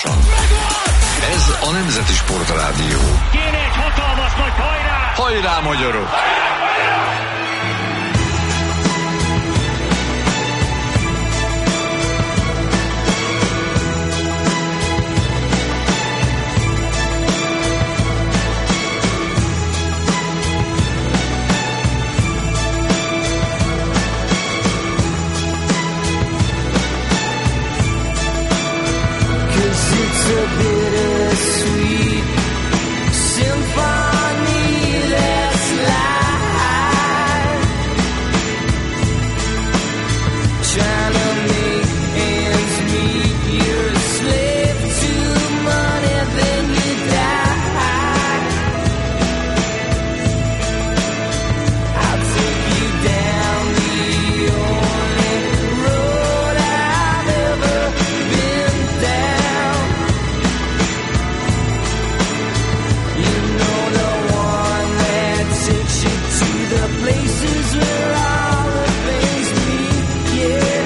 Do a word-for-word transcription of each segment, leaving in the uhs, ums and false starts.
Jánoson. Ez a Nemzeti Sportrádió. Kéne egy hatalmas nagy hajrá! Hajrá, magyarok! It's a bittersweet symphony that's life. Trying to make ends meet, you're a slave to money, then you die. I'll take you down the only road I've ever been down. Places where all the things meet, yeah.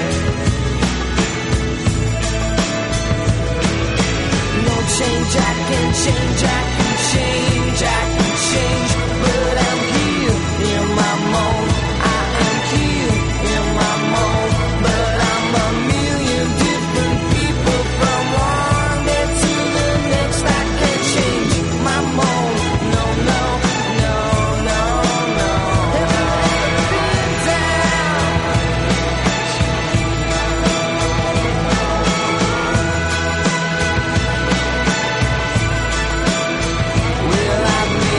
No change, I can change, I can change, I can change, but I'm here in my mold. I am here in my mold, but I'm a million different people from one day to the next. I can't change my mold, no, no, no, no, no. Well, I've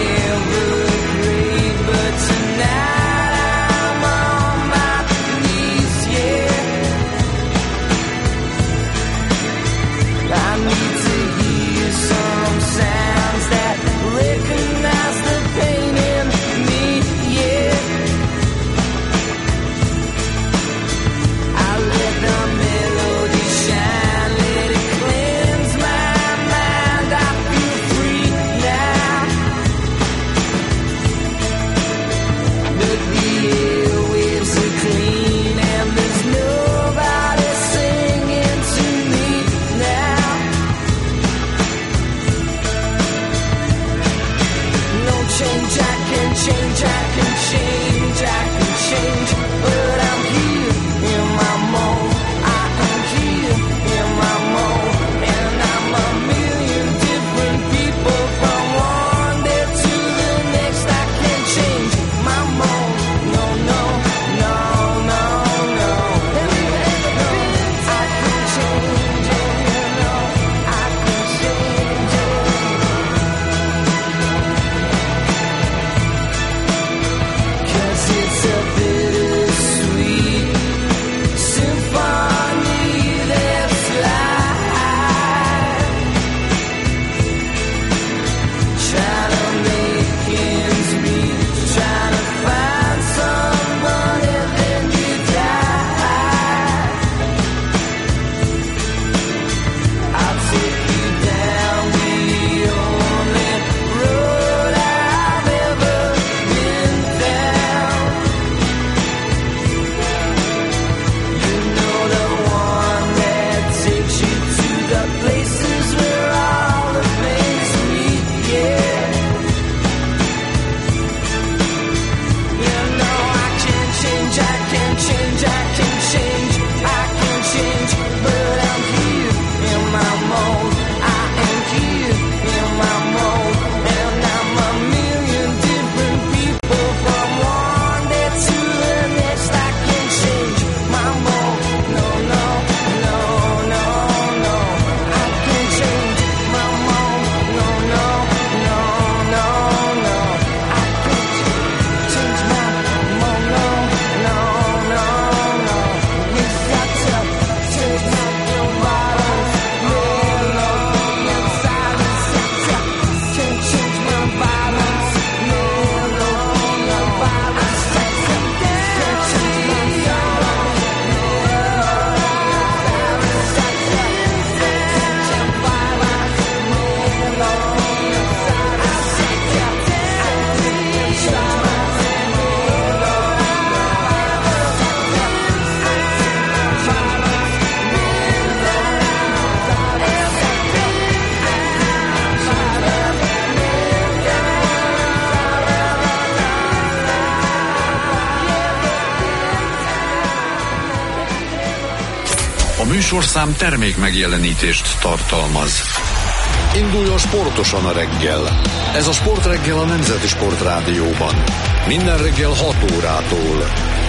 műsorszám termék megjelenítést tartalmaz. Induljon sportosan a reggel. Ez a Sportreggel a Nemzeti Sportrádióban. Minden reggel hat órától.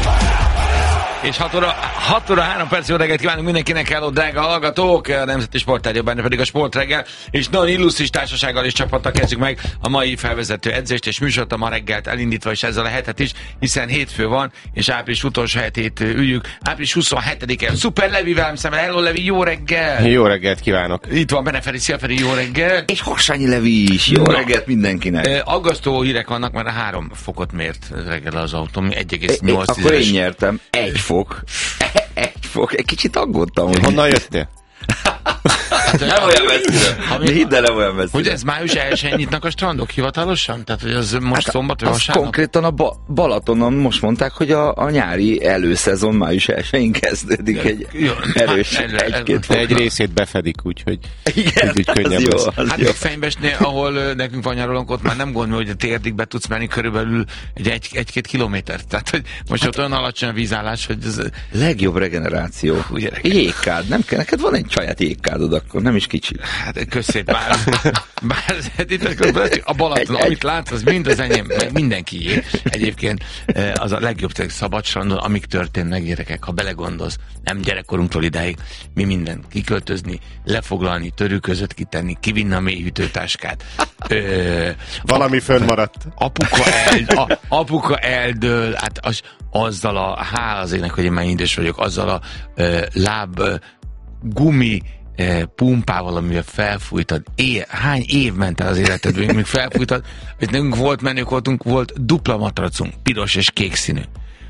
És hat óra, hat óra három perc, jó reggelt kívánunk mindenkinek, hello, drága hallgatók, a Nemzeti Sportrádió, benne pedig a Sportreggel, és nagyon illusztris társasággal és csapattal kezdjük meg a mai felvezető edzést és műsort, a ma reggelt elindítva is ezzel a hetet is, hiszen hétfő van, és április utolsó hetét üljük, április huszonhetedike, Szuper Levi velem szemben, hello Levi, jó reggel! Jó reggelt kívánok! Itt van benne Feri, szia Feri, jó reggel! És Harsányi Levi is, jó Na, reggelt mindenkinek! E, aggasztó hírek vannak, mert a három fokot mért reggel az autóm, egy egész nyolc. Akkor én nyertem, egy fok. Egy fok, egy kicsit aggódtam. Hogy... Honnan jöttél? Hát, nem olyan messzire. De hidd el, nem olyan messzire. Hogy ez május elsején nyitnak a strandok hivatalosan? Tehát, hogy az most hát szombat vagy vasárnap? Konkrétan a ba- Balatonon most mondták, hogy a, a nyári előszezon május elsején kezdődik egy jó, erős hát, egy-két fok. Egy részét befedik, úgyhogy igen, úgy könnyebb jó, lesz. Hát még Fenyvesnél, ahol nekünk van nyaralónk, ott már nem gond, hogy a térdig be tudsz menni körülbelül egy, egy, egy-két kilométert. Tehát, hogy most hát, ott olyan alacsony a vízállás, hogy ez... Legjobb regeneráció. Jégkád, nem kell, neked van egy saját jégkádod akkor, nem is kicsi. Hát köszönjük, bár, bár a Balaton, egy, amit egy. látsz, az mind az enyém, meg mindenkié. Egyébként az a legjobb szabad strandon, amik történnek, gyerekek, ha belegondolsz, nem gyerekkorunktól idáig, mi minden kiköltözni, lefoglalni, törő között kitenni, kivinni a mélyhűtőtáskát. Ö, Valami fönnmaradt. Apuka, el, a, apuka eldől, hát az, azzal a, hál az ének, hogy én már idős vagyok, azzal a ö, láb ö, gumi pumpával, amivel felfújtad. É, hány év ment el az életedből, még felfújtad, hogy nekünk volt menők voltunk, volt dupla matracunk, piros és kék színű.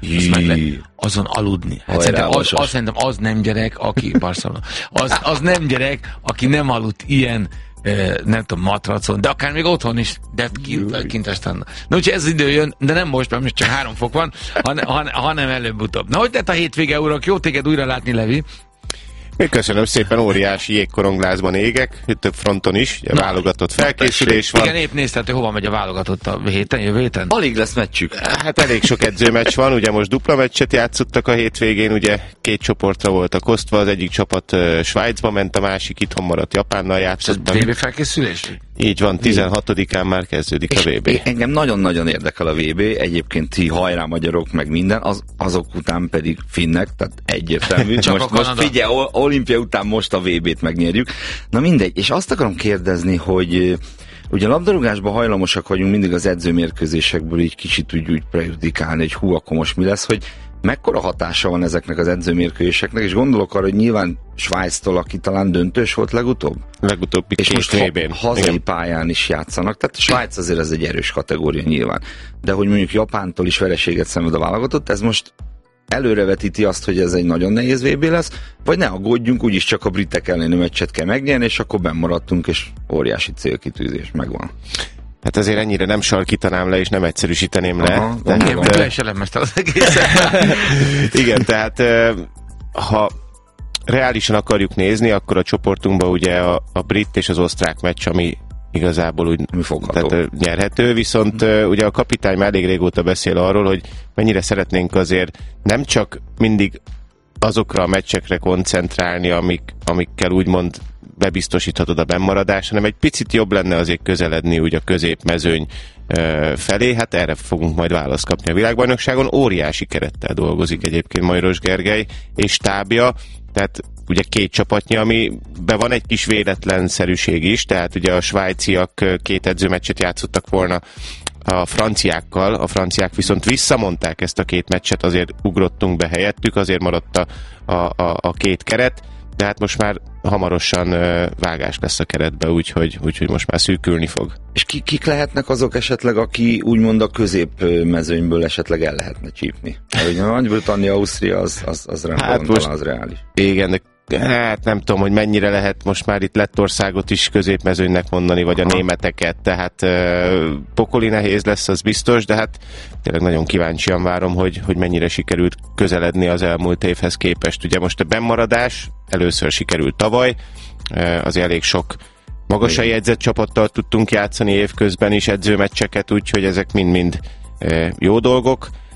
Azon aludni. Hát szerintem az, az, szerintem az nem gyerek, aki Barcelona. Az, az nem gyerek, aki nem aludt ilyen nem tudom, matracon, de akár még otthon is, de kint, kint aztán. Na úgyhogy ez az idő jön, de nem most, mert most csak három fok van, hanem, hanem előbb-utóbb. Na hogy tett a hétvége, urak? Jó téged újra látni, Levi. Köszönöm szépen, óriási jégkoronglázban égek, több fronton is, ugye, válogatott felkészülés van. Igen, épp nézted, hova megy a válogatott a héten, jövő héten? Alig lesz meccsük. Hát elég sok edzőmeccs van, ugye most dupla meccset játszottak a hétvégén, ugye két csoportra voltak osztva, az egyik csapat uh, Svájcba ment, a másik itthon maradt, Japánnal játszottak. Ez vé bé felkészülés? Így van, tizenhatodikán már kezdődik és a vé bé. Engem nagyon-nagyon érdekel a vé bé, egyébként ti hajrá magyarok, meg minden, az, azok után pedig finnek, tehát egyértelmű. most, most figyelj, olimpia után most a vé bét megnyerjük. Na mindegy, és azt akarom kérdezni, hogy ugye a labdarúgásban hajlamosak vagyunk mindig az edzőmérkőzésekből így kicsit úgy, úgy prejudikálni, hogy hú, akkor most mi lesz, hogy mekkora hatása van ezeknek az edzőmérkőzéseknek, és gondolok arra, hogy nyilván Svájctól, aki talán döntős volt legutóbb. Legutóbbi és most vé bén. hazai igen. pályán is játszanak, tehát a Svájc azért ez egy erős kategória nyilván. De hogy mondjuk Japántól is vereséget szenved a válogatott, ez most előrevetíti azt, hogy ez egy nagyon nehéz vé bé lesz, vagy ne aggódjunk, úgyis csak a britek elleni meccset kell megnyerni, és akkor benn maradtunk, és óriási célkitűzés megvan. Hát azért ennyire nem sarkítanám le, és nem egyszerűsíteném le. Aha, tehát, igen, le is elemezte az egészet. Igen, tehát ha reálisan akarjuk nézni, akkor a csoportunkban ugye a, a brit és az osztrák meccs, ami igazából úgy tehát, nyerhető, viszont uh, ugye a kapitány már elég régóta beszél arról, hogy mennyire szeretnénk azért nem csak mindig azokra a meccsekre koncentrálni, amik, amikkel úgymond bebiztosíthatod a bennmaradást, hanem egy picit jobb lenne azért közeledni úgy a középmezőny uh, felé, hát erre fogunk majd választ kapni a világbajnokságon. Óriási kerettel dolgozik egyébként Majros Gergely és stábja, tehát ugye két csapatnyi, amiben van egy kis véletlenszerűség is, tehát ugye a svájciak két edzőmeccset játszottak volna a franciákkal, a franciák viszont visszamondták ezt a két meccset, azért ugrottunk be helyettük, azért maradt a, a, a, a két keret, de hát most már hamarosan uh, vágás lesz a keretbe, úgyhogy, úgyhogy most már szűkülni fog. És ki, kik lehetnek azok esetleg, aki úgymond a középmezőnyből esetleg el lehetne csípni? Nagy-Britannia, Ausztria, az, az, az rendben hát van, talán az reális. Igen, de hát nem tudom, hogy mennyire lehet most már itt Lettországot is középmezőnynek mondani, vagy a Aha. németeket, tehát uh, pokoli nehéz lesz, az biztos, de hát tényleg nagyon kíváncsian várom, hogy, hogy mennyire sikerült közeledni az elmúlt évhez képest. Ugye most a bennmaradás először sikerült tavaly, uh, azért elég sok magasan jegyzett csapattal tudtunk játszani évközben is edzőmeccseket, úgyhogy ezek mind-mind uh, jó dolgok.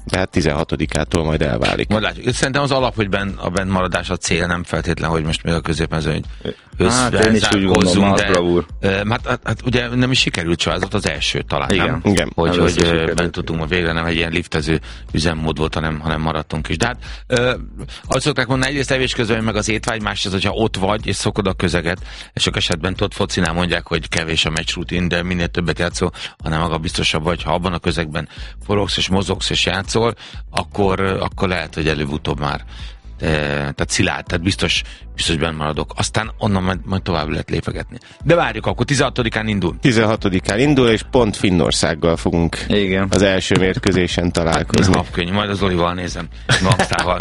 de hát tizenhatodikától majd elválik. Majd látjuk. Szerintem az alap, hogy ben, a bent maradás a cél, nem feltétlen, hogy most még a középmezőny hát én is úgy gondolom, de, bravúr. Hát, hát, hát ugye nem is sikerült soha, ez volt az első talán, igen. nem? Igen. Hogy, hogy bent tudtunk ma végre, nem egy ilyen liftező üzemmód volt, hanem, hanem maradtunk is. De hát ö, azt szokták mondani, egyrészt evés közben meg az étvágy, másrészt, hogyha ott vagy, és szokod a közeget, és sok esetben tudod, focinál mondják, hogy kevés a meccs rutin, de minél többet játszol, hanem maga biztosabb vagy, ha abban a közegben forogsz és mozogsz és játszol, akkor, akkor lehet, hogy előbb-utóbb már e, tehát szilárd, tehát biztos, biztos benn maradok. Aztán onnan majd, majd tovább lehet lépegetni. De várjuk, akkor tizenhatodikán indul. tizenhatodikán indul, és pont Finnországgal fogunk igen. az első mérkőzésen találkozni. Hát, könnyű, majd az Olival nézem. Gangstával.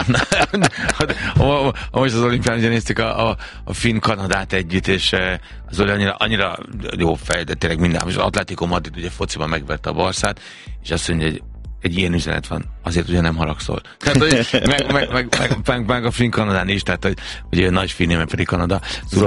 Most az olimpián ugye néztük a, a, a Finn-Kanadát együtt, és az Oli annyira, annyira jó fej, de tényleg minden. Az Atletico Madrid ugye fociban megverte a Barszát, és azt mondja, hogy egy ilyen üzenet van, azért ugye nem haragszol. Tehát, hogy meg, meg, meg, meg, meg, meg a Finn-Kanadán is, tehát, hogy ugye nagy Finn, meg pedig Kanada.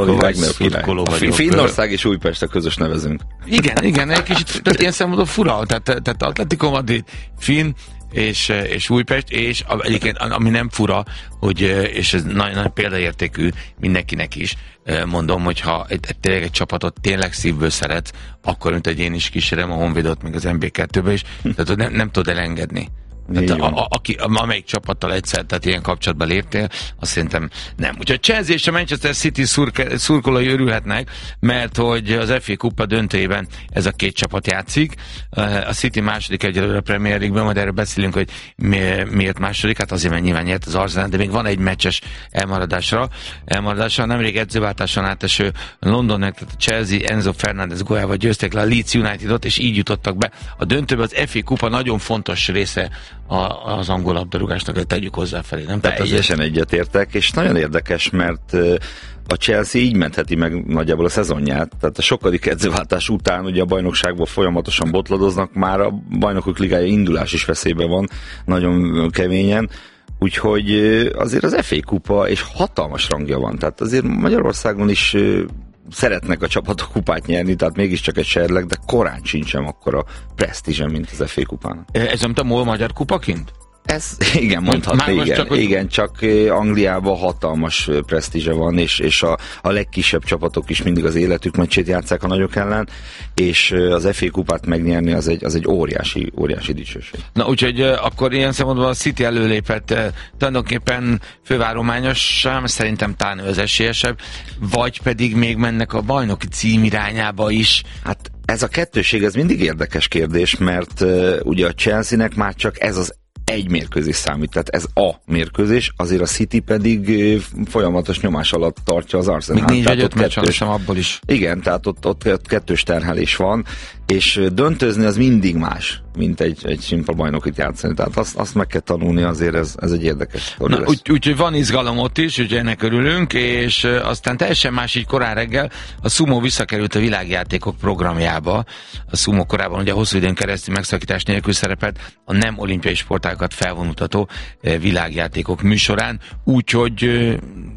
Szurkoló vagyok. Finnország és Újpest a közös nevezünk. Igen, igen, egy kicsit, tehát ilyen szempontból fura, tehát, tehát Atletico Madrid, Finn, és, és Újpest, és egyébként ami nem fura, hogy, és ez nagyon nagy példaértékű mindenkinek is, mondom, hogyha egy, egy, tényleg egy csapatot tényleg szívből szeretsz, akkor, mint egy én is kísérem a Honvédot, még az em bé kettőbe is, tehát nem, nem tudod elengedni. Tehát a, a, aki, amelyik csapattal egyszer, tehát ilyen kapcsolatban léptél, azt szerintem nem. Úgyhogy Chelsea és a Manchester City szurke, szurkolói örülhetnek, mert hogy az ef á Kupa döntőjében ez a két csapat játszik. A City második egyelőre a Premier League-ben, majd erről beszélünk, hogy mi, miért második, hát azért, mert nyilván nyert az Arsenal, de még van egy meccses elmaradásra. elmaradásra. Nemrég edzőváltáson áteső Londonnak, tehát a Chelsea Enzo Fernández góljával győzték le a Leeds Unitedot, és így jutottak be. A döntőben az ef á Kupa nagyon fontos része A, az angol labdarúgásnak, hogy tegyük hozzá felé, nem? Teljesen egyetértek, és nagyon érdekes, mert a Chelsea így mentheti meg nagyjából a szezonját, tehát a sokadik edzőváltás után ugye a bajnokságban folyamatosan botladoznak, már a bajnokok ligája indulás is veszélyben van, nagyon keményen, úgyhogy azért az ef á Kupa és hatalmas rangja van, tehát azért Magyarországon is szeretnek a csapatok kupát nyerni, tehát mégiscsak egy serleg, de korán sincsen akkora presztízse, mint az ef á Kupának. Ez nem a MOL magyar kupaként? Ez, igen, mondhatni, igen. Csak, hogy... igen, csak Angliában hatalmas presztízse van, és, és a, a legkisebb csapatok is mindig az életük meccsét játsszák a nagyok ellen, és az ef á Kupát megnyerni az egy, az egy óriási, óriási dicsőség. Na, úgyhogy akkor ilyen szempontból a City előlépett tulajdonképpen fővárományosan, szerintem talán ő az esélyesebb, vagy pedig még mennek a bajnoki cím irányába is. Hát ez a kettőség, ez mindig érdekes kérdés, mert uh, ugye a Chelsea-nek már csak ez az egy mérkőzés számít, tehát ez a mérkőzés, azért a City pedig folyamatos nyomás alatt tartja az Arsenal. Még négy vagy öt meccs alatt abból is. Igen, tehát ott, ott kettős terhelés van, és döntözni az mindig más, mint egy, egy simpla bajnokit játszani. Tehát azt, azt meg kell tanulni, azért ez, ez egy érdekes. Na, úgy, úgyhogy van izgalom ott is, úgyhogy ennek örülünk, és aztán teljesen más így korán reggel a Sumo visszakerült a világjátékok programjába. A Sumo korábban ugye hosszú időn keresztül megszakítás nélkül szerepelt a nem olimpiai sportágokat felvonultató világjátékok műsorán, úgyhogy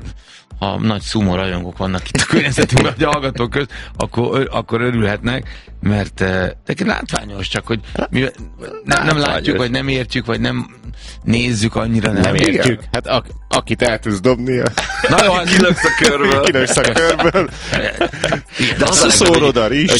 ha nagy sumo rajongók vannak itt a környezetünkben, vagy a hallgatók közt, akkor, akkor örülhetnek, mert de látványos, csak hogy mi nem, nem látjuk, vagy nem értjük, vagy nem nézzük annyira, nem, nem értjük. Hát ak- akit el tudsz dobni, na jó, kilöksz a körből. Kilöksz a körből. De azt a szórod a rizs.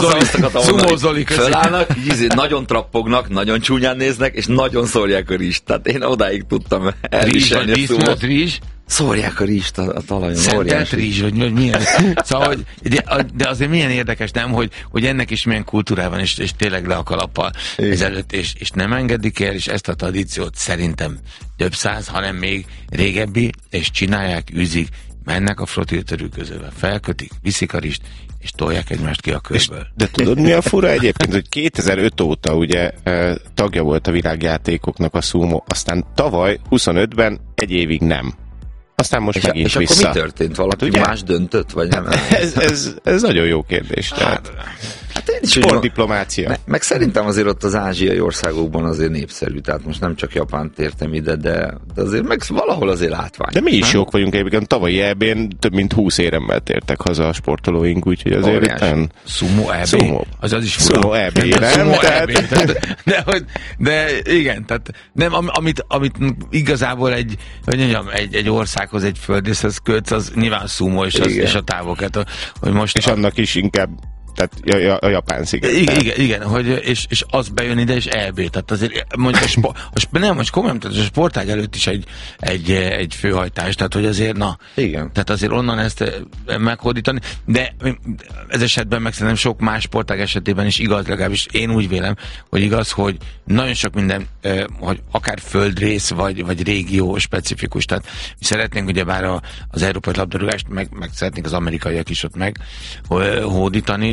Sumo Zoli fölállnak, nagyon trappognak, nagyon csúnyán néznek, és nagyon szórják a rizst. Tehát én odáig tudtam elviselni a szumót. Szórják a rizst a, a talajon. Szentelt rizs, vagy, vagy milyen. Szóval, hogy, de, de azért milyen érdekes, nem, hogy, hogy ennek is milyen kultúrában, és, és tényleg le a kalappal ezelőtt, és, és nem engedik el, és ezt a tradíciót szerintem több száz, hanem még régebbi, és csinálják, űzik, mennek a frottírtörő közövel, felkötik, viszik a rizst, és tolják egymást ki a körből. De tudod, mi a fura egyébként, hogy kétezer-öt óta ugye tagja volt a világjátékoknak a Sumo, aztán tavaly huszonötben egy évig nem. Aztán most és megint és vissza. És akkor mi történt? Valaki hát, más döntött? Vagy nem? ez, ez, ez nagyon jó kérdés. Tehát. Hát, Hát én is sportdiplomácia. Meg, meg szerintem azért ott az ázsiai országokban azért népszerű, tehát most nem csak Japánt értem ide, de, de azért meg valahol azért látvány. De mi is jók vagyunk egyébként, tavalyi é bén több mint húsz éremmel tértek haza a sportolóink, úgyhogy azért itten... Sumo é bé? Sumo. Az az is fura. Sumo é bé, nem? Tehát... De, hogy, de igen, tehát nem, amit, amit igazából egy, hogy mondjam, egy, egy országhoz, egy földészhez kötsz, az nyilván Sumo és, az, és a távokat. Hogy most és a... annak is inkább tehát a, a japán sziget. Igen, igen, igen, hogy, és, és az bejön ide, és é bé. Tehát azért mondjuk a sport, a, nem, most komolyan, tehát a sportág előtt is egy, egy, egy főhajtás, tehát hogy azért, na, igen. Tehát azért onnan ezt meghódítani, de ez esetben meg szerintem sok más sportág esetében is igaz, legalábbis én úgy vélem, hogy igaz, hogy nagyon sok minden, hogy akár földrész, vagy, vagy régió specifikus, tehát mi szeretnénk ugyebár a, az európai labdarúgást, meg, meg szeretnénk az amerikaiak is ott meghódítani,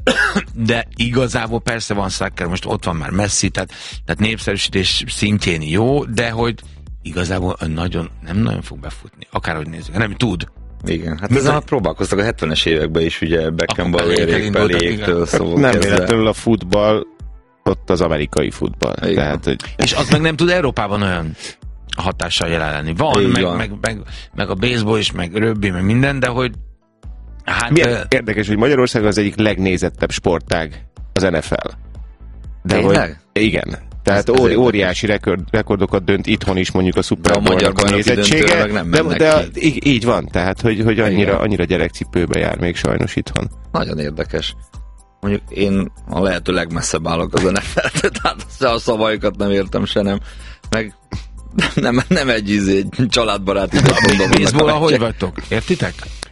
de igazából persze van szakker, most ott van már Messi, tehát, tehát népszerűsítés szintjén jó, de hogy igazából nagyon, nem nagyon fog befutni, akárhogy nézzük, nem tud. Igen, hát ezzel próbálkoztak a hetvenes években is, ugye Beckenbauerék, Peléktől szóval nem véletlenül a futball, ott az amerikai futball. Tehát, hogy... És az meg nem tud Európában olyan hatással jelen lenni. Van, meg, meg, meg, meg a baseball is, meg röbbi, meg minden, de hogy hát, milyen uh, érdekes, hogy Magyarország az egyik legnézettebb sportág az en ef el. De hogy, igen. Tehát ez, ez óriási rekord, rekordokat dönt itthon is mondjuk a Super Bowl-nak a nézettsége. Nem de de így, így van, tehát hogy, hogy annyira, annyira gyerekcipőbe jár még sajnos itthon. Nagyon érdekes. Mondjuk én a lehető legmesszebb állok az en ef el-től, tehát se a szavaikat nem értem, se nem. Meg nem, nem egy izé, családbaráti. Baseball, ahogy vagytok? Értitek?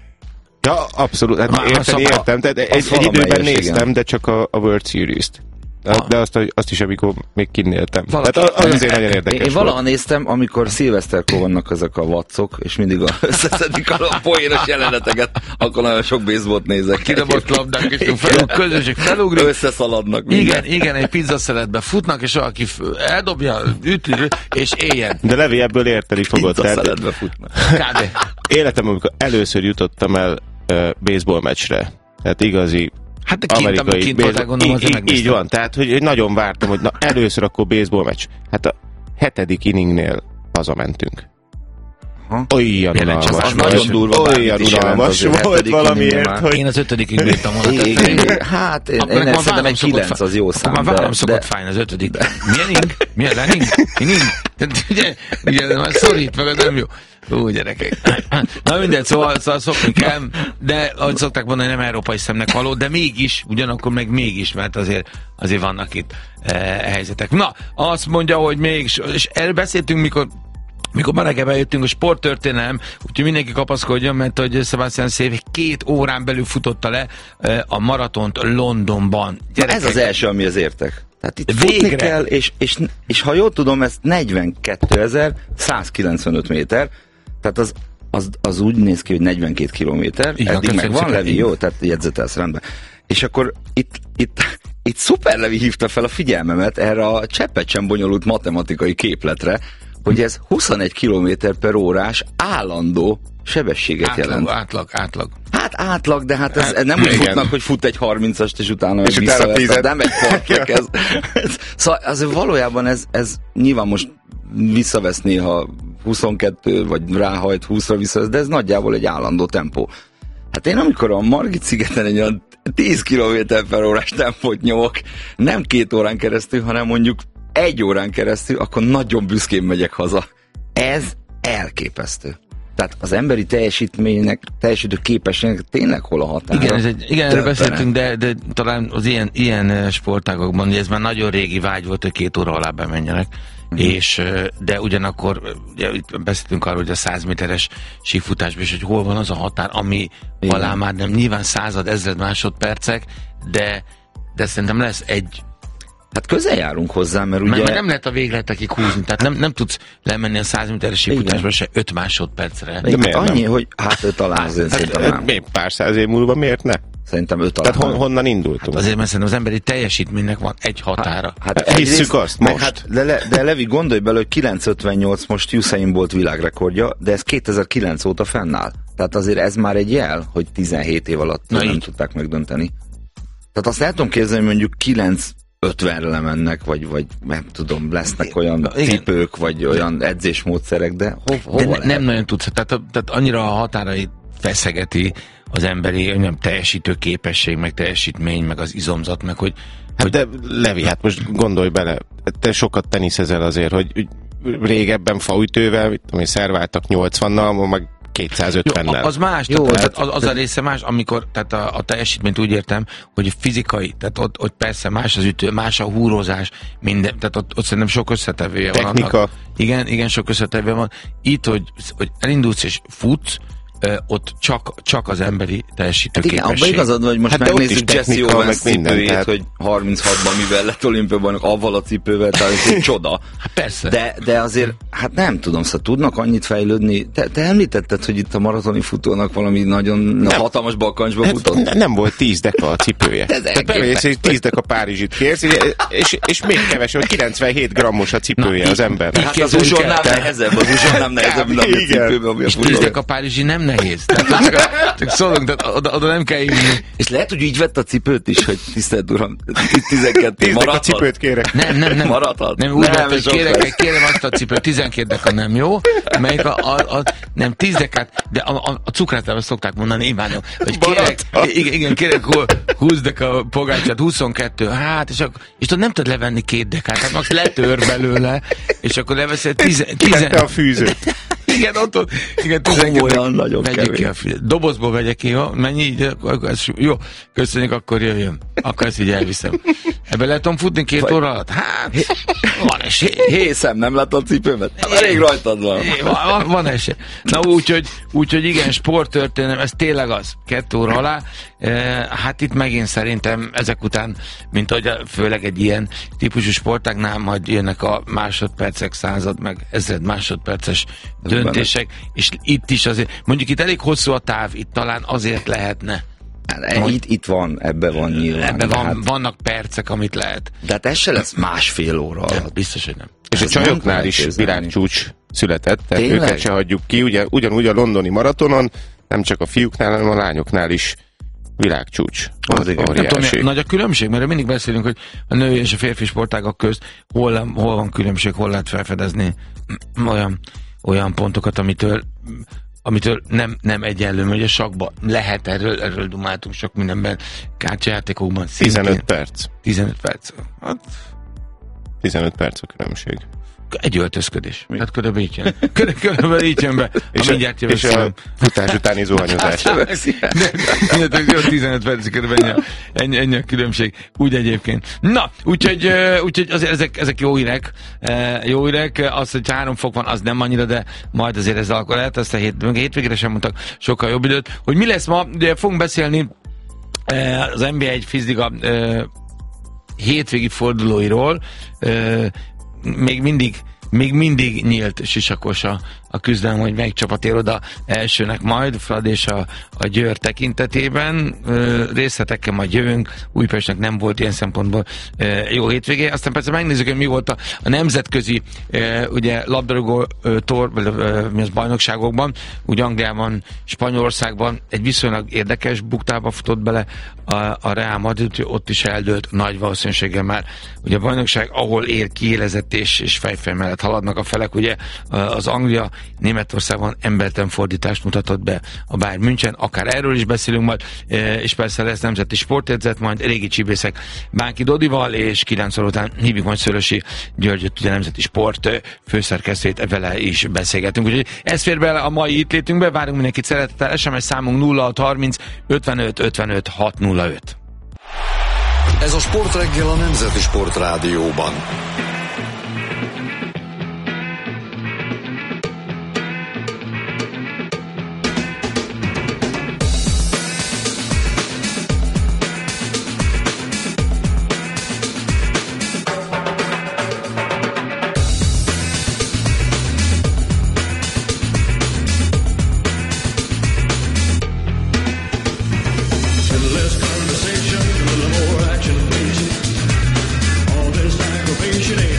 Ja, abszolút. Hát Már érteni értem. Tehát egy, egy időben néztem, igen. De csak a, a World Series-t. De, de azt, azt is, amikor még kinéltem. Tehát az azért nagyon érdekes. Én, én valaha néztem, amikor szilveszterkor vannak ezek a vacok, és mindig a, összeszedik a poénos jeleneteket, akkor nagyon sok baseballt nézek. Kidobott labdák, és fel, közönség felugrik. Összeszaladnak. Igen, igen, egy pizzaszeletbe futnak, és valaki eldobja, üti, és éljen. De Levi, ebből érteni fogod. Pizzaszeletbe futnak. Életem, amikor először jutottam el uh, baseball meccsre, tehát igazi hát kint, amerikai kint voltál, gondolom, így, így, így van, tehát hogy nagyon vártam, hogy na először akkor baseball meccs. Hát a hetedik inningnél hazamentünk. Olyan unalmas volt. Nagyon durva. Olyan unalmas volt valamiért, hogy... Én az ötödikig bírtam volna. Hát én, én nem szerintem egy kilenc az jó szám. Már vállam szokott fájni az ötödik. Milyen ing? Milyen lening? Inning? Ugye, ugye már szorít meg, az nem jó. Ó, gyerekek. Na mindegy, szóval, szóval szokni kell, de ahogy szokták mondani, nem európai szemnek való, de mégis, ugyanakkor meg mégis, mert azért, azért vannak itt e, helyzetek. Na, azt mondja, hogy még, és erről beszéltünk, mikor mikor már reggel bejöttünk, a sporttörténelem, úgyhogy mindenki kapaszkodjon, mert hogy Sebastian Szév két órán belül futotta le e, a maratont Londonban. Ez az első, amihez értek. Tehát itt végre futni kell, és, és, és ha jól tudom, ez negyvenkétezer-százkilencvenöt méter, tehát az, az, az úgy néz ki, hogy negyvenkét kilométer, eddig meg van, Levi, jó, tehát jegyzetelsz, rendben. És akkor itt, itt, itt Szuper Levi hívta fel a figyelmemet erre a cseppet sem bonyolult matematikai képletre, hogy ez huszonegy kilométer per órás állandó sebességet átlag, jelent. Átlag, átlag. Hát átlag, de hát ez hát, nem úgy igen. Futnak, hogy fut egy harmincast, és utána és visszavesz, nem egy partrek ez. Szóval azért valójában ez, ez nyilván most visszavesz néha huszonkettő, vagy ráhajt húszra visszavesz, de ez nagyjából egy állandó tempó. Hát én amikor a Margit-szigeten egy olyan tíz kilométer per órás tempót nyomok, nem két órán keresztül, hanem mondjuk egy órán keresztül, akkor nagyon büszkén megyek haza. Ez elképesztő. Tehát az emberi teljesítménynek, teljesítő képességnek tényleg hol a határa? Igen, ez egy, igen erről beszéltünk, de, de talán az ilyen, ilyen sportágokban, ez már nagyon régi vágy volt, hogy két óra alá bemenjenek. Mm-hmm. És, de ugyanakkor ugye, beszéltünk arról, hogy a száz méteres sífutásban is, hogy hol van az a határ, ami igen. Alá már nem nyilván század, ezred másodpercek, de, de szerintem lesz egy. Hát közel járunk hozzá, mert ugye... Mert nem lehet a végletekig húzni, tehát nem, nem tudsz lemenni a száz méteres sífutásba se öt másodpercre. De miért annyi, nem? Hogy hát öt alá azért hát, szerintem nem. Még pár száz év múlva miért ne? Szerintem öt alá. Tehát hon, honnan indultunk? Hát azért, mert szerintem az emberi teljesítménynek van egy határa. Hát, hát hisszük részt, azt most. Hát, de, le, de Levi, gondolj bele, hogy kilenc ötvennyolc most Usain Bolt világrekordja, de ez kétezer-kilenc óta fennáll. Tehát azért ez már egy jel, hogy tizenhét év alatt Na nem így. Tudták megdönteni. Tehát azt el tudom képzelni, hogy mondjuk kilenc ötvenre lemennek, vagy, vagy nem tudom, lesznek olyan igen. cipők, vagy olyan edzésmódszerek, de ho, hova de ne, nem nagyon tudsz, tehát, tehát annyira a határait feszegeti az emberi olyan teljesítő képesség, meg teljesítmény, meg az izomzat, meg hogy... Hát hogy... de Levi, hát most gondolj bele, te sokat teniszezel azért, hogy régebben faütővel, mit tudom én, szerváltak nyolcvannal, meg kétszázötvennel. Jó, az más, jó, tehát az, az a része más, amikor, tehát a, a teljesítményt úgy értem, hogy fizikai, tehát ott, ott persze más az ütő, más a húrozás, minden, tehát ott, ott szerintem sok összetevője van. Technika. Igen, igen, sok összetevője van. Itt, hogy, hogy elindulsz és futsz, ott csak, csak az emberi teljesítő hát képesség. Igen, abban igazad, hogy most hát megnézzük Jesse Owens cipőjét, tehát... hogy harminchatban mivel lett olimpiabajnok, avval a cipővel, tehát ez egy csoda. Hát persze. De, de azért, hát nem tudom, szóval tudnak annyit fejlődni. Te, te említetted, hogy itt a maratoni futónak valami nagyon nem. hatalmas bakancsba futott. Nem, nem volt tíz deka a cipője. Tehát tíz deka Párizsit kérsz, és, és még kevesebb, kilencvenhét grammos a cipője na, az ember. Hát az uzson nem nehezebb, az uzson nem nehezebb, mint a cipőben, ami a futó. tíz deka Párizsi nem nehéz. Tehát csak, csak szólunk, tehát oda, oda nem kell írni. És lehet, hogy így vett a cipőt is, hogy tisztelt uram, tizenkettő maradhat. a cipőt kérek. Nem, nem, nem. Maradhat. Nem, úgy vett, hogy kérek, kérem azt a cipőt, tizenkét deka nem jó, melyik a, a, a nem, tíz dekát, de a, a, a cukrátában szokták mondani, imádom, hogy kérek, igen, igen, kérek húsz deka pogácsát, huszonkettő, hát, és akkor, és tudod, nem tudod levenni két dekát, hát max letör belőle, és akkor leveszed tizen... Kivette a fűzőt. Igen, ott, igen, olyan nagyon vegyek ki a fűzőt. Dobozból vegyek ki, jó? Mennyi így? Jó, köszönjük, akkor jöjjön. Akkor ezt így elviszem. Ebben lehet tudom futni két Vagy... óra alatt? Hát, van esély. Hészem, nem láttad a cipőmet? Hát rég rajtad van. Van, van, van esély. Na úgyhogy, úgyhogy igen, sporttörténelem, ez tényleg az. Kettő óra alá. Hát itt megint szerintem ezek után, mint hogy főleg egy ilyen típusú sportágnál majd jönnek a másodpercek század, meg ezred másodperces döntések, és itt is azért, mondjuk itt elég hosszú a táv, itt talán azért lehetne. Hát, itt, itt van, ebbe van nyilván. Ebbe van, hát, vannak percek, amit lehet. De hát ez se lesz másfél óra alatt. Nem, biztos, hogy nem. És ez a csajoknál is világcsúcs született, tehát tényleg? Őket se hagyjuk ki, ugye, ugyanúgy a londoni maratonon, nem csak a fiúknál, hanem a lányoknál is világcsúcs. Az igen. Nem tudom, nagy a különbség, mert mindig beszélünk, hogy a női és a férfi sportágak közt hol, hol van különbség, hol lehet felfedezni olyan, olyan pontokat, amitől amitől nem, nem egyenlő, hogy a sakban lehet, erről, erről dumáltunk sok mindenben, kártyajátékokban. tizenöt perc. tizenöt perc. Hát... tizenöt perc a különbség. Egy öltözködés. Mi? Hát körülbelül így jön. Körülbelül így jön be. És, a, és a futás utáni zuhanyozás. tizenöt perc körülbelül ennyi, ennyi a különbség. Úgy egyébként. Na, úgyhogy, úgyhogy azért ezek, ezek jó hírek. Jó hírek. Az, hogy három fok van, az nem annyira, de majd azért ezzel akkor lehet. Azt a hét, hétvégére sem mondtak sokkal jobb időt. Hogy mi lesz ma? De fogunk beszélni az en bé á egy fizliga hétvégi fordulóiról. Még mindig, még mindig nyílt sisakos a, a küzdelem, hogy melyik csapat ér oda elsőnek majd, Frad és a, a Győr tekintetében. Ö, részletekkel majd jövünk, Újpestnek nem volt ilyen szempontból ö, jó hétvégé. Aztán persze megnézzük, hogy mi volt a, a nemzetközi ö, ugye labdarúgó ö, tor, vagy ö, mi az bajnokságokban, úgy Angliában, Spanyolországban egy viszonylag érdekes buktába futott bele a, a Real Madrid, ott is eldőlt nagy valószínűséggel már. Ugye a bajnokság, ahol ér kiélezett és, és fejfej mellett haladnak a felek, ugye az Anglia Németországban embertelen fordítást mutatott be a Bayern München, akár erről is beszélünk majd, és persze lesz nemzeti sportérzet, majd régi csibészek Bánki Dodival, és kilenc óra után hívjuk majd Szörösi Györgyöt, ugye nemzeti sport főszerkesztőjét, vele is beszélgetünk. Úgyhogy ez fér bele a mai itt létünkbe, várunk mindenkit szeretettel, es em es számunk nulla hat harminc ötvenöt ötvenöt hatszázöt. Ez a Sportreggel a Nemzeti Sportrádióban. Less conversation, a little more action, please. All this aggravation ain't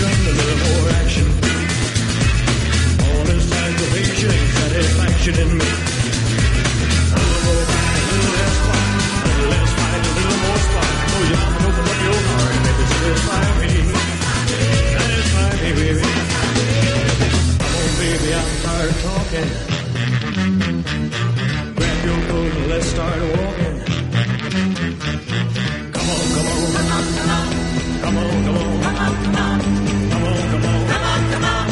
motion, a little more action. All this aggravation ain't satisfaction in me. A little more fight, a little less fight, a little less fight, a little more spark. Oh, you mama, open up your heart and make it satisfy me. Satisfy me, baby. Come on, baby, I'm tired of talking. Grab your coat and let's start walking. Come on, come on, come on, come on, come on, come on, come on, come on, come on, come on, come on, come on.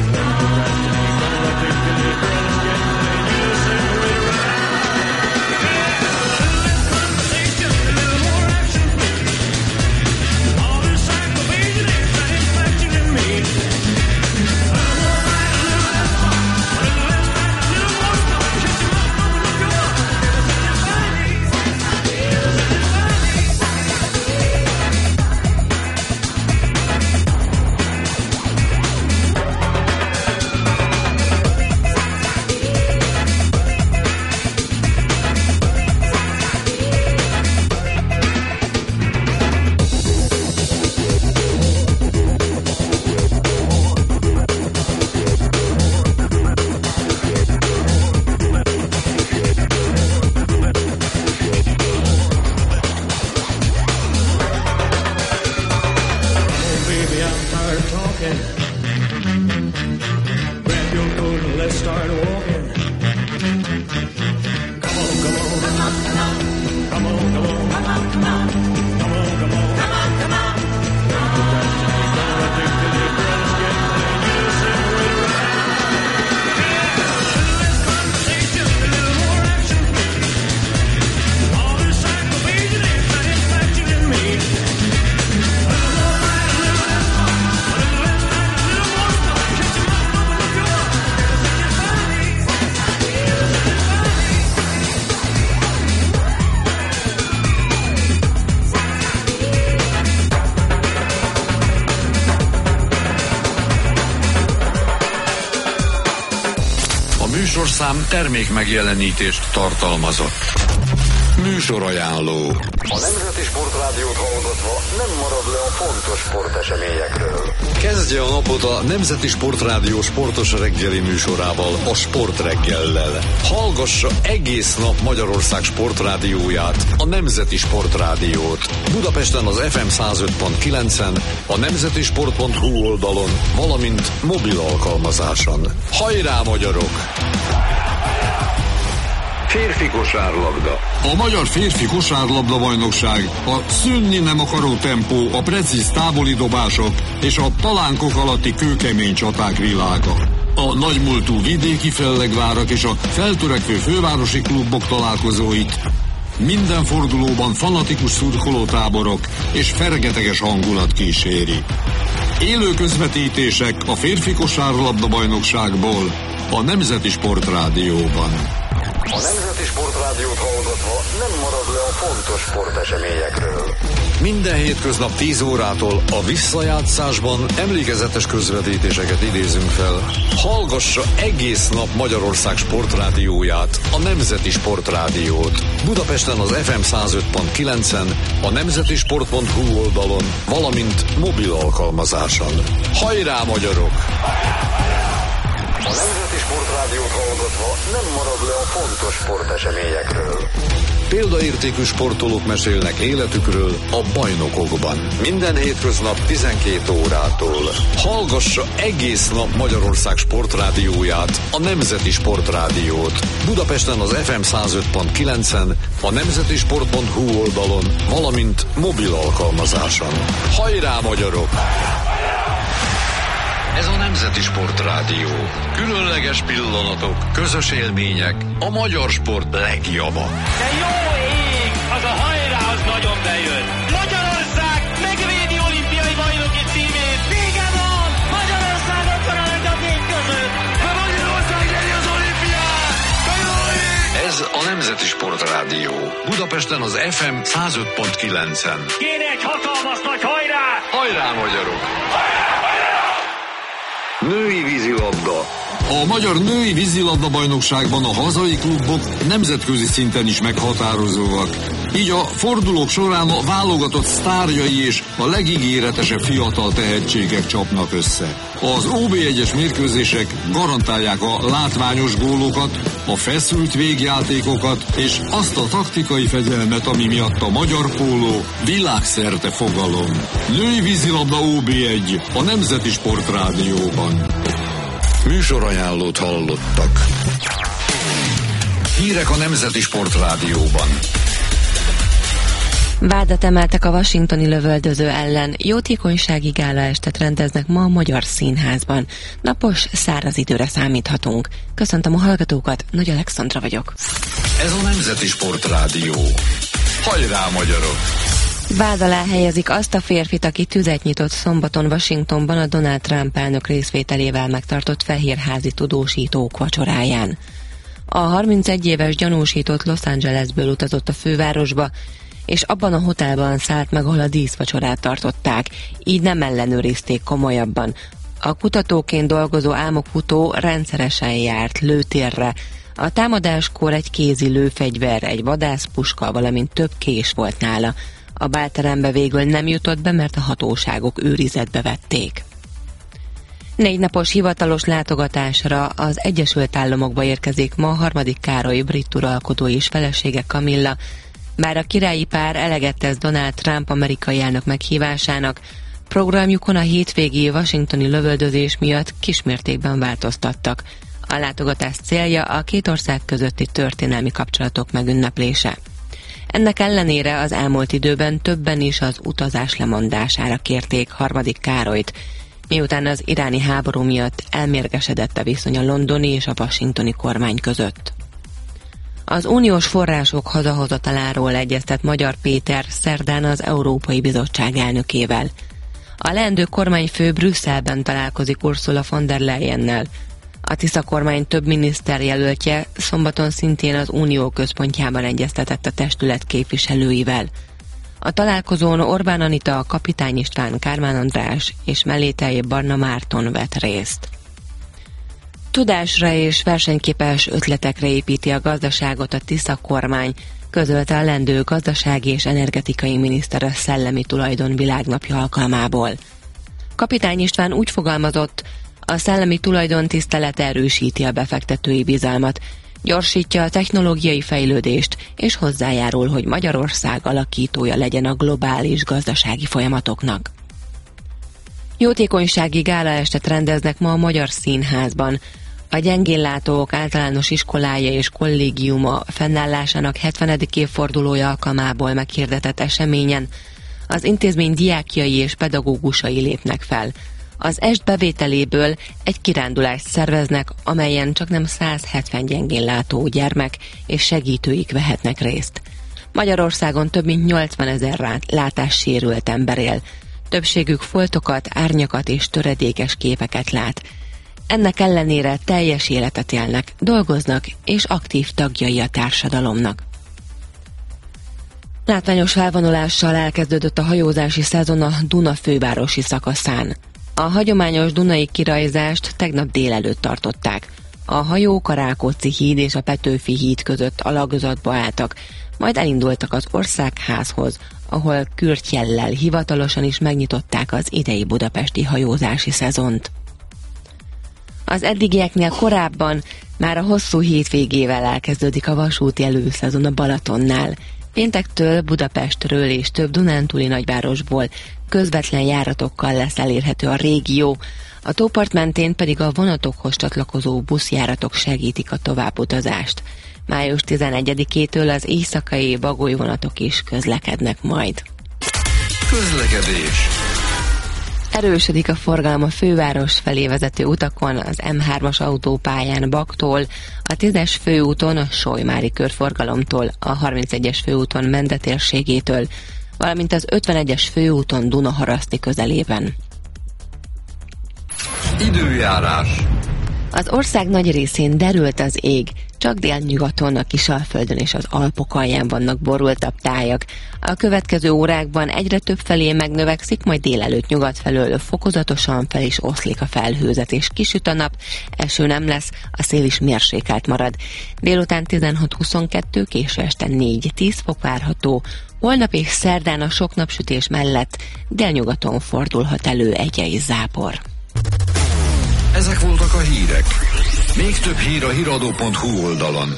Műsorszám termék megjelenítést tartalmazott. Műsorajánló. A Nemzeti Sportrádiót hallgatva nem marad le a fontos sporteseményekről. Kezdje a napot a Nemzeti Sportrádió sportos reggeli műsorával, a Sportreggellel. Hallgassa egész nap Magyarország sportrádióját, a Nemzeti Sportrádiót. Budapesten az ef em száz öt pont kilencen, a nemzetisport pont hu oldalon, valamint mobil alkalmazáson. Hajrá, magyarok! Férfi kosárlabda. A Magyar Férfi Kosárlabda Bajnokság a szűnni nem akaró tempó, a precíz távoli dobások és a palánkok alatti kőkemény csaták világa. A nagymúltú vidéki fellegvárak és a feltörekvő fővárosi klubok találkozóit minden fordulóban fanatikus szurkolótáborok és fergeteges hangulat kíséri. Élő közvetítések a Férfi Kosárlabda Bajnokságból a Nemzeti Sportrádióban. A Nemzeti Sportrádiót hallgatva nem marad le a fontos sporteseményekről. Minden hétköznap tíz órától a visszajátszásban emlékezetes közvetítéseket idézünk fel. Hallgassa egész nap Magyarország sportrádióját, a Nemzeti Sportrádiót. Budapesten az ef em száz öt pont kilencen, a nemzetisport pont hu oldalon, valamint mobil alkalmazáson. Hajrá, magyarok! A Nemzeti Sportrádiót hallgatva nem marad le a fontos sporteseményekről. Példaértékű sportolók mesélnek életükről a bajnokokban. Minden hétköznap tizenkét órától. Hallgassa egész nap Magyarország sportrádióját, a Nemzeti Sportrádiót. Budapesten az ef em száz öt pont kilencen, a nemzetisport pont hu oldalon, valamint mobil alkalmazáson. Hajrá, magyarok! Ez a Nemzeti Sportrádió. Különleges pillanatok, közös élmények, a magyar sport legjava. De jó ég! Az a hajrá, az nagyon bejön. Magyarország megvédi olimpiai bajnoki címét. Vége van! Magyarország akkor a legjobb között. De Magyarország nyeri az olimpiát! De jó ég! Ez a Nemzeti Sportrádió. Budapesten az ef em száz öt pont kilencen. Kéne egy hatalmas nagy hajrá! Hajrá, magyarok! Női vízilabda. A magyar női vízilabda-bajnokságban a hazai klubok nemzetközi szinten is meghatározóak. Így a fordulók során a válogatott sztárjai és a legígéretesebb fiatal tehetségek csapnak össze. Az ó bé egyes mérkőzések garantálják a látványos gólokat, a feszült végjátékokat és azt a taktikai fegyelmet, ami miatt a magyar póló világszerte fogalom. Női vízilabda ó bé egy a Nemzeti Sportrádióban. Műsorajánlót hallottak. Hírek a Nemzeti Sportrádióban. Vádat emeltek a washingtoni lövöldöző ellen. Jótékonysági gálaestet rendeznek ma a Magyar Színházban. Napos, száraz időre számíthatunk. Köszöntöm a hallgatókat, Nagy Alexandra vagyok. Ez a Nemzeti Sportrádió. Hajrá, magyarok! Vád alá helyezik azt a férfit, aki tüzet nyitott szombaton Washingtonban a Donald Trump elnök részvételével megtartott fehérházi tudósítók vacsoráján. A harmincegy éves gyanúsított Los Angelesből utazott a fővárosba, és abban a hotelban szállt meg, ahol a díszvacsorát tartották, így nem ellenőrizték komolyabban. A kutatóként dolgozó álmokfutó rendszeresen járt lőtérre. A támadáskor egy kézi lőfegyver, egy vadászpuska, valamint több kés volt nála. A bálterembe végül nem jutott be, mert a hatóságok őrizetbe vették. Négy napos hivatalos látogatásra az Egyesült Államokba érkezik ma harmadik Károly brit uralkodó és felesége Camilla. Bár a királyi pár eleget tesz Donald Trump amerikai elnök meghívásának, programjukon a hétvégi washingtoni lövöldözés miatt kismértékben változtattak. A látogatás célja a két ország közötti történelmi kapcsolatok megünneplése. Ennek ellenére az elmúlt időben többen is az utazás lemondására kérték harmadik Károlyt, miután az iráni háború miatt elmérgesedett a viszony a londoni és a washingtoni kormány között. Az uniós források hazahozataláról egyeztet Magyar Péter szerdán az Európai Bizottság elnökével. A leendő kormányfő Brüsszelben találkozik Ursula von der Leyennel. A Tisza kormány több miniszterjelöltje szombaton szintén az Unió központjában egyeztetett a testület képviselőivel. A találkozón Orbán Anita, Kapitány István, Kármán András és Mellétei Barna Márton vett részt. Tudásra és versenyképes ötletekre építi a gazdaságot a Tisza kormány, közölte a lendő gazdasági és energetikai miniszter a Szellemi Tulajdon Világnapja alkalmából. Kapitány István úgy fogalmazott, a szellemi tulajdon tisztelete erősíti a befektetői bizalmat, gyorsítja a technológiai fejlődést, és hozzájárul, hogy Magyarország alakítója legyen a globális gazdasági folyamatoknak. Jótékonysági gálaestet rendeznek ma a Magyar Színházban. A gyengénlátók általános iskolája és kollégiuma fennállásának hetvenedik évfordulója alkalmából meghirdetett eseményen az intézmény diákjai és pedagógusai lépnek fel. Az est bevételéből egy kirándulást szerveznek, amelyen csaknem száz hetven gyengénlátó gyermek és segítőik vehetnek részt. Magyarországon több mint nyolcvanezer látássérült ember él. Többségük foltokat, árnyakat és töredékes képeket lát. Ennek ellenére teljes életet élnek, dolgoznak és aktív tagjai a társadalomnak. Látványos felvonulással elkezdődött a hajózási szezon a Duna fővárosi szakaszán. A hagyományos dunai kirajzást tegnap délelőtt tartották. A hajók a Rákóczi híd és a Petőfi híd között alagzatba álltak, majd elindultak az Országházhoz, ahol kürtjellel hivatalosan is megnyitották az idei budapesti hajózási szezont. Az eddigieknél korábban már a hosszú hétvégével elkezdődik a vasúti előszezon a Balatonnál. Péntektől Budapestről és több dunántúli nagyvárosból közvetlen járatokkal lesz elérhető a régió, a tópart mentén pedig a vonatokhoz csatlakozó buszjáratok segítik a továbbutazást. május tizenegyedikétől az éjszakai bagolyvonatok is közlekednek majd. Közlekedés. Erősödik a forgalom a főváros felé vezető utakon, az em hármas autópályán Baktól, a tízes főúton a Solymári körforgalomtól, a harmincegyes főúton Mende térségétől, valamint az ötvenegyes főúton Dunaharaszti közelében. Időjárás. Az ország nagy részén derült az ég, csak Csak délnyugaton, a Kisalföldön és az Alpok alján vannak borultabb tájak. A következő órákban egyre több felé megnövekszik, majd délelőtt nyugat felől fokozatosan fel is oszlik a felhőzet, és kisüt a nap, eső nem lesz, a szél is mérsékelt marad. Délután tizenhat-huszonkettő, késő este négy-tíz fok várható. Holnap és szerdán a sok napsütés mellett délnyugaton fordulhat elő egyei zápor. Ezek voltak a hírek. Még több hír a híradó pont hu oldalon.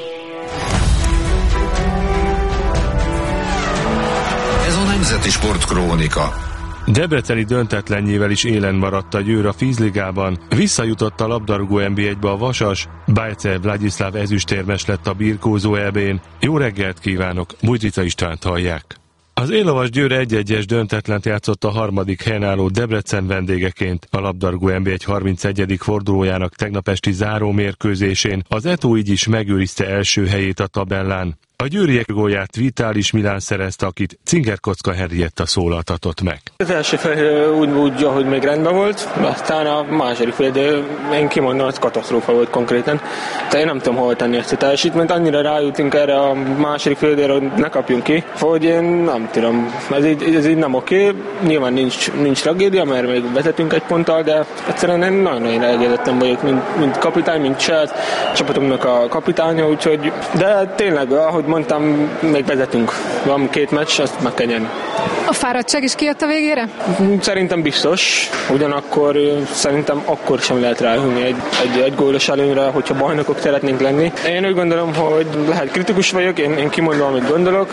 Ez a Nemzeti Sportkrónika. Debreceni döntetlenjével is élen maradt a Győr a vízligában, visszajutott a labdarúgó en bé egybe a Vasas, Bajcev Vladislav ezüstérmes lett a birkózó é bén. Jó reggelt kívánok, Bújtica Istvánt hallják. Az Élovas Győr egy-egyes döntetlent játszott a harmadik helyen álló Debrecen vendégeként. A labdarúgó en bé egy harmincegyedik fordulójának tegnap esti záró mérkőzésén az é té o így is megőrizte első helyét a tabellán. A győriek gólját Vitális Milán szerezte, akit Cingerkocka Henrietta szólaltatott meg. Az első fél úgy, úgy, ahogy még rendben volt, aztán a második fél, de én kimondom, hogy katasztrófa volt konkrétan. Tehát én nem tudom hol tenni ezt a teljesítményt, annyira rájutunk erre a második fél, hogy ne kapjunk ki, hogy én nem tudom, ez így, ez így nem oké. Nyilván nincs, nincs tragédia, mert még vezetünk egy ponttal, de egyszerűen én nagyon-nagyon elégedettem vagyok, mint, mint kapitány, mint saját csapatunknak a kapitánya, úgyhogy, de tényleg, ahogy mondtam, még vezetünk. Van két meccs, azt meg kell nyerni. A fáradtság is kijött a végére? Szerintem biztos. Ugyanakkor szerintem akkor sem lehet ráhúzni egy, egy, egy gólos előnyre, hogyha bajnokok szeretnénk lenni. Én úgy gondolom, hogy lehet kritikus vagyok, én, én kimondom, amit gondolok,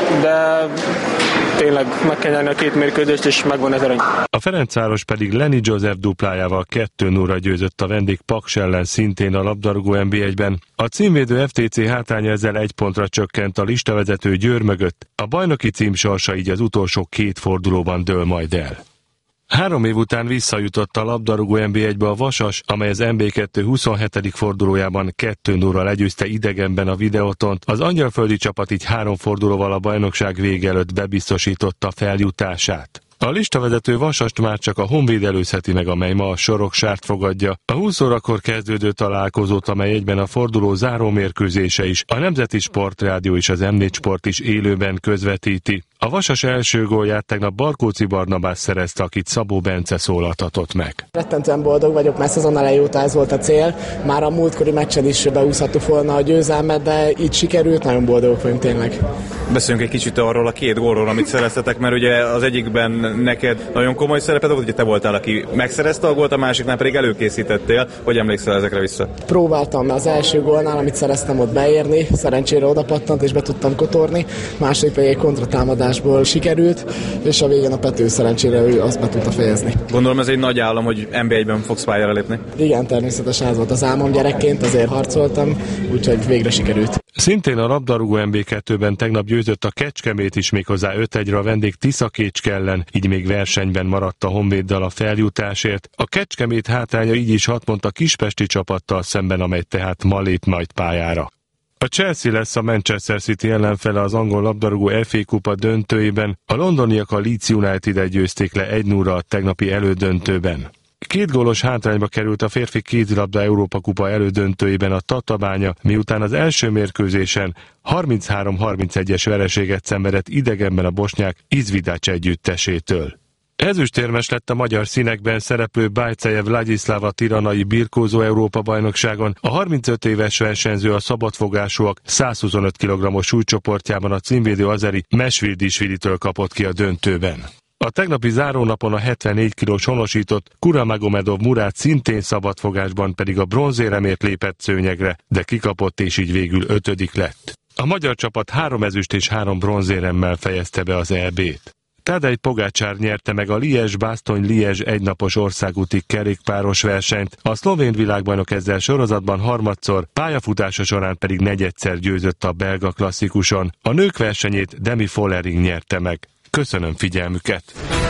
de tényleg meg kell nyerni a két mérkőzést, és megvan ez arany. A Ferencváros pedig Lenny Joseph duplájával kettő nullra győzött a vendég Paks ellen szintén a labdarúgó en bé egyben. A címvédő ef té cé hátránya ezzel egy pontra csökkent a listavezető Győr mögött. A bajnoki cím sorsa így az utolsó két fordulóban dől majd el. Három év után visszajutott a labdarúgó en bé egybe a Vasas, amely az en bé kettő huszonhetedik fordulójában kettő nullra legyőzte idegenben a Videótont. Az angyalföldi csapat így három fordulóval a bajnokság vége előtt bebiztosította feljutását. A listavezető Vasast már csak a Honvéd előzheti meg, amely ma a Soroksárt fogadja. A húsz órakor kezdődő találkozót, amely egyben a forduló záró mérkőzése is, a Nemzeti Sportrádió és az em négy Sport is élőben közvetíti. A Vasas első gólját tegnap Barkóczy Barnabás szerezte, akit Szabó Bence szólaltatott meg. Rettentően boldog vagyok, mert szezon elejé óta ez volt a cél. Már a múltkori meccsen is beúszhattuk volna a győzelmet, de így sikerült, nagyon boldogok vagyunk tényleg. Beszéljünk egy kicsit arról a két gólról, amit szereztetek, mert ugye az egyikben neked nagyon komoly szereped volt, ugye te voltál, aki megszerezte a gólt, a másiknál pedig előkészítettél. Hogy emlékszel ezekre vissza? Próbáltam az első gólnál, amit szereztem, ott beérni, szerencsére oda pattant és be tudtam kotorni. Második pedig egy kontratámadásból sikerült, és a végén a Pető szerencsére ő azt be tudta fejezni. Gondolom ez egy nagy álom, hogy en bé egyben fogsz pályára lépni. Igen, természetesen ez volt az álmom gyerekként, azért harcoltam, úgyhogy végre sikerült. Szintén a labdarúgó en bé kettőben tegnap győzött a Kecskemét is, méghozzá öt egyre a vendég Tiszakécske ellen, így még versenyben maradt a Honvéddal a feljutásért. A Kecskemét hátránya így is hat pont a kispesti csapattal szemben, amely tehát ma lép majd pályára. A Chelsea lesz a Manchester City ellenfele az angol labdarúgó ef á kupa döntőjében, a londoniak a Leeds United-et győzték le egy nullra a tegnapi elődöntőben. Két gólos hátrányba került a férfi kézilabda Európa kupa elődöntőjében a Tatabánya, miután az első mérkőzésen harminchárom harmincegyes vereséget szenvedett idegenben a bosnyák Izvidac együttesétől. Ezüstérmes lett a magyar színekben szereplő Bajcev Vladislav a tiranai birkózó Európa-bajnokságon. A harmincöt éves versenyző a szabadfogásúak százhuszonöt kilogrammos súlycsoportjában a címvédő azeri Mesvirdisvilitől kapott ki a döntőben. A tegnapi zárónapon a hetvennégy kilós honosított Kuramagomedov Murat szintén szabadfogásban pedig a bronzéremért lépett szőnyegre, de kikapott és így végül ötödik lett. A magyar csapat három ezüst és három bronzéremmel fejezte be az é bét. Tadej Pogačar nyerte meg a Liège-Bastogne-Liège egynapos országúti kerékpáros versenyt, a szlovén világbajnok ezzel sorozatban harmadszor, pályafutása során pedig negyedszer győzött a belga klasszikuson. A nők versenyét Demi Follering nyerte meg. Köszönöm figyelmüket!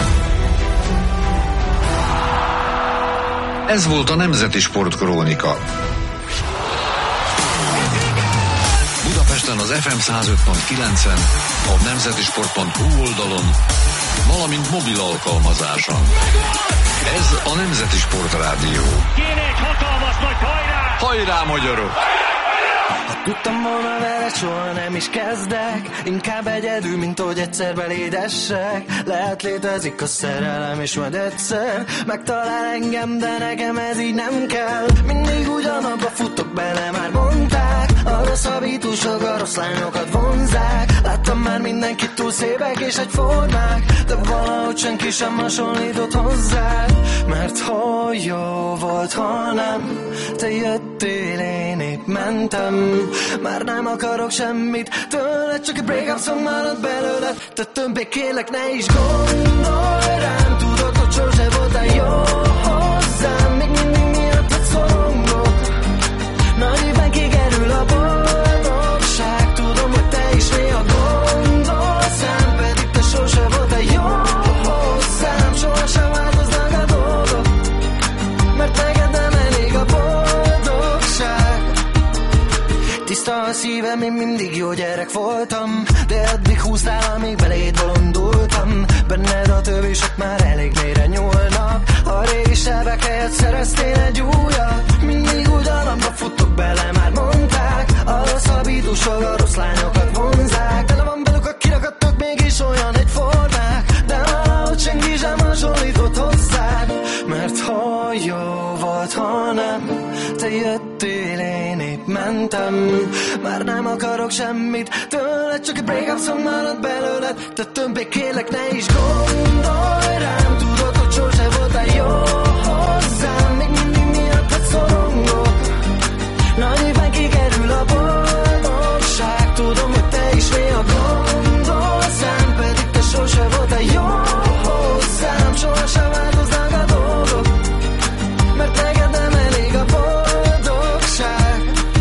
Ez volt a Nemzeti Sportkrónika. Budapesten az ef em száz öt pont kilencen, a nemzetisport pont hu oldalon, valamint mobil alkalmazáson. Ez a Nemzeti Sportrádió. Kéne egy hatalmas nagy hajrá! Hajrá, magyarok! Ha tudtam volna veled, soha nem is kezdek. Inkább egyedül, mint hogy egyszer beléd essek. Lehet létezik a szerelem, és majd egyszer megtalál engem, de nekem ez így nem kell. Mindig ugyanabba futok bele, már mondták. A rosszabbítósok a rossz lányokat vonzák. Láttam már mindenkit, túl szépek és egyformák, de valahogy senki sem hasonlított hozzá. Mert hogy jó volt, ha nem te jöttél, én épp mentem. Már nem akarok semmit tőled, csak egy break-up song maradt belőled. Te többé kérlek, ne is gondolj rám. Tudod, hogy sose voltál jó hozzám. Még mindig miattad szorongok. Nagy évben kikerül a boldogság. Tudom, hogy te is néha gondolsz rám, pedig te sose voltál jó hozzám. Sohasem változnak a dolgok, mert neked nem elég a boldogság. Tiszta a szívem, én mindig jó gyerek voltam, de addig húztál, amíg beléd bolondultam. Benned a többiek már elég mélyre nyúlnak. A régi sebek helyett szereztél egy újat. Mindig ugyanabba futok bele, már mondták. A rosszabbítósok a rossz lányokat vonzák. Tele van belük a kirakattok, mégis olyan egyformák, de valahogy senki sem hasonlított hozzád. Mert hogy jó volt, ha nem te jöttél, én épp mentem. Már nem akarok semmit tőled, csak egy break-up song maradt belőled. Te többé kérlek, ne is gondolj rám. Tudod, hogy sose voltál jó hozzám. Még mindig miattad szorongok. Nagy évben kikerül a boldogság. Tudom, hogy te is néha gondolsz rám, pedig te sose voltál jó hozzám. Sohasem változnak a dolgok, mert neked nem elég a boldogság.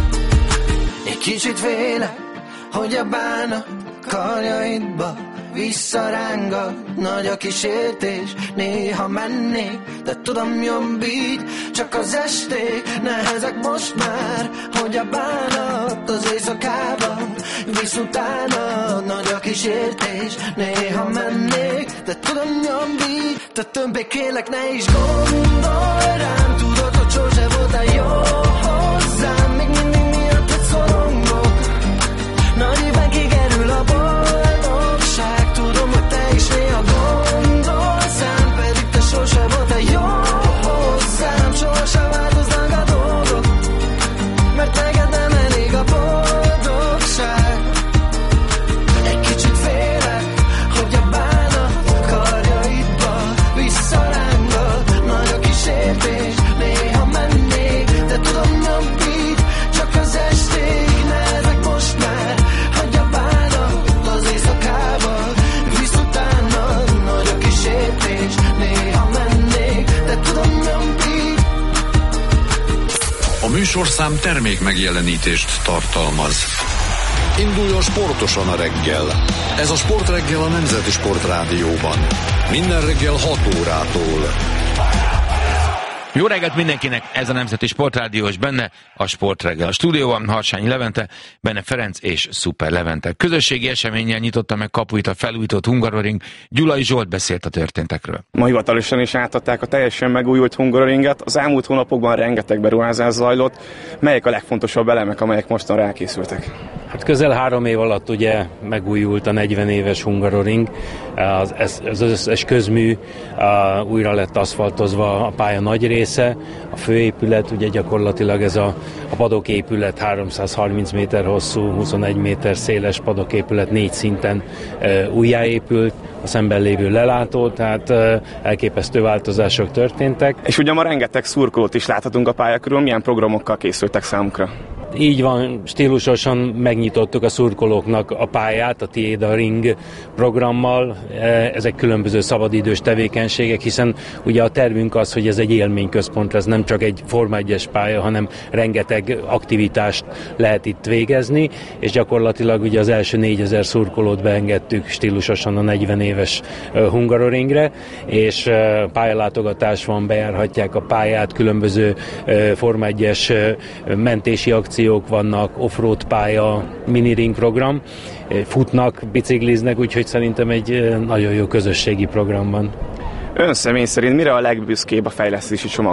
Egy kicsit félek, hogy a bánat karjaidba visszarángat. Nagy a kísértés, néha mennék, de tudom jobb így, csak az esték nehezek most már. Hogy a bánat az éjszakában visz utána. Nagy a kísértés, néha mennék, de tudom jobb így, de többé kérlek, ne is gondolj rám. Tudod, hogy sose voltál jó hozzám. Még mindig miattad szorongok. Nagy évben kikerül a boldogság. Tudom, hogy te is néha gondolsz rám, pedig te sose voltál jó hozzám. Sohasem változnak a dolgok, mert neked nem elég a boldogság. Egy kicsit félek, hogy a bánat karjaidba visszarángat. Nagy a kísértés, néha mennék, de tudom jobb így, csak az esték nehezek most már. Hogy a bánat az éjszakában visz utána. Nagy a kísértés, néha mennék, de tudom jobb így. A műsorszám termék megjelenítést tartalmaz. Induljon sportosan a reggel. Ez a Sportreggel a Nemzeti Sportrádióban. Minden reggel hat órától. Jó reggelt mindenkinek, ez a Nemzeti Sportrádió, és benne a Sportreggel. A stúdióban Harsányi Levente, benne Ferenc és Szuper Levente. Közösségi eseménnyel nyitotta meg kapuit a felújított Hungaroring. Gyulai Zsolt beszélt a történtekről. Ma hivatalosan is átadták a teljesen megújult Hungaroringet. Az elmúlt hónapokban rengeteg beruházás zajlott. Melyek a legfontosabb elemek, amelyek mostan rákészültek? Hát közel három év alatt ugye megújult a negyven éves Hungaroring. Az, ez, az összes közmű uh, újra lett aszfaltozva, a pálya nagy része, a főépület, ugye gyakorlatilag ez a, a padoképület háromszázharminc méter hosszú, huszonegy méter széles padoképület négy szinten uh, újjáépült, a szemben lévő lelátó, tehát uh, elképesztő változások történtek. És ugye ma rengeteg szurkolót is láthatunk a pálya körül, milyen programokkal készültek számukra? Így van, stílusosan megnyitottuk a szurkolóknak a pályát, a Tiéd a Ring programmal. Ezek különböző szabadidős tevékenységek, hiszen ugye a tervünk az, hogy ez egy élményközpont, ez nem csak egy Forma egyes pálya, hanem rengeteg aktivitást lehet itt végezni, és gyakorlatilag ugye az első négyezer szurkolót beengedtük stílusosan a negyven éves Hungaroringre, és pályalátogatás van, bejárhatják a pályát, különböző Forma egyes mentési akciók vannak, offroad pálya, miniring program, futnak, bicikliznek, úgyhogy szerintem egy nagyon jó közösségi program van. Ön személy szerint mire a legbüszkébb a fejlesztési csomagból?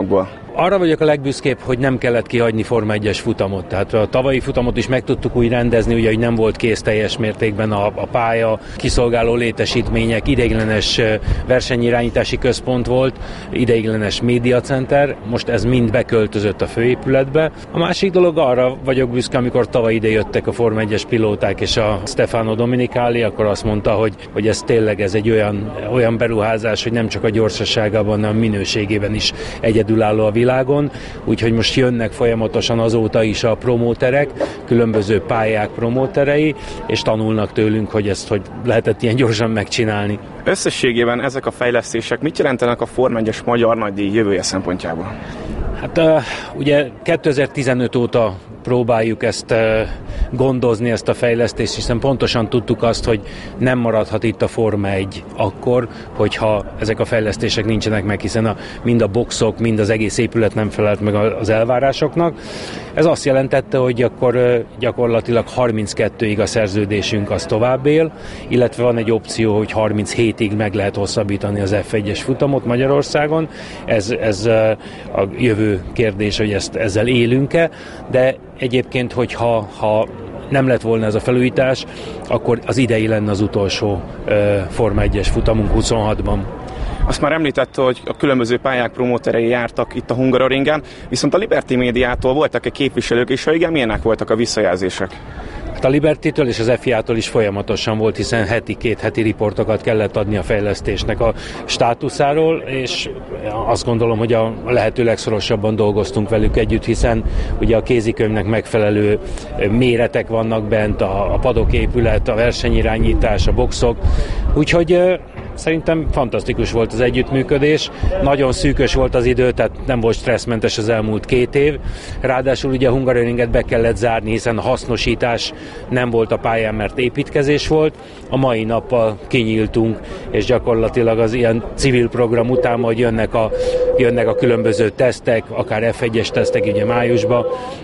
Arra vagyok a legbüszkébb, hogy nem kellett kihagyni Forma egyes futamot. Tehát a tavalyi futamot is meg tudtuk úgy rendezni, ugye, hogy nem volt kész teljes mértékben a, a pálya, kiszolgáló létesítmények, ideiglenes versenyirányítási központ volt, ideiglenes médiacenter, most ez mind beköltözött a főépületbe. A másik dolog, arra vagyok büszke, amikor tavaly ide jöttek a Forma egyes pilóták és a Stefano Domenicali, akkor azt mondta, hogy, hogy ez tényleg ez egy olyan, olyan beruházás, hogy nem csak a gyorsaságában, hanem a minőségében is egyedülálló a világon, úgyhogy most jönnek folyamatosan azóta is a promóterek, különböző pályák promóterei, és tanulnak tőlünk, hogy ezt hogy lehetett ilyen gyorsan megcsinálni. Összességében ezek a fejlesztések mit jelentenek a Forma egyes magyar nagydíj jövője szempontjából? Hát uh, ugye kétezer-tizenöt óta próbáljuk ezt uh, gondozni, ezt a fejlesztést, hiszen pontosan tudtuk azt, hogy nem maradhat itt a Forma egy akkor, hogyha ezek a fejlesztések nincsenek meg, hiszen a, mind a boxok, mind az egész épület nem felelt meg az elvárásoknak. Ez azt jelentette, hogy akkor uh, gyakorlatilag harminckettőig a szerződésünk az tovább él, illetve van egy opció, hogy harminchétig meg lehet hosszabbítani az ef egyes futamot Magyarországon. Ez, ez uh, a jövő kérdés, hogy ezt, ezzel élünk-e, de egyébként, hogyha ha nem lett volna ez a felújítás, akkor az idei lenne az utolsó uh, Forma egyes futamunk huszonhatban. Azt már említette, hogy a különböző pályák promóterei jártak itt a Hungaroringen, viszont a Liberty médiától voltak-e képviselők, és ha igen, milyenek voltak a visszajelzések? Hát a Liberty-től és az ef i á-tól is folyamatosan volt, hiszen heti, két heti riportokat kellett adni a fejlesztésnek a státuszáról, és azt gondolom, hogy a lehető legszorosabban dolgoztunk velük együtt, hiszen ugye a kézikönyvnek megfelelő méretek vannak bent, a, a padoképület, a versenyirányítás, a boxok, úgyhogy szerintem fantasztikus volt az együttműködés, nagyon szűkös volt az idő, tehát nem volt stresszmentes az elmúlt két év, ráadásul ugye a Hungaroringet be kellett zárni, hiszen a hasznosítás nem volt a pályán, mert építkezés volt. A mai nappal kinyíltunk, és gyakorlatilag az ilyen civil program után majd jönnek a, jönnek a különböző tesztek, akár ef egyes tesztek ugye májusban,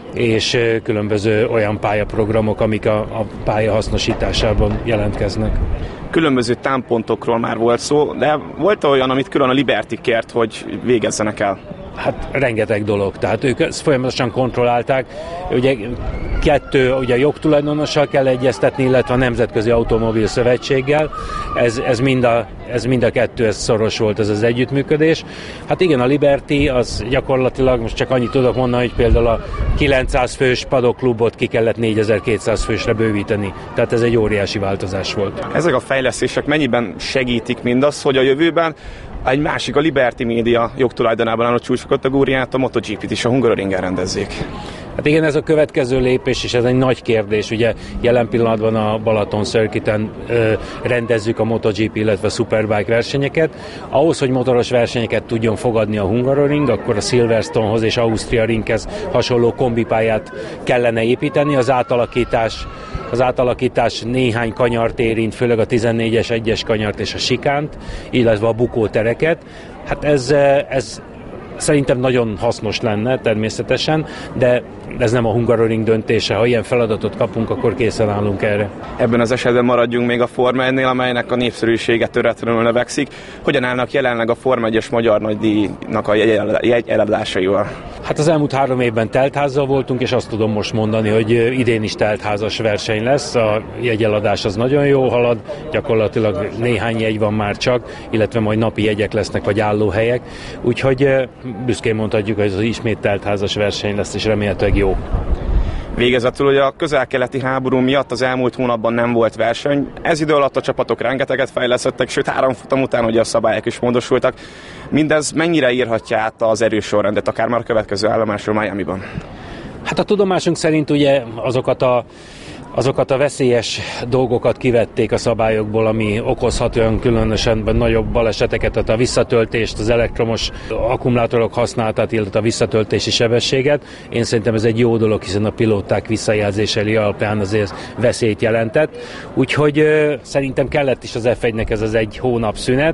és különböző olyan pályaprogramok, amik a, a pálya hasznosításában jelentkeznek. Különböző támpontokról már volt szó, de volt olyan, amit külön a Liberty kért, hogy végezzenek el? Hát rengeteg dolog, tehát ők ezt folyamatosan kontrollálták. Ugye kettő, ugye a jogtulajdonossal kell egyeztetni, illetve a Nemzetközi Automobil Szövetséggel. Ez, ez, mind a, ez mind a kettő, ez szoros volt ez az együttműködés. Hát igen, a Liberty az gyakorlatilag, most csak annyit tudok mondani, hogy például a kilencszáz fős padokklubot ki kellett négyezer-kétszáz fősre bővíteni. Tehát ez egy óriási változás volt. Ezek a fejlesztések mennyiben segítik mindazt, hogy a jövőben egy másik, a Liberty Media jogtulajdonában álló csúcskategóriát, a MotoGP-t is a Hungaroringen rendezzék? Hát igen, ez a következő lépés, és ez egy nagy kérdés. Ugye jelen pillanatban a Balaton Circuiten ö, rendezzük a MotoGP, illetve a Superbike versenyeket. Ahhoz, hogy motoros versenyeket tudjon fogadni a Hungaroring, akkor a Silverstonehoz és Austria Ringhez hasonló kombipályát kellene építeni. Az átalakítás Az átalakítás néhány kanyart érint, főleg a tizennégyes egyes kanyart és a sikánt, illetve a bukótereket. Hát ez, ez szerintem nagyon hasznos lenne természetesen, de ez nem a Hungaroring döntése. Ha ilyen feladatot kapunk, akkor készen állunk erre. Ebben az esetben maradjunk még a Forma egynél, amelynek a népszerűsége töretlenül növekszik. Hogyan állnak jelenleg a Forma egyes magyar nagydíjnak a jegyeladásaival? Hát az elmúlt három évben teltházzal voltunk, és azt tudom most mondani, hogy idén is teltházas verseny lesz. A jegyeladás az nagyon jó halad, gyakorlatilag néhány jegy van már csak, illetve majd napi jegyek lesznek, vagy állóhelyek. Úgyhogy büszkén mondhatjuk, hogy az ismét teltházas verseny lesz, és remélhetőleg jó. Végezetül, hogy a közel-keleti háború miatt az elmúlt hónapban nem volt verseny. Ez idő alatt a csapatok rengeteget fejlesztettek, sőt három futam után ugye a szabályok is módosultak. Mindez mennyire írhatja át az erős sorrendet, akár már a következő állomásról Miamiban? Hát a tudomásunk szerint ugye azokat a azokat a veszélyes dolgokat kivették a szabályokból, ami okozhat olyan különösen nagyobb baleseteket, tehát a visszatöltést, az elektromos akkumulátorok használatát, illetve a visszatöltési sebességet. Én szerintem ez egy jó dolog, hiszen a pilóták visszajelzései alapján azért veszélyt jelentett. Úgyhogy ö, szerintem kellett is az ef egynek ez az egy hónap szünet.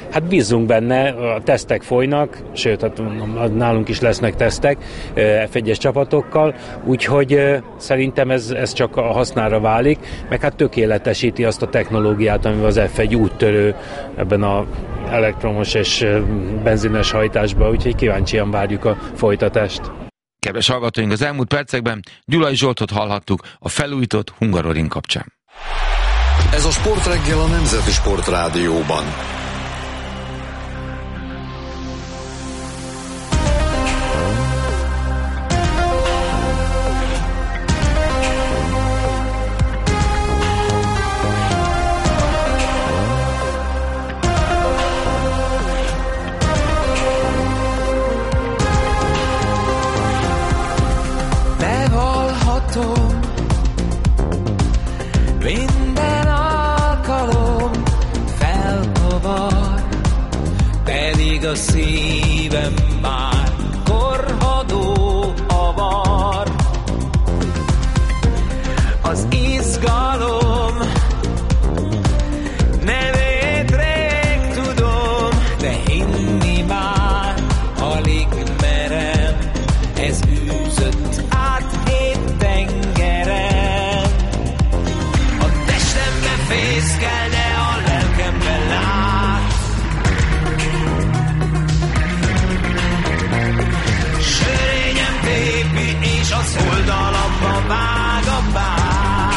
Hát bízzunk benne, a tesztek folynak, sőt, hát nálunk is lesznek tesztek ef egyes csapatokkal, úgyhogy szerintem ez, ez csak a hasznára válik, meg hát tökéletesíti azt a technológiát, amivel az ef egy úttörő ebben a elektromos és benzines hajtásban, úgyhogy kíváncsian várjuk a folytatást. Kedves hallgatóink, az elmúlt percekben Gyulai Zsoltot hallhattuk a felújított Hungaroring kapcsán. Ez a Sportreggel a Nemzeti Sportrádióban. Bevallhatom, minden alkalom felkavar, pedig a szívem már korhadó avar. Az izgalom nevét rég tudom, de hinni már alig merem, ez űzött át hét tengeren. A testemben fészkel, de a lelkemben lát. Sörényem tépi, és az oldalamba vág a vágy.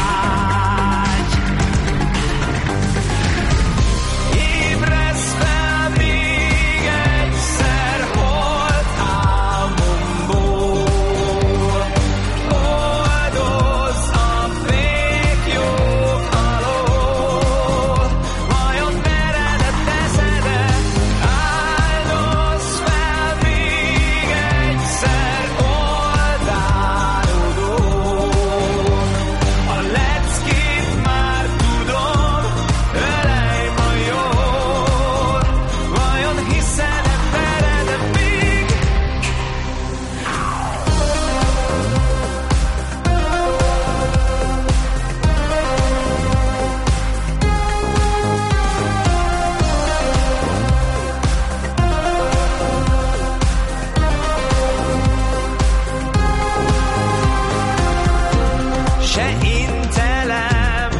Ébresz fel még egyszer holt álmomból, oldozz a fék jók alól. Vajon meredett eszede, áldozz fel még egyszer oldálodó. A leckét már tudom, ölej major. Vajon hiszel-e, mered-e még? Se intelem,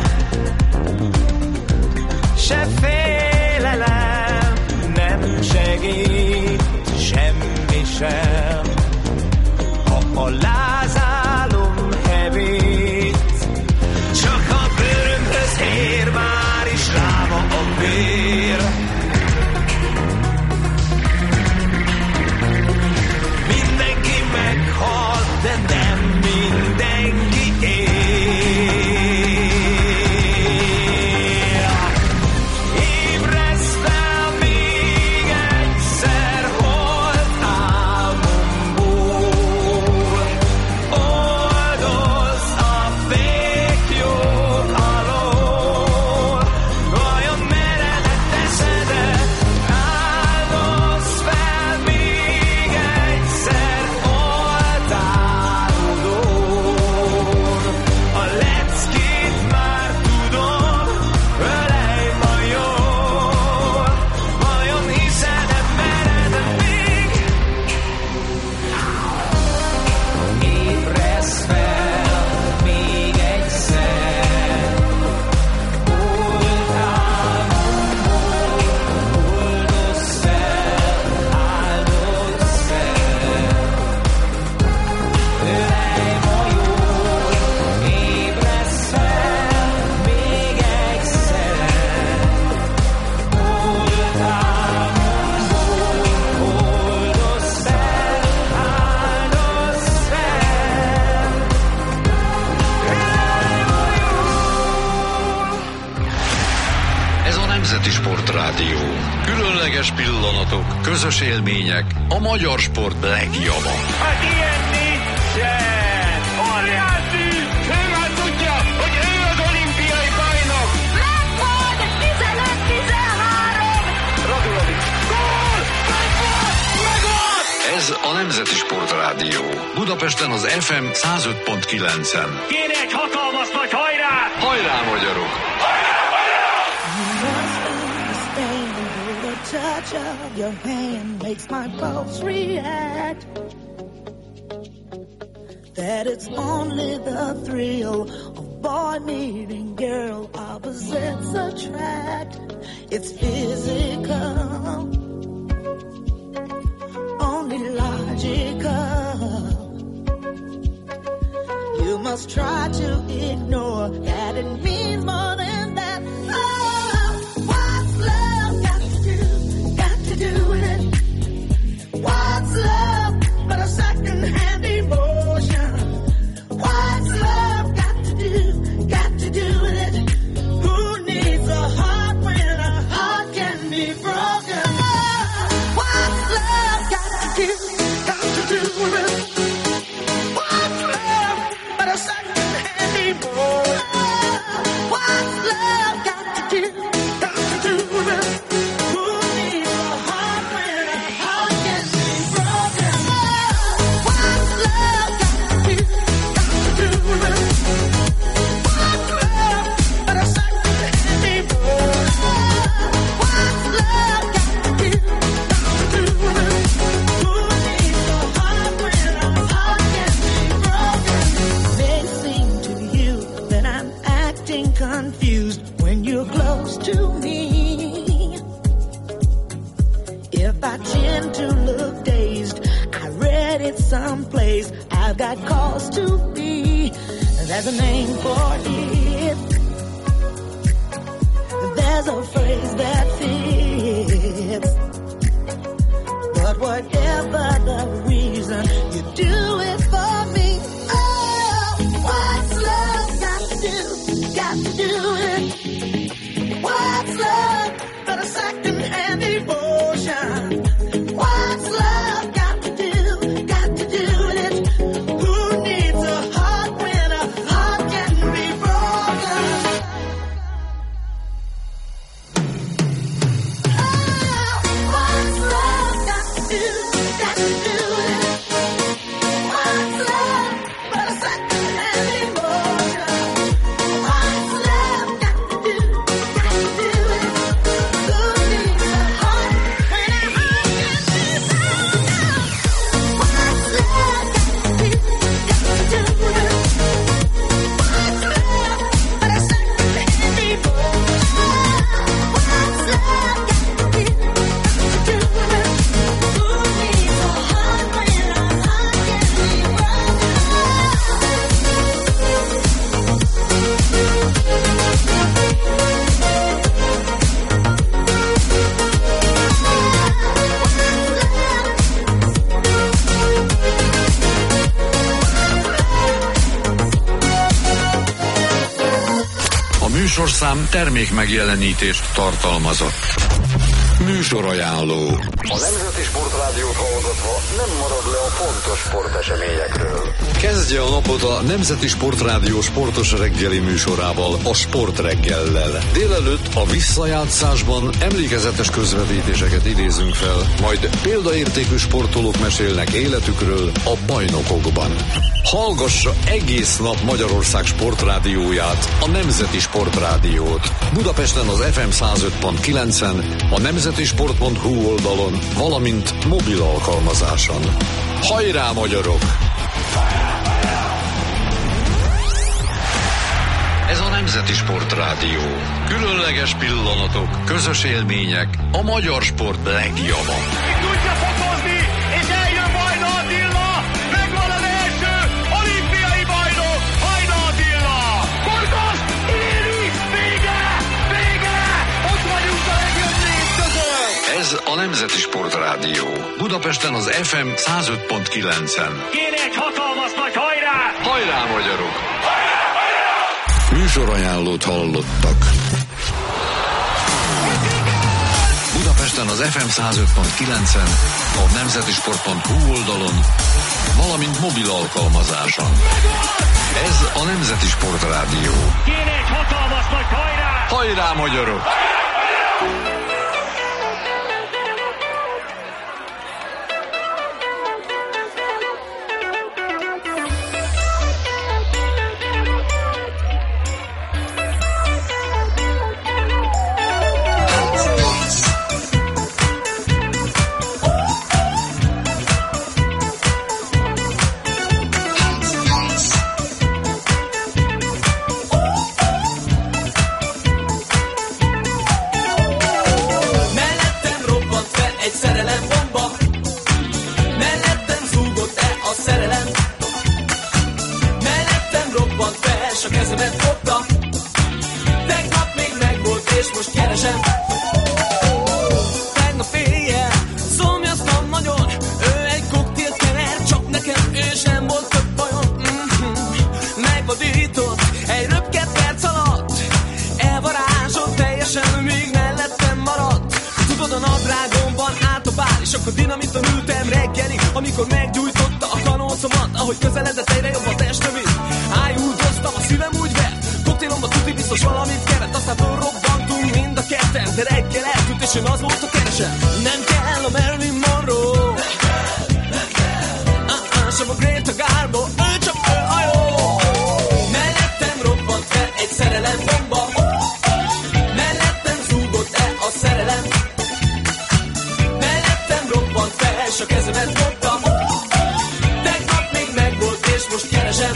se félelem nem segít semmi sem. Ha a lázálom hevít, csak a bőrömhöz ér, már is ráma a vér. Mindenki meghal, de nem mindenki él. Ébresz fel még egyszer holt álmomból, oldozz a fék jók alól. Vajon meredett eszede, áldozz fel még egyszer oltálodón. A leckét már tudom, ölej major. Vajon hiszed-e, mered-e még? Ébresz fel még egyszer, old álmomból, oldozz el, áldozz el. Ölej major, ébresz fel még egyszer, old álmomból, oldozz el, áldozz el. Ez a Nemzeti Sportrádió. Különleges pillanatok, közös élmények, a magyar sport legjava. Hát ilyen nincsen! Óriási! Ő már tudja, hogy ő az olimpiai bajnok! Megvolt! tizenöt tizenhárom! Radulovics! Gól! Megvolt! Megvolt! Ez a Nemzeti Sportrádió. Budapesten az ef em száz öt pont kilencen. Kéne egy hatalmas nagy hajrá! Hajrá, magyarok! You must understand, hold a tight touch of your hand makes my pulse react. That it's only the thrill of boy meeting girl, opposites attract. It's physical, only logical. You must try to ignore that it means more than that. Oh, what's love got to do, got to do with it? What's love but a second-hand emotion? What's love got to do, got to do with it? Who needs a heart when a heart can be broken? Oh, what's love got to do, got to do with it? What's love but a second-hand emotion? What's love got to do, got to do with it? Who needs a heart when a heart can be broken? What's love got to do, got to do with it? What's love but a second-hand emotion? What's love got to do, got to do with it? Who needs a heart when a heart can be broken? May seem to you that I'm acting confused when you're close to me. If I tend to look dazed, I read it someplace. I've got cause to be. There's a name for it. There's a phrase that fits. But whatever the reason, you do it for me. Oh, what's love got to do, got to do it? What's love but a second-hand emotion? What's love got to do, got to do it? Who needs a heart when a heart can be broken? Oh, what's love got to do, got to do it? What's love but a second-hand emotion? What's love got to do, got to do it? Who needs a heart when a heart can be broken? What's love got to do, got to do it? What's love but a second-hand emotion? What's love got to do, got to do it? Who needs a heart when a heart can be A műsorszám termék megjelenítést tartalmazott. Műsorajánló. A Nemzeti Sportrádiót hallgatva nem marad le a fontos sporteseményekről. Kezdje a napot a Nemzeti Sportrádió sportos reggeli műsorával, a Sportreggellel. Délelőtt a visszajátszásban emlékezetes közvetítéseket idézünk fel, majd példaértékű sportolók mesélnek életükről a bajnokokban. Hallgassa egész nap Magyarország sportrádióját, a Nemzeti Sportrádiót. Budapesten az ef em száz öt pont kilencen, a nemzetisport pont hu oldalon, valamint mobil alkalmazáson. Hajrá, magyarok! Ez a Nemzeti Sportrádió. Különleges pillanatok, közös élmények, a magyar sport legjava. Tudja fokozni, és eljön Hajna Attila! Megvan az első olimpiai bajnok, Hajna Attila! Kordos, éri, vége, vége! Ott vagyunk a legjobb négy között! Ez a Nemzeti Sportrádió. Budapesten az ef em száz öt pont kilencen. Kéne egy hatalmas nagy hajrá! Hajrá, magyarok! Műsorajánlót hallottak. Budapesten az ef em száz öt pont kilencen, a nemzetisport pont hu oldalon, valamint mobil alkalmazáson. Ez a Nemzeti Sportrádió. Kéne egy hatalmas nagy hajrá! Hajrá, magyarok! ahogy közeledett egyre jobb a testömű. Ájúdoztam, a szívem úgy vert, koktélomba tuti biztos valamit kevert. Aztán fölrobbantunk mind a ketten, de reggel eltűnt és én azóta keresem. Nem kell a Marilyn Monroe, uh-uh, sem a Greta Garbo, ő csak ő a jó. Mellettem robbant fel egy szerelem bomba, mellettem zúgott el a szerelem. Mellettem robbant fel, s a kezemet dobta. Tegnap még megvolt, és most keresem.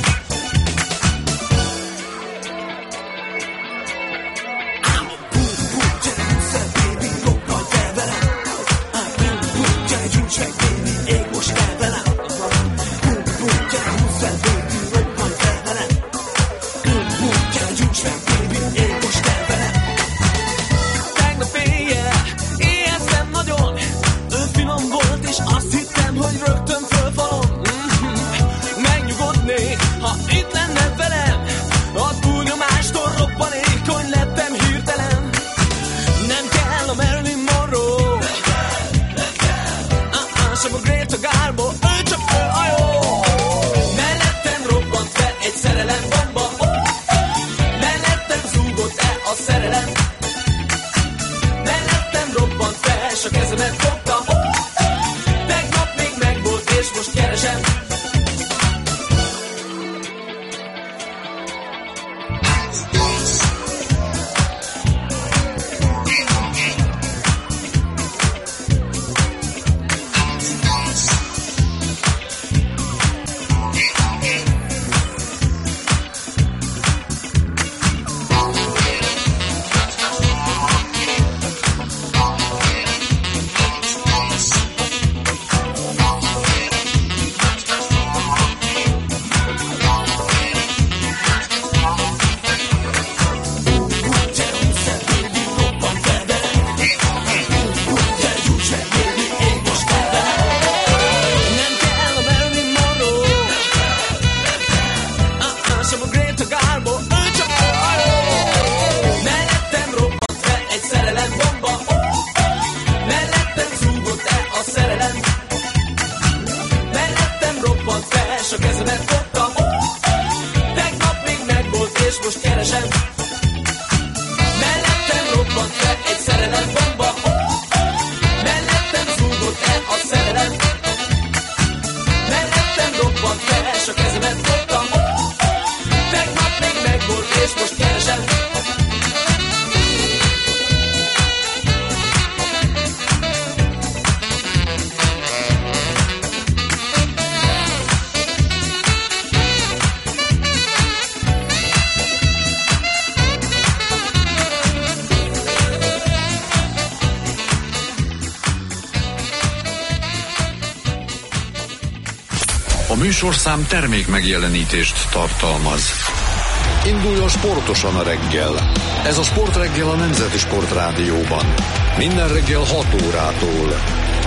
A műsorszám termék megjelenítést tartalmaz. Induljon sportosan a reggel. Ez a Sportreggel a Nemzeti Sportrádióban. Minden reggel hat órától.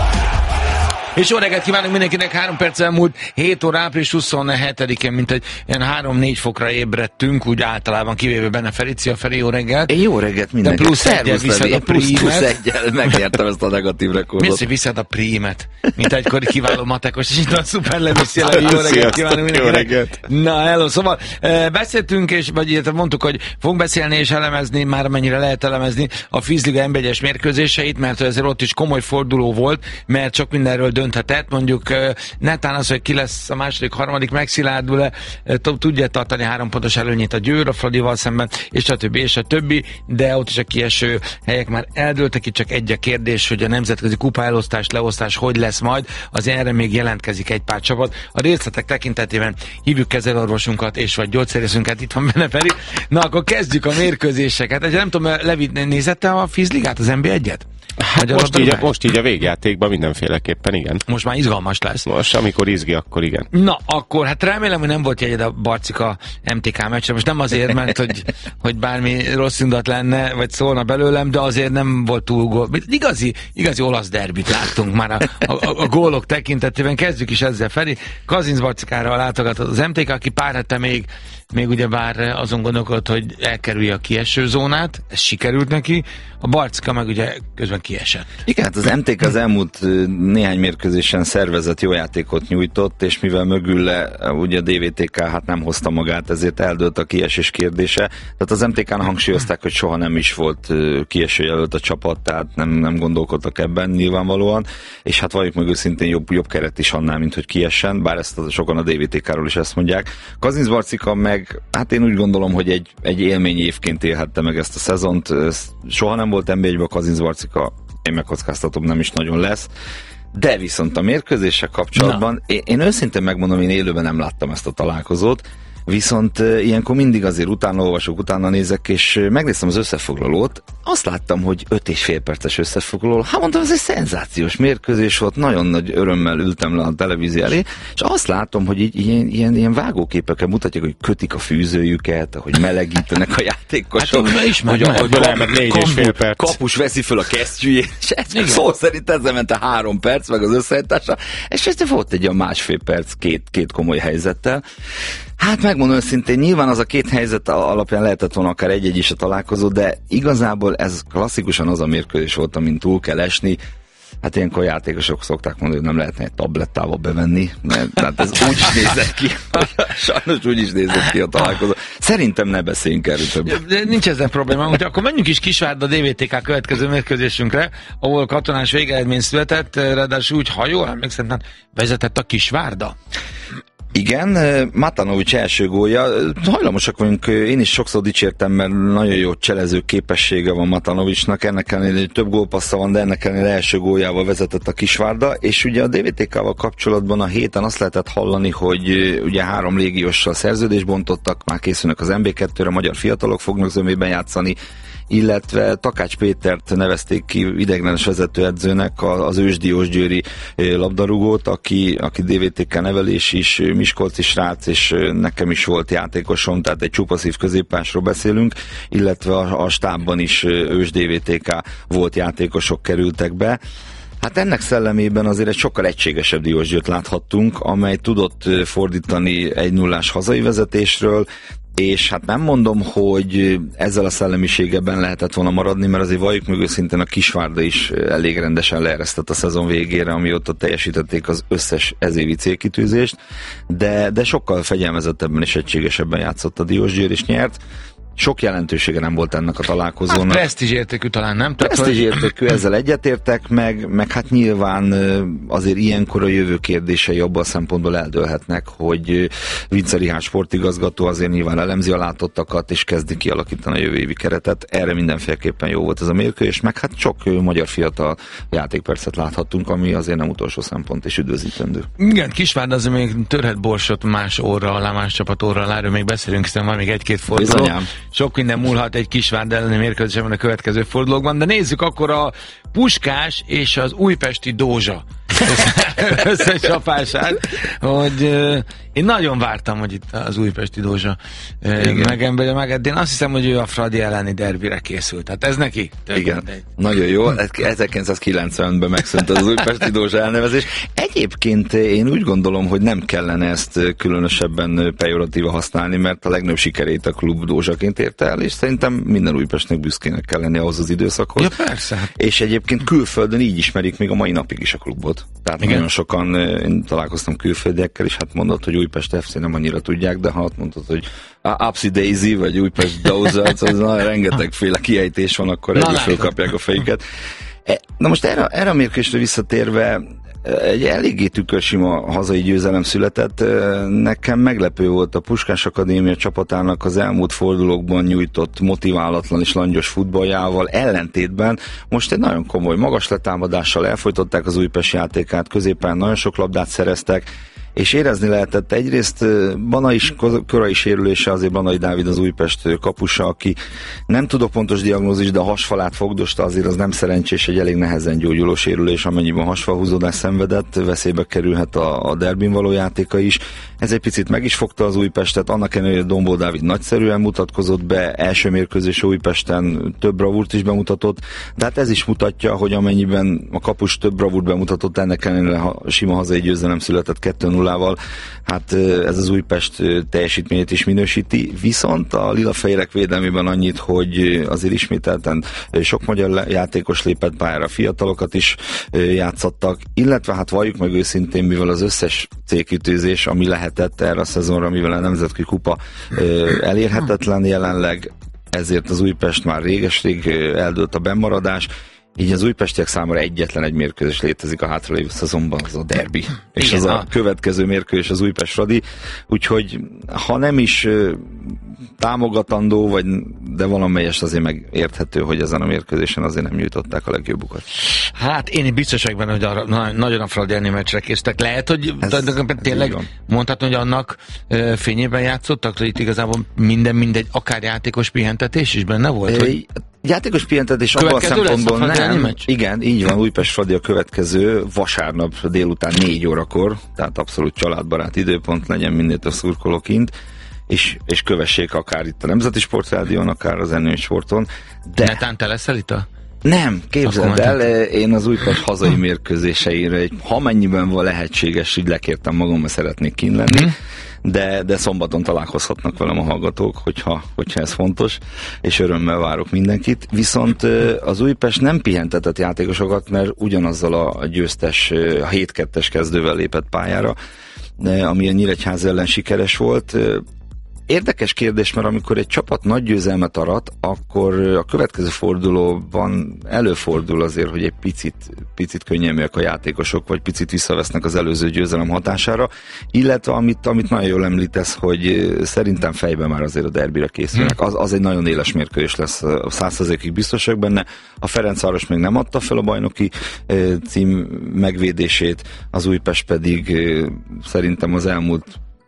És jó reggelt kívánunk mindenkinek, három perc elmúlt, hét óra április huszonhetedikén, mint egy ilyen három-négy fokra ébredtünk, úgy általában, kivéve benne Felicia. Feri, jó reggelt. Jó reggelt mindenki. De plusz egyel viszed a plusz, prímet. Plusz egyel megértem ezt a negatív rekordot. Mész, hogy viszed a prímet, mint egykor kiváló matekos, és itt a szuper leviszi el, jó reggelt kívánunk mindenkinek. Na, hello, szóval e, beszéltünk, és vagy ilyet mondtuk, hogy fogunk beszélni és elemezni, már mennyire lehet elemezni a Fízliga en bé egyes mérkőzéseit, mert ezért ott is komoly forduló volt, mert csak mindenről dönthetett, mondjuk netán az, hogy ki lesz a második, harmadik, megszilárdul-e, tudja tartani három pontos előnyét a Győr a Fradival szemben, és a többi, és a többi, de ott is a kieső helyek már eldőltek, itt csak egy a kérdés, hogy a nemzetközi kupa elosztás, leosztás hogy lesz majd, az erre még jelentkezik egy pár csapat. A részletek tekintetében hívjuk kezelőorvosunkat és vagy gyógyszerészünket, itt van benne Feri. Na, akkor kezdjük a mérkőzéseket. Nem tudom, Levi, nézette a Fízligát, az en bé egyet? Hát most, így a, most így a végjátékban mindenféleképpen, igen. Most már izgalmas lesz. Most, amikor izgi, akkor igen. Na, akkor hát remélem, hogy nem volt jegyed a Barcika em té ká meccsre. Most nem azért, mert hogy, hogy bármi rossz indat lenne, vagy szólna belőlem, de azért nem volt túl gól. Igazi, igazi olasz derbit láttunk már a, a, a gólok tekintetében. Kezdjük is ezzel, Feri. Kazinc Barcikára látogatott az em té ká, aki pár hete még még ugyebár azon gondolkodott, hogy elkerülje a kieső zónát, ez sikerült neki. A Barcika meg ugye közben közben kiesett. Igen, hát az em té ká az elmúlt néhány mérkőzésen szervezett jó játékot nyújtott, és mivel mögülle ugye a dé vé té ká hát nem hozta magát, ezért eldőlt a kiesés kérdése. Tehát az em té ká-n hangsúlyozták, hogy soha nem is volt kieső jelölt a csapat, tehát nem, nem gondolkodtak ebben nyilvánvalóan, és hát valljuk meg őszintén jobb, jobb keret is annál, mint hogy kiessen, bár ezt sokan a dé vé té ká-ról is ezt mondják. Kazincbarcika meg, hát én úgy gondolom, hogy egy, egy élmény évként élhette meg ezt a szezont. Soha nem volt en bé egyben a Kazincbarcika, én megkockáztatom, nem is nagyon lesz. De viszont a mérkőzéssel kapcsolatban, én, én őszintén megmondom, én élőben nem láttam ezt a találkozót, viszont uh, ilyenkor mindig azért utána olvasok, utána nézek, és uh, megnéztem az összefoglalót, azt láttam, hogy öt és fél perces összefoglaló, hát mondtam, ez egy szenzációs mérkőzés volt, nagyon nagy örömmel ültem le a televízió elé, és azt látom, hogy így, ilyen, ilyen, ilyen vágóképeken mutatják, hogy kötik a fűzőjüket, hogy melegítenek a játékosok, hát, is hogy, hogy, hogy kapu, kapus veszi föl a kesztyűjét, és ez szó szerint ezzel ment a három perc, meg az összeállítása, és ez volt egy a másfél perc két, két komoly helyzettel. Hát megmondom őszintén, nyilván az a két helyzet alapján lehetett volna akár egy-egy is a találkozó, de igazából ez klasszikusan az a mérkőzés volt, amin túl kell esni. Hát ilyenkor játékosok szokták mondani, hogy nem lehetne egy tablettával bevenni, mert tehát ez úgy is nézett ki, sajnos úgy is nézett ki a találkozó. Szerintem ne beszéljünk erről többet. Nincs ezzel probléma, hogy akkor menjünk is Kisvárda dé vé té ká következő mérkőzésünkre, ahol katonás végeredmény született, ráadásul úgy, ha jól emlékszem, vezetett a Kisvárda. Igen, Matanovics első gólja, hajlamosak vagyunk, én is sokszor dicsértem, mert nagyon jó cselező képessége van Matanovicsnak, ennek ellenére több gólpassza van, de ennek ellenére első góljával vezetett a Kisvárda, és ugye a dé vé té ká-val kapcsolatban a héten azt lehetett hallani, hogy ugye három légióssal szerződést bontottak, már készülnek az em bé kettőre, magyar fiatalok fognak zömében játszani, illetve Takács Pétert nevezték ki ideiglenes vezetőedzőnek, az ősdiósgyőri labdarúgót, aki, aki dé vé té ká nevelés is, miskolci srác, és nekem is volt játékosom, tehát egy csupaszív középpásról beszélünk, illetve a, a stábban is ős dé vé té ká volt játékosok kerültek be. Hát ennek szellemében azért egy sokkal egységesebb Diósgyőrt láthattunk, amely tudott fordítani egy nullás hazai vezetésről, és hát nem mondom, hogy ezzel a szellemiségeben lehetett volna maradni, mert azért valljuk mögül szintén a Kisvárda is elég rendesen leeresztett a szezon végére, amióta teljesítették az összes ezévi célkitűzést, de, de sokkal fegyelmezettebben és egységesebben játszott a Diósgyőr, és nyert. Sok jelentősége nem volt ennek a találkozónak. Hát presztízsértékű talán, nem? Presztízsértékű, ezzel egyetértek, meg, meg hát nyilván azért ilyenkor a jövő kérdései abban a szempontból eldőlhetnek, hogy Vince Rihárd sportigazgató azért nyilván elemzi a látottakat, és kezdi kialakítani a jövő évi keretet. Erre mindenféleképpen jó volt ez a mérkőzés, meg hát sok magyar fiatal játékpercet láthattunk, ami azért nem utolsó szempont és üdvözítendő. Igen, Kisvárda azért még törhet borsot más óra alá, más csapat óra alá, erről még beszélünk, hiszen van még egy-két forduló. Bizonyám. Sok minden múlhat egy Kisvárda elleni mérkőzésen a következő fordulókban, de nézzük akkor a Puskás és az újpesti Dózsa összecsapását, hogy uh, én nagyon vártam, hogy itt az újpesti Dózsa uh, megembelje meg, de én azt hiszem, hogy ő a Fradi elleni derbire készült. Tehát ez neki? Igen, mindegy. Nagyon jó. ezerkilencszázkilencvenben megszűnt az újpesti Dózsa elnevezés. Egyébként én úgy gondolom, hogy nem kellene ezt különösebben pejoratíva használni, mert a legnagyobb sikerét a klub Dózsaként érte el, és szerintem minden Újpestnek büszkének kell lenni ahhoz az időszakhoz. Ja, persze. És egyébként külföldön így ismerik még a mai napig is a klubot. Tehát igen. Nagyon sokan, én találkoztam külföldiekkel, és hát mondott, hogy Újpest ef cé nem annyira tudják, de ha azt mondtad, hogy Upsi Daisy, vagy Újpest Dózsa, az nagyon rengetegféle kiejtés van, akkor együtt fölkapják a fejüket. Na most erre, erre a mérkőzésre visszatérve, egy eléggé tükörsima hazai győzelem született. Nekem meglepő volt a Puskás Akadémia csapatának az elmúlt fordulókban nyújtott motiválatlan és langyos futballjával ellentétben most egy nagyon komoly magas letámadással elfojtották az Újpest játékát, középen nagyon sok labdát szereztek, és érezni lehetett egyrészt Banai korai sérülése, azért Banai Dávid az Újpest kapusa, aki nem tudok pontos diagnózis, de a hasfalát fogdosta, azért az nem szerencsés, egy elég nehezen gyógyuló sérülés, amennyiben hasfalhúzódás szenvedett, veszélybe kerülhet a, a derbin való játéka is. Ez egy picit meg is fogta az Újpestet, annak ellenére, hogy Dombó Dávid nagyszerűen mutatkozott be, első mérkőzés Újpesten több bravúrt is bemutatott, de hát ez is mutatja, hogy amennyiben a kapus több bravúrt bemutatott, ennek ellenére a sima hazai győzelem született kettő nulla, fordulával, hát ez az Újpest teljesítményét is minősíti, viszont a lilafehérek védelmében annyit, hogy azért ismételten sok magyar játékos lépett pályára, fiatalokat is játszottak, illetve hát valljuk meg őszintén, mivel az összes célkitűzés, ami lehetett erre a szezonra, mivel a Nemzetközi Kupa elérhetetlen jelenleg, ezért az Újpest már réges-rég eldőlt a bennmaradás, így az újpestiek számára egyetlen egy mérkőzés létezik a hátralévő szezonban, az a derbi. És az a következő mérkőzés az Újpest-Fradi, úgyhogy ha nem is támogatandó, vagy, de valamelyest azért megérthető, hogy ezen a mérkőzésen azért nem nyújtották a legjobbukat. Hát én biztos vagyok benne, hogy arra, na, nagyon a Fradi elleni meccsre késztek. Lehet, hogy ez, tényleg mondhatni, hogy annak ö, fényében játszottak, hogy itt igazából minden mindegy, akár játékos pihentetés is benne volt? É, hogy... Játékos pihentetés abban a szempontból nem. Igen, így van, Újpest-Fradi a következő vasárnap délután négy órakor, tehát abszolút családbarát időpont, legyen minél több szurkoló kint, és, és kövessék akár itt a Nemzeti Sportrádión, akár az en Sporton. De... Netán te leszel itt a... Nem, képzeld el, én az Újpest hazai mérkőzéseire, ha mennyiben van lehetséges, így lekértem magam, mert szeretnék kint lenni, mm. de, de szombaton találkozhatnak velem a hallgatók, hogyha, hogyha ez fontos, és örömmel várok mindenkit. Viszont az Újpest nem pihentetett játékosokat, mert ugyanazzal a győztes, a hét kettes kezdővel lépett pályára, ami a Nyíregyház ellen sikeres volt. Érdekes kérdés, mert amikor egy csapat nagy győzelmet arat, akkor a következő fordulóban előfordul azért, hogy egy picit, picit könnyelműek a játékosok, vagy picit visszavesznek az előző győzelem hatására, illetve amit, amit nagyon jól említesz, hogy szerintem fejben már azért a derbire készülnek. Az, az egy nagyon éles mérkőzés lesz, száz százalékig biztos vagyok benne. A Ferencváros még nem adta fel a bajnoki cím megvédését, az Újpest pedig szerintem az elmúlt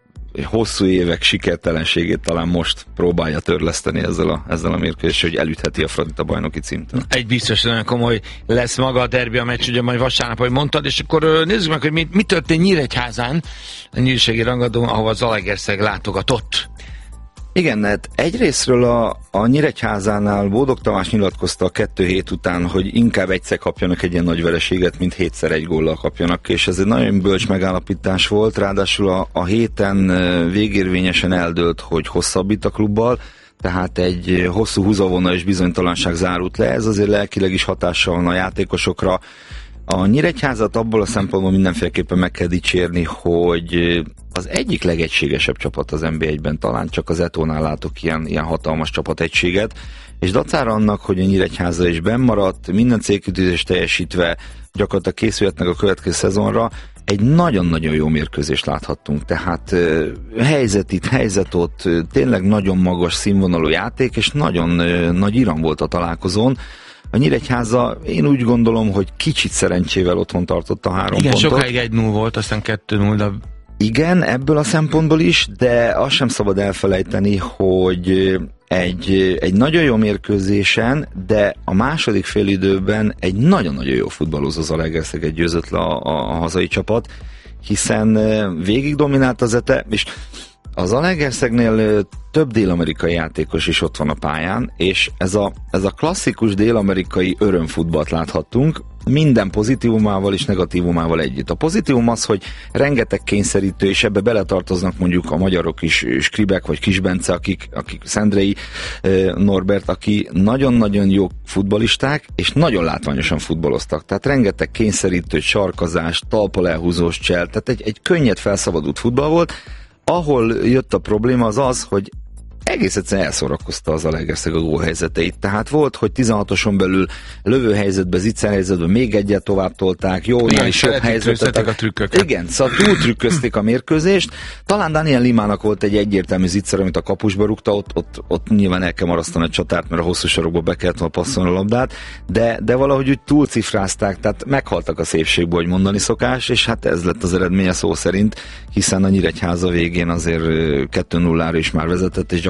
hosszú évek sikertelenségét talán most próbálja törleszteni ezzel a, ezzel a mérkőzéssel, hogy elütheti a Fradit a bajnoki címtől. Egy biztos nagyon komoly lesz maga a derbi, a meccs, ugye majd vasárnap, ahogy mondtad, és akkor nézzük meg, hogy mi, mi történt Nyíregyházán, a nyírségi rangadón, ahova Zalaegerszeg látogatott. Igen, hát egyrésztről a, a Nyíregyházánál Bódog Tamás nyilatkozta a kettő hét után, hogy inkább egyszer kapjanak egy ilyen nagy vereséget, mint hétszer egy góllal kapjanak, és ez egy nagyon bölcs megállapítás volt, ráadásul a, a héten végérvényesen eldőlt, hogy hosszabbít a klubbal, tehát egy hosszú húzavona és bizonytalanság zárult le, ez azért lelkileg is hatással van a játékosokra. A Nyíregyházat abból a szempontból mindenféleképpen meg kell dicsérni, hogy az egyik legegységesebb csapat az en bé egyben, talán csak az Etónál látok ilyen, ilyen hatalmas csapategységet, és dacára annak, hogy a Nyíregyháza is bennmaradt, minden célkitűzést teljesítve gyakorlatilag készülhetnek a következő szezonra, egy nagyon-nagyon jó mérkőzést láthattunk, tehát uh, helyzet itt, helyzet ott, uh, tényleg nagyon magas színvonalú játék, és nagyon uh, nagy iram volt a találkozón. A Nyíregyháza, én úgy gondolom, hogy kicsit szerencsével otthon tartotta a három Igen, pontot. sokáig egy null volt, aztán kettő null, de... Igen, ebből a szempontból is, de azt sem szabad elfelejteni, hogy egy, egy nagyon jó mérkőzésen, de a második félidőben egy nagyon-nagyon jó futballozó Zalaegerszeget győzött le a, a, a hazai csapat, hiszen végig dominált az Zete, és a Zalaegerszegnél több dél-amerikai játékos is ott van a pályán, és ez a, ez a klasszikus dél-amerikai örömfutballt láthattunk, minden pozitívumával és negatívumával együtt. A pozitívum az, hogy rengeteg kényszerítő, és ebbe beletartoznak mondjuk a magyarok is, Skribek vagy Kisbence, akik, akik Szendrei Norbert, aki nagyon-nagyon jó futballisták, és nagyon látványosan futballoztak. Tehát rengeteg kényszerítő, sarkazás, talpal elhúzós csel, tehát egy, egy könnyed felszabadult futball volt. Ahol jött a probléma az az, hogy egész egyszerűen elszórakozta az Zalaegerszeg a gólhelyzeteit. Tehát volt, hogy tizenhatoson belül lövőhelyzetbe, zicserhelyzetbe még egyet tovább tolták, jól is jobb helyzetet. A trükköket. Igen, szóval túl trükközték a mérkőzést. Talán Daniel Limának volt egy egyértelmű zicser, amit a kapusba rúgta, ott, ott, ott nyilván el kell marasztani a csatárt, mert a hosszú sarokba be kellett volna passzolni a labdát, de, de valahogy úgy túlcifrázták, tehát meghaltak a szépségből, hogy mondani szokás, és hát ez lett az eredménye szó szerint, hiszen a Nyíregyháza végén azért kettő nullára is már vezetett, és gyakorlatilag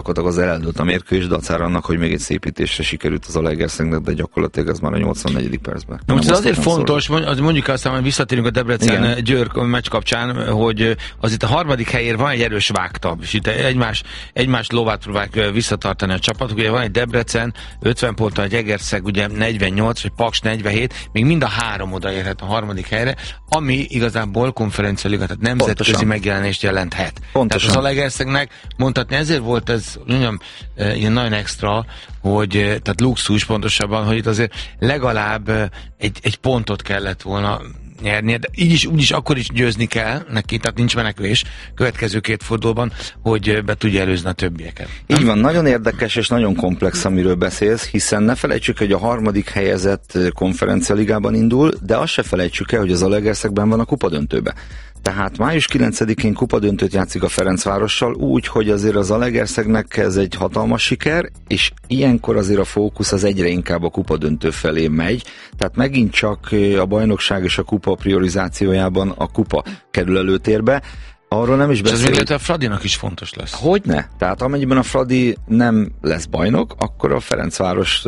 gyakorlatilag az eldőlt a mérkőzés, dacára annak, hogy még egy szépítésre sikerült az Zalaegerszegnek, de gyakorlatilag ez már a nyolcvannegyedik percben. Na, most ez azért fontos, az mondjuk aztán, hogy visszatérünk a Debrecen-Győr meccs kapcsán, hogy az itt a harmadik helyér van egy erős vágtab, és itt egymás, egymás lovát próbálják visszatartani a csapatok. Ugye van egy Debrecen ötven ponttal, egy Egerszeg ugye negyvennyolc, vagy Paks negyvenhét, még mind a három odaérhet a harmadik helyre, ami igazából konferencialiga, tehát nemzetközi Pontosan. megjelenést jelenthet. Pontosan. Tehát az Zalaegerszegnek mondhatni, ezért volt ez mondjam, ilyen nagyon extra, hogy, tehát luxus pontosabban, hogy itt azért legalább egy, egy pontot kellett volna nyernie, de így is, úgy is, akkor is győzni kell neki, tehát nincs menekvés következő két fordulóban, hogy be tudja előzni a többieket. Így van, nagyon érdekes és nagyon komplex, amiről beszélsz, hiszen ne felejtsük, hogy a harmadik helyezett konferencialigában indul, de azt se felejtsük el, hogy az Zalaegerszegben van a kupadöntőbe. Tehát május kilencedikén kupadöntőt játszik a Ferencvárossal, úgy, hogy azért az Zalaegerszegnek ez egy hatalmas siker, és ilyenkor azért a fókusz az egyre inkább a kupadöntő felé megy, tehát megint csak a bajnokság és a kupa priorizációjában a kupa kerül előtérbe. Arról nem is beszélünk. És ez még a Fradinak is fontos lesz. Hogyne? Tehát amennyiben a Fradi nem lesz bajnok, akkor a Ferencváros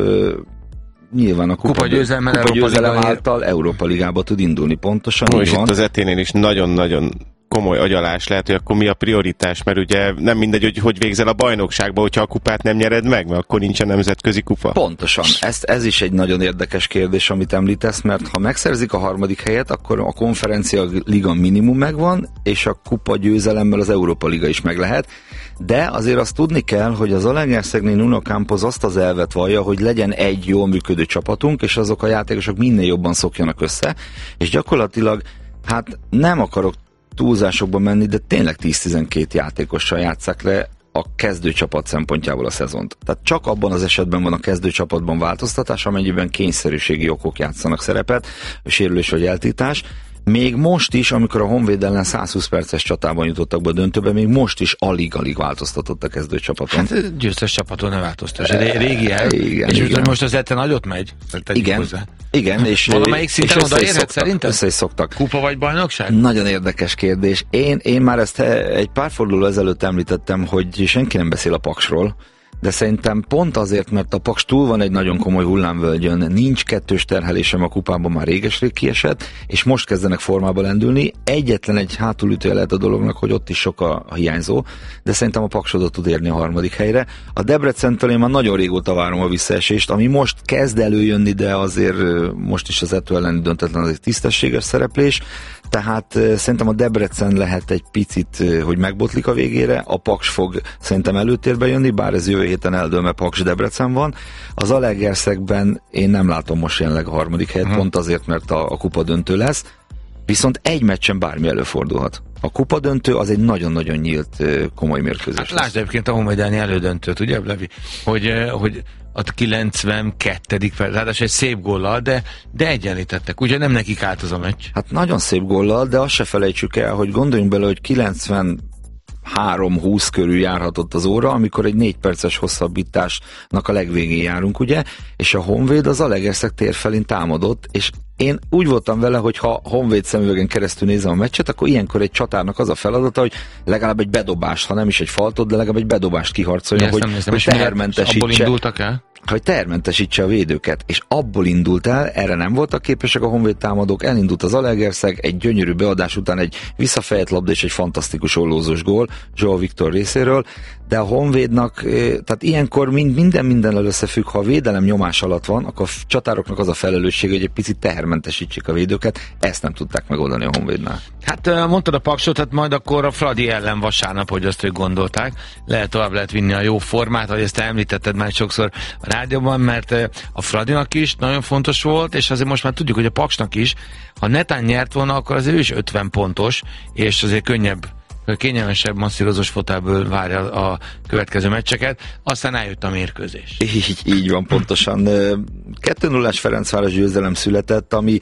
nyilván a kupa, kupa győzelem Európa által Európa Ligába tud indulni, pontosan. No, és van. Itt az eténél is nagyon-nagyon komoly agyalás lehet, hogy akkor mi a prioritás, mert ugye nem mindegy, hogy hogy végzel a bajnokságba, hogyha a kupát nem nyered meg, mert akkor nincsen nemzetközi kupa. Pontosan. Ez, ez is egy nagyon érdekes kérdés, amit említesz, mert ha megszerzik a harmadik helyet, akkor a konferencia liga minimum megvan, és a kupa győzelemmel az Európa Liga is meg lehet. De azért azt tudni kell, hogy az Zalaegerszegnél Nuno Campos azt az elvet vallja, hogy legyen egy jól működő csapatunk, és azok a játékosok minél jobban szokjanak össze, és gyakorlatilag hát nem akarok túlzásokba menni, de tényleg tíz-tizenkét játékossal játsszák le a kezdőcsapat szempontjából a szezont. Tehát csak abban az esetben van a kezdőcsapatban változtatás, amennyiben kényszerűségi okok játszanak szerepet, sérülés vagy eltiltás. Még most is, amikor a Honvéd ellen százhúsz perces csatában jutottak be a döntőbe, még most is alig-alig változtatott a kezdőcsapaton. Hát győztes csapaton ne változtas. Régi el. Igen, és igen. Most az Ete nagyot megy. Igen, hozzá. igen. És valamelyik szinten odaérhet szerintem? Össze is szoktak. Kupa vagy bajnokság? Nagyon érdekes kérdés. Én, én már ezt egy pár forduló ezelőtt említettem, hogy senki nem beszél a Paksról, de szerintem pont azért, mert a Paks túl van egy nagyon komoly hullámvölgyön, nincs kettős terhelésem a kupában, már réges-rég kiesett, és most kezdenek formába lendülni. Egyetlen egy hátulütője lehet a dolognak, hogy ott is sok a, a hiányzó, de szerintem a Paks oda tud érni a harmadik helyre. A Debrecentől én már nagyon régóta várom a visszaesést, ami most kezd előjönni, de azért most is az Ető elleni döntetlen az egy tisztességes szereplés, tehát szerintem a Debrecen lehet egy picit, hogy megbotlik a végére, a Paks fog szerintem előtérbe jönni, bár ez jövő héten eldől, mert Paks Debrecen van. Az Zalaegerszegben én nem látom most jelenleg a harmadik helyet, hmm. pont azért, mert a, a kupa döntő lesz, viszont egy meccsen bármi előfordulhat. A kupa döntő az egy nagyon-nagyon nyílt, komoly mérkőzés. Hát lásd egyébként a honvédelni elődöntőt, ugye, Levi? Hogy, hogy a kilencvenkettedik perc, ráadásul egy szép góllal, de, de egyenlítettek, ugye nem nekik állt az a meccs? Hát nagyon szép góllal, de azt se felejtsük el, hogy gondoljunk bele, hogy kilencvenhárom húsz körül járhatott az óra, amikor egy négy perces hosszabbításnak a legvégén járunk, ugye, és a Honvéd az Zalaegerszeg tér felén támadott, és én úgy voltam vele, hogy ha Honvéd szemüvegen keresztül nézem a meccset, akkor ilyenkor egy csatárnak az a feladata, hogy legalább egy bedobást, ha nem is egy faltot, de legalább egy bedobást kiharcoljon, hogy, hogy tehermentesítse. Abból indultak el? Hogy tehermentesítse a védőket, és abból indult el, erre nem voltak képesek a Honvéd támadók, elindult az Zalaegerszeg, egy gyönyörű beadás után egy visszafejett labda és egy fantasztikus ollózós gól João Viktor részéről, de a Honvédnak, tehát ilyenkor mind, minden mindennel összefügg, ha a védelem nyomás alatt van, akkor a csatároknak az a felelősség, hogy egy picit tehermentesítsék a védőket, ezt nem tudták megoldani a Honvédnál. Hát mondtad a Paksot, hát majd akkor a Fradi ellen vasárnap, hogy azt ők gondolták, lehet tovább lehet vinni a jó formát, ahogy ezt említetted már sokszor a rádióban, mert a Fradinak is nagyon fontos volt, és azért most már tudjuk, hogy a Paksnak is, ha netán nyert volna, akkor azért ő is ötven pontos, és azért könnyebb, kényelmesebb, masszírozós fotelből várja a következő meccseket, aztán eljött a mérkőzés. Így, így van, pontosan. kettő nullás Ferencváros győzelem született, ami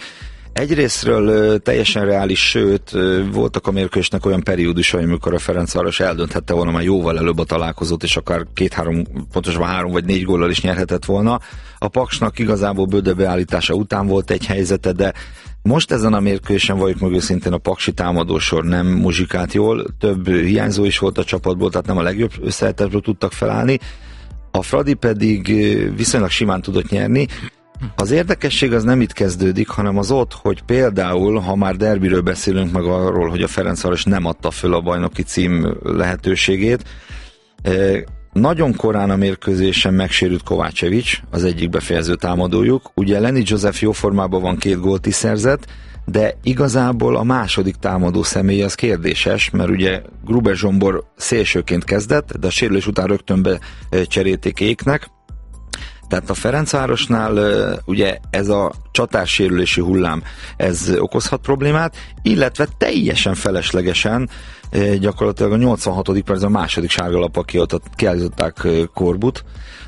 egyrésztről teljesen reális, sőt, voltak a mérkőzésnek olyan periódusai, amikor a Ferencváros eldönthette volna már jóval előbb a találkozót, és akár két-három, pontosabban három vagy négy góllal is nyerhetett volna. A Paksnak igazából Böde beállítása után volt egy helyzete, de Most ezen a mérkőzésen valljuk meg őszintén a paksi támadósor nem muzsikált jól, több hiányzó is volt a csapatból, tehát nem a legjobb összehetésből tudtak felállni. A Fradi pedig viszonylag simán tudott nyerni. Az érdekesség az nem itt kezdődik, hanem az ott, hogy például, ha már derbiről beszélünk meg arról, hogy a Ferencváros nem adta föl a bajnoki cím lehetőségét, nagyon korán a mérkőzésen megsérült Kovácsevics, az egyik befejező támadójuk. Ugye Lenny Joseph jó formában van, két gólt is szerzett, de igazából a második támadó személy az kérdéses, mert ugye Gruber Zsombor szélsőként kezdett, de a sérülés után rögtön becserélték Éknek. Tehát a Ferencvárosnál ugye ez a csatársérülési hullám, ez okozhat problémát, illetve teljesen feleslegesen gyakorlatilag a nyolcvanhatodik percben a második sárgalappal kiállították Korbut,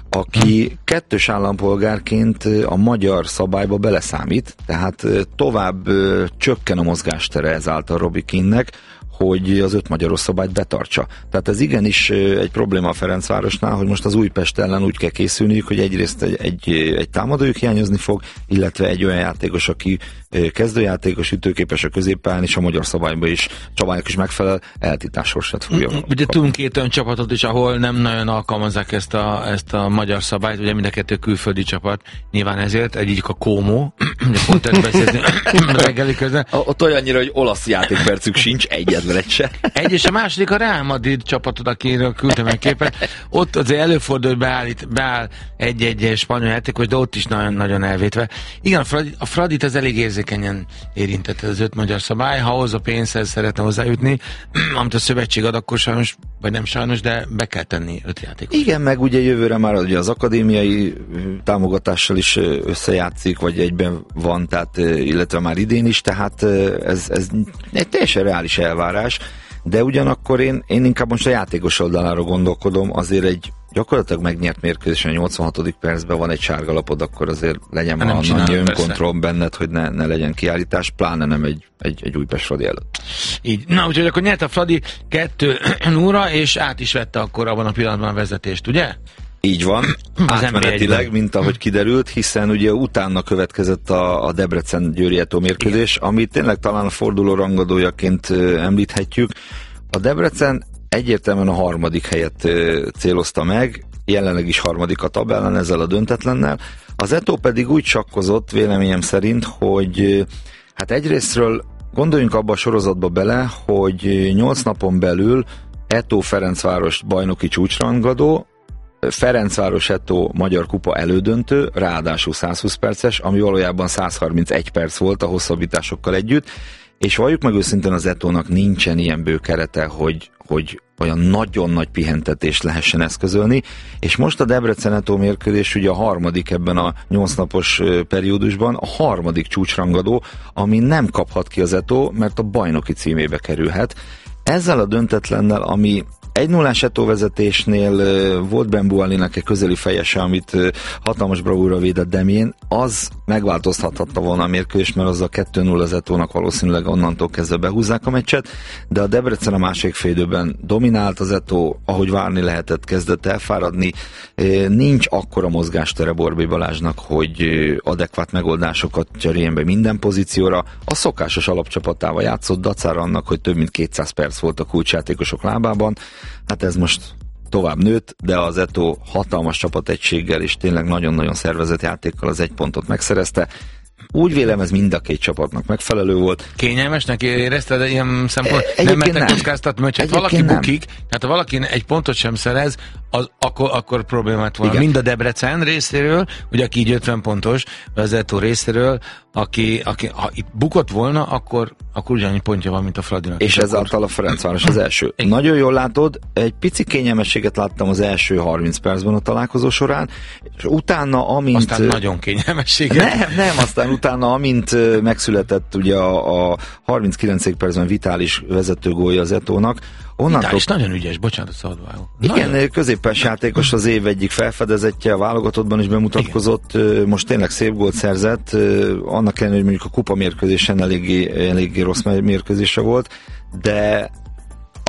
aki kettős állampolgárként a magyar szabályba beleszámít, tehát tovább csökken a mozgástere ezáltal Robbie Keane-nek, hogy az öt magyaros szabályt betartsa. Tehát ez igenis egy probléma a Ferencvárosnál, hogy most az Újpest ellen úgy kell készülniük, hogy egyrészt egy, egy, egy támadójuk hiányozni fog, illetve egy olyan játékos, aki kezdőjátékos, ütőképes a középpályán, és a magyar szabályban is, Csabának is megfelel, eltitássorsát fogja. Ugye tudunk két olyan csapatot is, ahol nem nagyon alkalmazzák ezt a, ezt a magyar szabályt, ugye mind a kettő külföldi csapat, nyilván ezért, egyik a Como, ugye pont ezt beszélni reggeli közben. Ott olyannyira, hogy olasz játékpercük sincs, egyetlen egy se. Egy, és a második a Real Madrid csapatod, akiről küldtem egy képet. Ott azért előfordul, hogy beáll, beáll egy-egy spanyol játékos, de ott is nagyon, nagyon elvétve. Igen, a, Fradi, a Fradit az elég érzékenyen érintette az öt magyar szabály. Ha ahhoz a pénzhez szeretne hozzájutni, amit a szövetség ad, akkor sajnos, vagy nem sajnos, de be kell tenni öt játékos. Igen, meg ugye jövőre már ugye az akadémiai támogatással is összejátszik, vagy egyben van, tehát, illetve már idén is, tehát ez, ez egy teljesen reális elvárás, de ugyanakkor én, én inkább most a játékos oldalára gondolkodom, azért egy gyakorlatilag megnyert mérkőzésen a nyolcvanhatodik percben van egy sárgalapod, akkor azért legyen már annyi önkontroll benned, hogy ne, ne legyen kiállítás, pláne nem egy, egy, egy Újpest Fradi előtt. Így. Na, úgyhogy akkor nyert a Fradi kettő nulla, és át is vette akkor abban a pillanatban a vezetést, ugye? Így van, átmenetileg, mint ahogy kiderült, hiszen ugye utána következett a, a Debrecen-Győri Eto mérkőzés, ami tényleg talán a forduló rangadójaként említhetjük. A Debrecen egyértelműen a harmadik helyet célozta meg, jelenleg is harmadik a tabellán ezzel a döntetlennel. Az Eto pedig úgy sakkozott, véleményem szerint, hogy hát egyrésztről gondoljunk abba a sorozatba bele, hogy nyolc napon belül Eto Ferencváros bajnoki csúcsrangadó, Ferencváros Eto Magyar Kupa elődöntő, ráadásul százhúsz perces, ami valójában százharmincegy perc volt a hosszabbításokkal együtt, és valljuk meg őszintén, az Etónak nincsen ilyen bő kerete, hogy, hogy olyan nagyon nagy pihentetést lehessen eszközölni, és most a Debrecen Eto mérkőzés ugye a harmadik ebben a nyolc napos periódusban, a harmadik csúcsrangadó, ami nem kaphat ki az Eto, mert a bajnoki címébe kerülhet. Ezzel a döntetlennel, ami egy nullás Eto vezetésnél uh, volt Ben Bualinak egy közeli fejese, amit uh, hatalmas bravúra védett Demjén, az megváltoztathatta volna a mérkőzést, mert az a kettő nulla az Etónak valószínűleg onnantól kezdve behúzzák a meccset, de a Debrecen a másik félidőben dominált, az Eto, ahogy várni lehetett, kezdett elfáradni, uh, nincs akkora mozgástere Borbély Balázsnak, hogy uh, adekvát megoldásokat cseréljen be minden pozícióra, a szokásos alapcsapatával játszott, dacára annak, hogy több mint kétszáz perc volt a kulcsjátékosok lábában. Hát ez most tovább nőtt, de az Eto hatalmas csapategységgel és tényleg nagyon-nagyon szervezett játékkal az egy pontot megszerezte. Úgy vélem, ez mind a két csapatnak megfelelő volt. Kényelmesnek érezted ilyen szempont? E, nem mertek kockáztatni, mert ha valaki nem. bukik, tehát ha valaki egy pontot sem szerez, az, akkor, akkor problémát van. Mind a Debrecen részéről, ugye aki így ötven pontos, az Eto részéről, aki, aki ha itt bukott volna, akkor, akkor ugyanannyi pontja van, mint a Fradinak. És ezáltal a Ferencváros az első. Nagyon jól látod, egy pici kényelmességet láttam az első harminc percben a találkozó során, és utána, amint... Aztán nagyon kényelmességet. Nem, nem, aztán utána, amint megszületett ugye a, a harminckilencedik percben Vitális vezetőgólja az Etónak, onnantól... Vitális nagyon ügyes, bocsánat, szabadvágó. Igen, középpes játékos, az év egyik felfedezetje, a válogatottban is bemutatkozott, igen. Most tényleg szép gólt szerzett, annak ellenére, hogy mondjuk a kupa mérkőzésen eléggé, eléggé rossz mérkőzése volt, de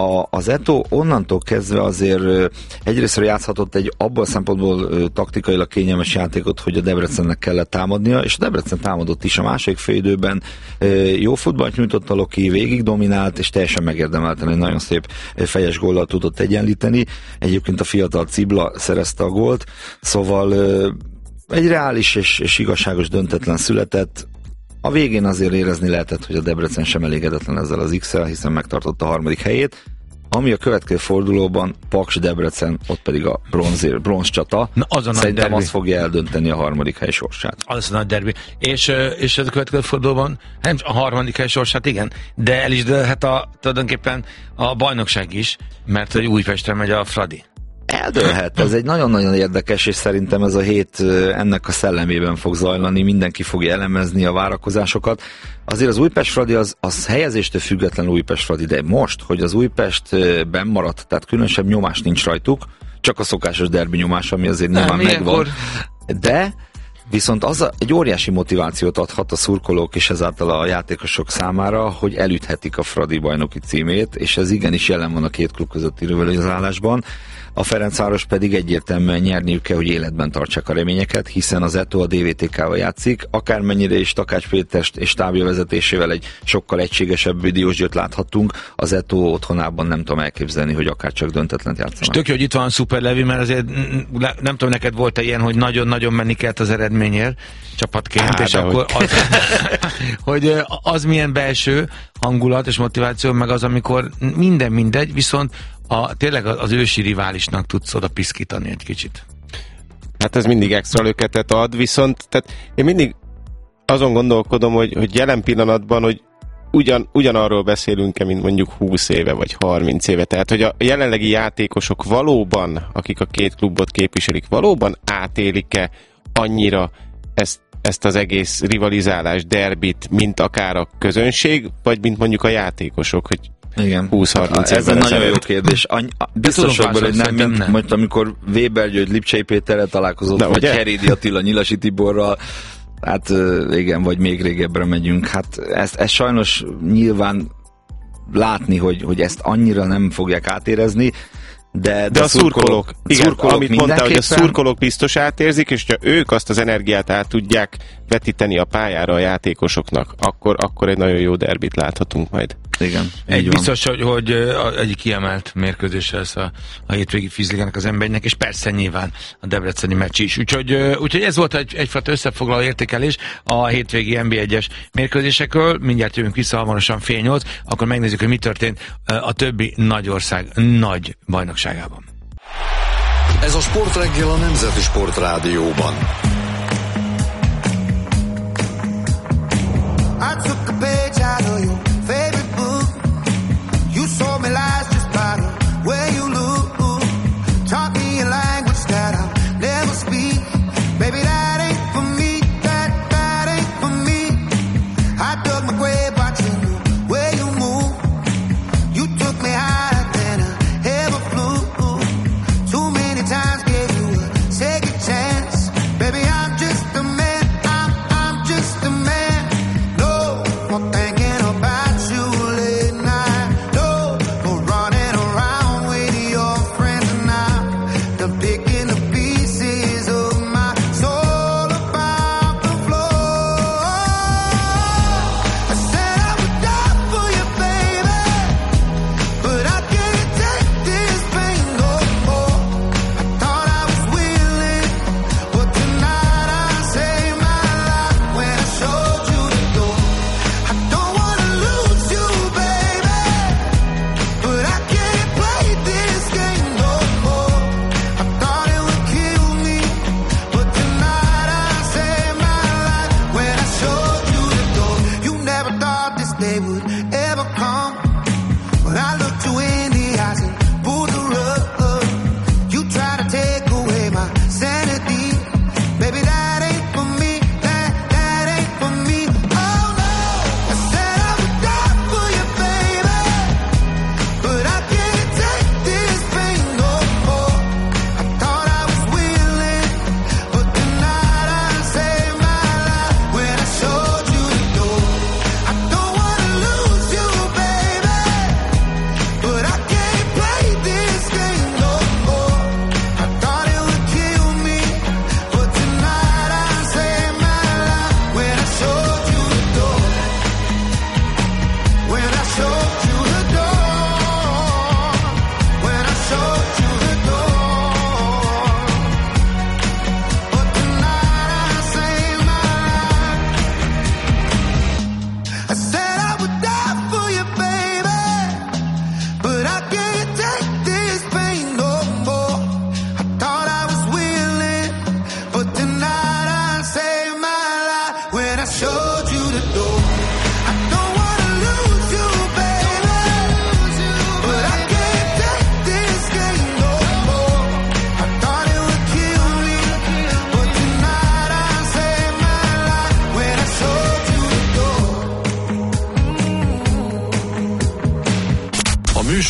a, az Eto'o onnantól kezdve azért egyrésztről játszhatott egy abban a szempontból taktikailag kényelmes játékot, hogy a Debrecennek kellett támadnia, és a Debrecen támadott is a második félidőben. Jó futballt nyújtott a Loki, végig dominált, és teljesen megérdemelten egy nagyon szép fejes góllal tudott egyenlíteni. Egyébként a fiatal Cibla szerezte a gólt, szóval egy reális és, és igazságos döntetlen született. A végén azért érezni lehetett, hogy a Debrecen sem elégedetlen ezzel az X-el, hiszen megtartotta a harmadik helyét. Ami a következő fordulóban Paks Debrecen, ott pedig a bronzér, bronz csata. Na, az a Szerintem nagy az fogja eldönteni a harmadik hely sorsát. Az a nagy derbi. És, és a következő fordulóban nem a harmadik hely sorsát, igen, de el is dőlhet a, tulajdonképpen a bajnokság is, mert hogy Újpestre megy a Fradi. Eldőlhet, ez egy nagyon-nagyon érdekes, és szerintem ez a hét ennek a szellemében fog zajlani, mindenki fogja elemezni a várakozásokat. Azért az Újpest-Fradi az, az helyezéstől független Újpest-Fradi, de most, hogy az Újpestben maradt, tehát különösebb nyomás nincs rajtuk, csak a szokásos derbi nyomás, ami azért nyilván Nem, megvan. ilyenkor... De viszont az a, egy óriási motivációt adhat a szurkolók és ezáltal a játékosok számára, hogy elüthetik a Fradi bajnoki címét, és ez igenis jelen van a két klub közötti rivalizálásban. A Ferencváros pedig egyértelműen nyerniük kell, hogy életben tartsák a reményeket, hiszen az Eto'o a dé vé té ká-val játszik, akármennyire is Takács Péter és stábja vezetésével egy sokkal egységesebb Diós Győrt láthattunk, az Eto'o otthonában nem tudom elképzelni, hogy akár csak döntetlent játszanak. És tök jó, hogy itt van Szuper Levi, mert azért nem tudom, neked volt-e ilyen, hogy nagyon-nagyon menni kellett az eredményért csapatként, Á, és akkor hogy... Az, hogy az milyen belső hangulat és motiváció, meg az, amikor minden mindegy, viszont a, tényleg az ősi riválisnak tudsz oda piszkítani egy kicsit. Hát ez mindig extra löketet ad, viszont tehát én mindig azon gondolkodom, hogy, hogy jelen pillanatban, hogy ugyan, ugyanarról beszélünk-e, mint mondjuk húsz éve vagy harminc éve. Tehát, hogy a jelenlegi játékosok valóban, akik a két klubot képviselik, valóban átélik-e annyira ezt, ezt az egész rivalizálás, derbit, mint akár a közönség, vagy mint mondjuk a játékosok, hogy igen. húsz-harminc Ez egy nagyon jó ezelőtt. kérdés. Any, biztos vagyok, hogy nem, mint nem. Majd amikor Weber György Lipcsei Péterrel találkozott, de, vagy Herédi Attila Nyilasi Tiborral, hát igen, vagy még régebbre megyünk. Hát ezt, ezt sajnos nyilván látni, hogy, hogy ezt annyira nem fogják átérezni, de, de, de a szurkolók, igen, szurkolók amit mondtál, hogy a szurkolók biztos átérzik, és ha ők azt az energiát át tudják vetíteni a pályára a játékosoknak, akkor, akkor egy nagyon jó derbit láthatunk majd. Igen. Egy biztos, hogy, hogy egyik kiemelt mérkőzés lesz a, a hétvégi Fizligának az embernek, és persze nyilván a debreceni meccs is. Úgyhogy, úgyhogy ez volt egy, egyfajta összefoglaló értékelés a hétvégi en bé egyes mérkőzésekről. Mindjárt jövünk vissza hamarosan fél nyolc, akkor megnézzük, hogy mi történt a többi nagy ország nagy bajnokságában. Ez a Sportreggel a Nemzeti Sportrádióban. I took a page out of your favorite book. You sold me lies just by the way you look. Taught me a language that I'll never speak. Baby, that ain't for me. That, that ain't for me. I dug my grave watching the way you move. You took me higher than I ever flew. Too many times gave you a second chance. Baby, I'm just a man. I'm, I'm just a man. No.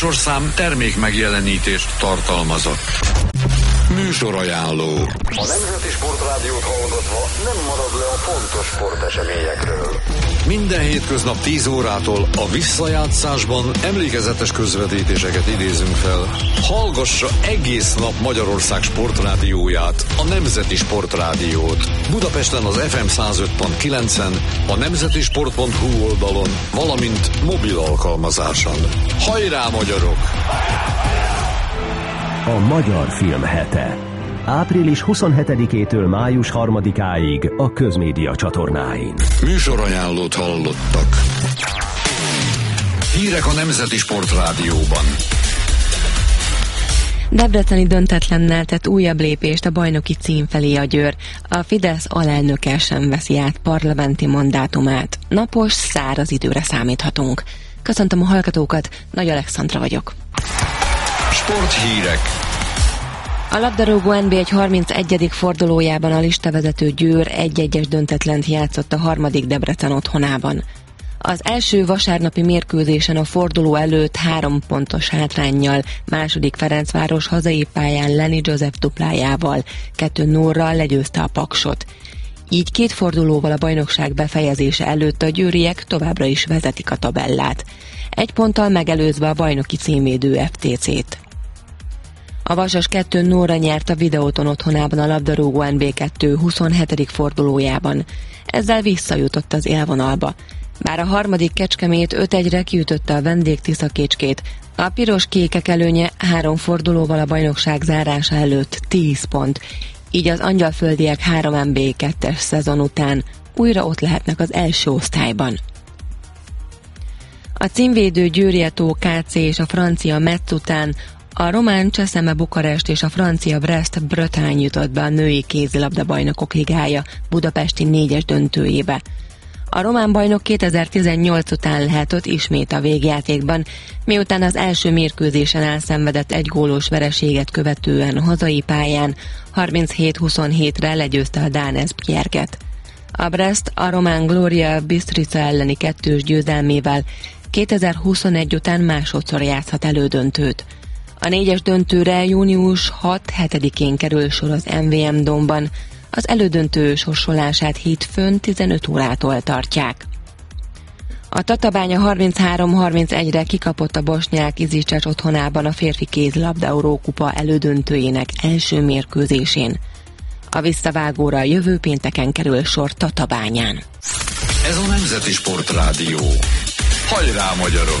műsorszám termék megjelenítést tartalmazott. Műsorajánló. A Nemzeti Sportrádiót hallgatva nem marad le a fontos sporteseményekről. Minden hétköznap tíz órától a visszajátszásban emlékezetes közvetítéseket idézünk fel. Hallgassa egész nap Magyarország sportrádióját, a Nemzeti Sportrádiót. Budapesten az ef em száz öt pont kilencen, a nemzetisport pont hu oldalon, valamint mobil alkalmazáson. Hajrá, magyarok! A Magyar Film Hete. április huszonhetedikétől május harmadikáig a Közmédia csatornáin. Műsorajánlót hallottak. Hírek a Nemzeti Sportrádióban. Debreceni döntetlennel tett újabb lépést a bajnoki cím felé a Győr. A Fidesz alelnöke sem veszi át parlamenti mandátumát. Napos, száraz időre számíthatunk. Köszöntöm a hallgatókat, Nagy Alexandra vagyok. Sporthírek. A labdarúgó en bé egy harmincegyedik fordulójában a listavezető Győr egy-egyes döntetlent játszott a harmadik Debrecen otthonában. Az első vasárnapi mérkőzésen a forduló előtt három pontos hátránnyal második Ferencváros hazai pályán Lenny Joseph duplájával kettő nullra legyőzte a Paksot. Így két fordulóval a bajnokság befejezése előtt a győriek továbbra is vezetik a tabellát. Egy ponttal megelőzve a bajnoki címvédő ef té cét. A Vasas kettő nullra nyert a Videóton otthonában a labdarúgó en bé kettő huszonhetedik fordulójában. Ezzel visszajutott az élvonalba. Bár a harmadik Kecskemét öt egyre kiütötte a vendég Tiszakécskét, a piros-kékek előnye három fordulóval a bajnokság zárása előtt tíz pont, így az angyalföldiek három en bé kettes szezon után újra ott lehetnek az első osztályban. A címvédő Győrietó ká cé és a francia Metz után a román Cseszeme Bukarest és a francia Brest Bretagne jutott be a női kézilabda bajnokok ligája budapesti négyes döntőjébe. A román bajnok kétezer-tizennyolc után lehetott ismét a végjátékban, miután az első mérkőzésen elszenvedett egy gólos vereséget követően hazai pályán harminchét huszonhétre legyőzte a dán Esbjerget. A Brest a román Gloria Bistrica elleni kettős győzelmével kétezer-huszonegy után másodszor játszhat elődöntőt. A négyes döntőre június hat-hetedikén kerül sor az em vé em Domban, az elődöntő sorsolását hétfőn tizenöt órától tartják. A Tatabánya harminchárom harmincegyre kikapott a bosnyák Izicsecs otthonában a férfi kézilabda Eurókupa elődöntőjének első mérkőzésén. A visszavágóra jövő pénteken kerül sor Tatabányán. Ez a Nemzeti Sportrádió. Hajrá, magyarok!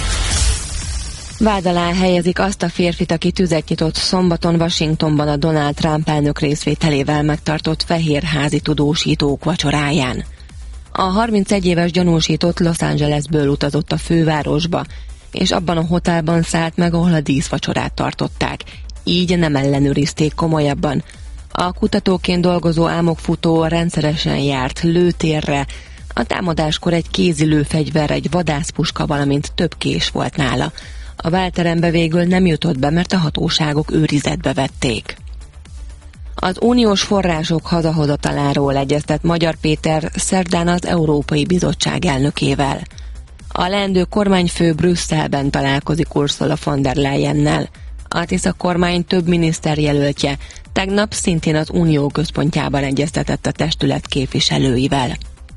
Vád alá helyezik azt a férfit, aki tüzet nyitott szombaton Washingtonban a Donald Trump elnök részvételével megtartott fehérházi tudósítók vacsoráján. A harmincegy éves gyanúsított Los Angelesből utazott a fővárosba, és abban a hotelban szállt meg, ahol a díszvacsorát tartották. Így nem ellenőrizték komolyabban. A kutatóként dolgozó álmokfutó rendszeresen járt lőtérre. A támadáskor egy kézilőfegyver, egy vadászpuska, valamint több kés volt nála. A válterembe végül nem jutott be, mert a hatóságok őrizetbe vették. Az uniós források hazahozataláról egyeztet Magyar Péter szerdán az Európai Bizottság elnökével. A leendő kormányfő Brüsszelben találkozik Ursula von der Leyennel. A Tisza kormány több miniszterjelöltje tegnap szintén az Unió központjában egyeztetett a testület képviselőivel.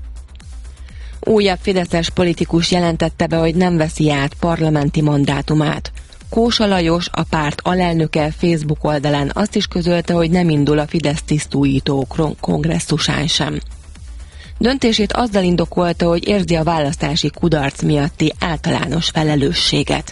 Újabb fideszes politikus jelentette be, hogy nem veszi át parlamenti mandátumát. Kósa Lajos, a párt alelnöke Facebook oldalán azt is közölte, hogy nem indul a Fidesz tisztújító kongresszusán sem. Döntését azzal indokolta, hogy érzi a választási kudarc miatti általános felelősséget.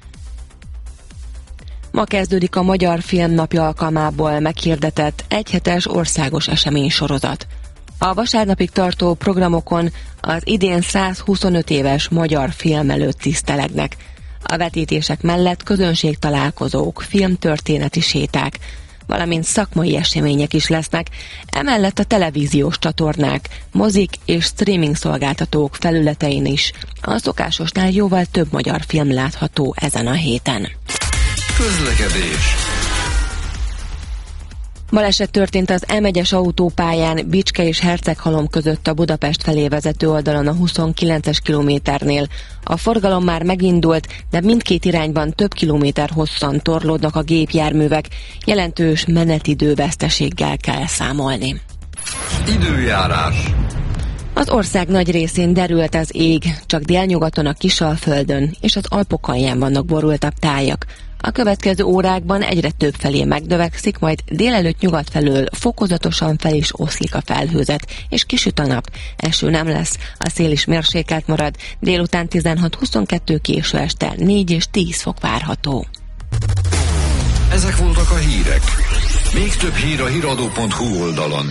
Ma kezdődik a Magyar Filmnapja alkalmából meghirdetett egyhetes országos eseménysorozat. A vasárnapig tartó programokon az idén százhuszonöt éves magyar film előtt tisztelegnek. A vetítések mellett közönségtalálkozók, filmtörténeti séták, valamint szakmai események is lesznek, emellett a televíziós csatornák, mozik és streaming szolgáltatók felületein is. A szokásosnál jóval több magyar film látható ezen a héten. Közlekedés. Baleset történt az M egyes autópályán Bicske és Herceghalom között a Budapest felé vezető oldalon a huszonkilences kilométernél. A forgalom már megindult, de mindkét irányban több kilométer hosszan torlódnak a gépjárművek. Jelentős menetidőveszteséggel kell számolni. Időjárás. Az ország nagy részén derült az ég, csak délnyugaton a Kisalföldön és az Alpok alján vannak borultabb tájak. A következő órákban egyre több felé megdövekszik, majd délelőtt nyugat felől fokozatosan fel is oszlik a felhőzet, és kisüt a nap. Eső nem lesz, a szél is mérsékelt marad, délután tizenhat-huszonkettő, késő este négy és tíz fok várható. Ezek voltak a hírek. Még több hír a híradó pont hu oldalon.